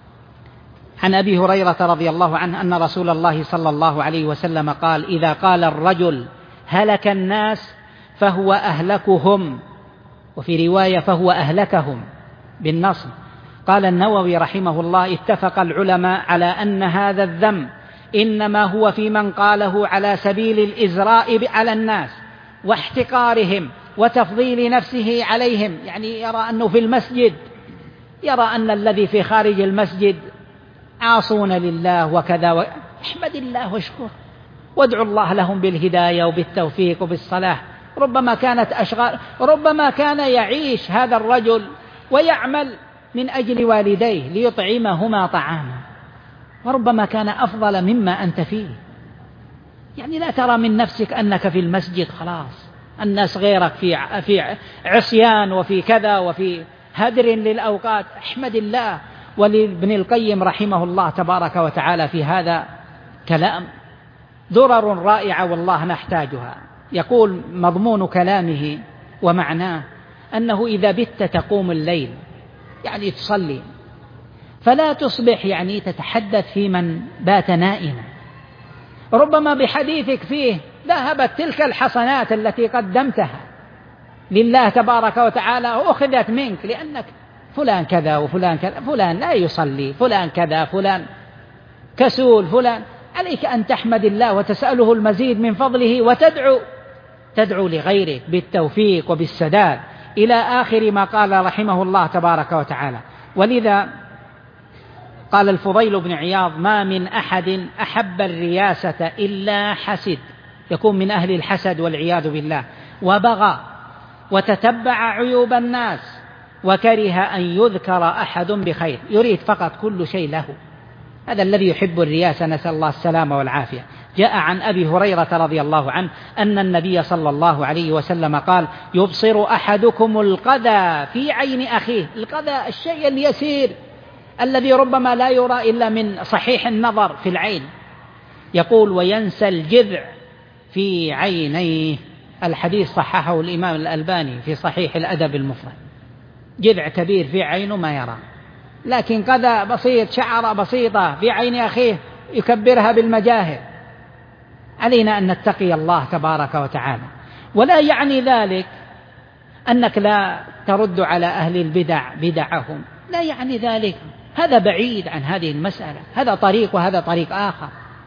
عن أبي هريرة رضي الله عنه أن رسول الله صلى الله عليه وسلم قال: إذا قال الرجل هلك الناس فهو أهلكهم، وفي رواية فهو أهلكهم بالنصب. قال النووي رحمه الله: اتفق العلماء على أن هذا الذم إنما هو في من قاله على سبيل الإزراء على الناس واحتقارهم وتفضيل نفسه عليهم، يرى أنه في المسجد يرى أن الذي في خارج المسجد عاصون لله وكذا احمد الله واشكر وادعو الله لهم بالهداية وبالتوفيق وبالصلاح. ربما كانت أشغال، ربما كان يعيش هذا الرجل ويعمل من أجل والديه ليطعمهما طعاما، وربما كان أفضل مما أنت فيه. يعني لا ترى من نفسك أنك في المسجد خلاص الناس غيرك في عصيان وفي كذا وفي هدر للأوقات. احمد الله. ولابن القيم رحمه الله تبارك وتعالى في هذا كلام درر رائعة والله نحتاجها. يقول مضمون كلامه ومعناه أنه إذا بت تقوم الليل يعني تصلي، فلا تصبح يعني تتحدث في من بات نائما، ربما بحديثك فيه ذهبت تلك الحسنات التي قدمتها لله تبارك وتعالى وأخذت منك، لأنك فلان كذا وفلان كذا، فلان لا يصلي، فلان كذا، فلان كسول، فلان. عليك أن تحمد الله وتسأله المزيد من فضله وتدعو لغيرك بالتوفيق وبالسداد إلى آخر ما قال رحمه الله تبارك وتعالى. ولذا قال الفضيل بن عياض: ما من أحد أحب الرياسة إلا حسد، يكون من أهل الحسد والعياذ بالله، وبغى وتتبع عيوب الناس وكره أن يذكر أحد بخير، يريد فقط كل شيء له. هذا الذي يحب الرياسة، نسأل الله السلامة والعافية. جاء عن أبي هريرة رضي الله عنه أن النبي صلى الله عليه وسلم قال: يبصر أحدكم القذى في عين أخيه. القذى الشيء اليسير الذي ربما لا يرى إلا من صحيح النظر في العين. يقول: وينسى الجذع في عينيه. الحديث صححه الإمام الألباني في صحيح الأدب المفرد. جذع كبير في عينه ما يرى، لكن قذى بسيط، شعرة بسيطة في عين أخيه يكبرها بالمجاهر. علينا أن نتقي الله تبارك وتعالى. ولا يعني ذلك أنك لا ترد على أهل البدع بدعهم، لا يعني ذلك، هذا بعيد عن هذه المسألة، هذا طريق وهذا طريق آخر.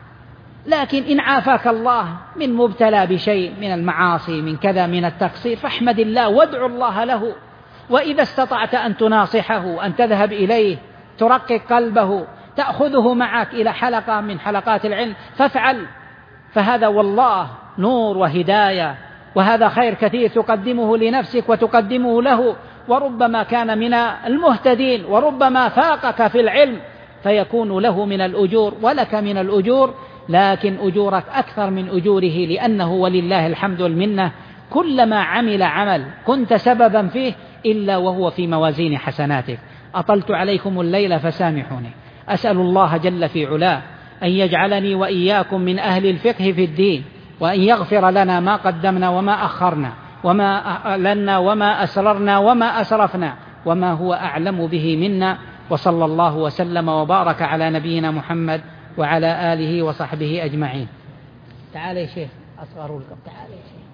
لكن إن عافاك الله من مبتلى بشيء من المعاصي، من كذا، من التقصير، فاحمد الله وادعو الله له. وإذا استطعت أن تناصحه، أن تذهب إليه، ترقق قلبه، تأخذه معك إلى حلقة من حلقات العلم، فافعل، فهذا والله نور وهداية، وهذا خير كثير تقدمه لنفسك وتقدمه له. وربما كان من المهتدين، وربما فاقك في العلم، فيكون له من الأجور ولك من الأجور، لكن أجورك أكثر من أجوره، لأنه ولله الحمد والمنة كلما عمل عمل كنت سببا فيه إلا وهو في موازين حسناتك. أطلت عليكم الليل فسامحوني. أسأل الله جل في علاه أن يجعلني وإياكم من أهل الفقه في الدين، وأن يغفر لنا ما قدمنا وما أخرنا، وما أعلنا وما أسررنا وما أسرفنا، وما هو أعلم به منا. وصلى الله وسلم وبارك على نبينا محمد وعلى آله وصحبه أجمعين. تعال يا شيخ، أصغر لكم، تعال يا شيخ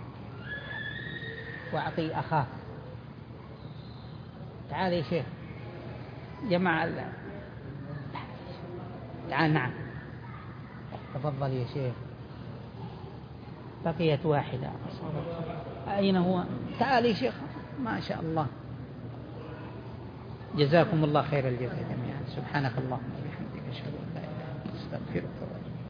وأعطي أخاك. تعال يا شيخ، جمع تعال. نعم، تفضل يا شيخ. بقيت واحدة. أين هو؟ تعال يا شيخ. ما شاء الله، جزاكم الله خير الجزاء جميعا. سبحانك اللهم وبحمدك، أشهد أن لا إله إلا أنت، أستغفرك وأتوب إليك.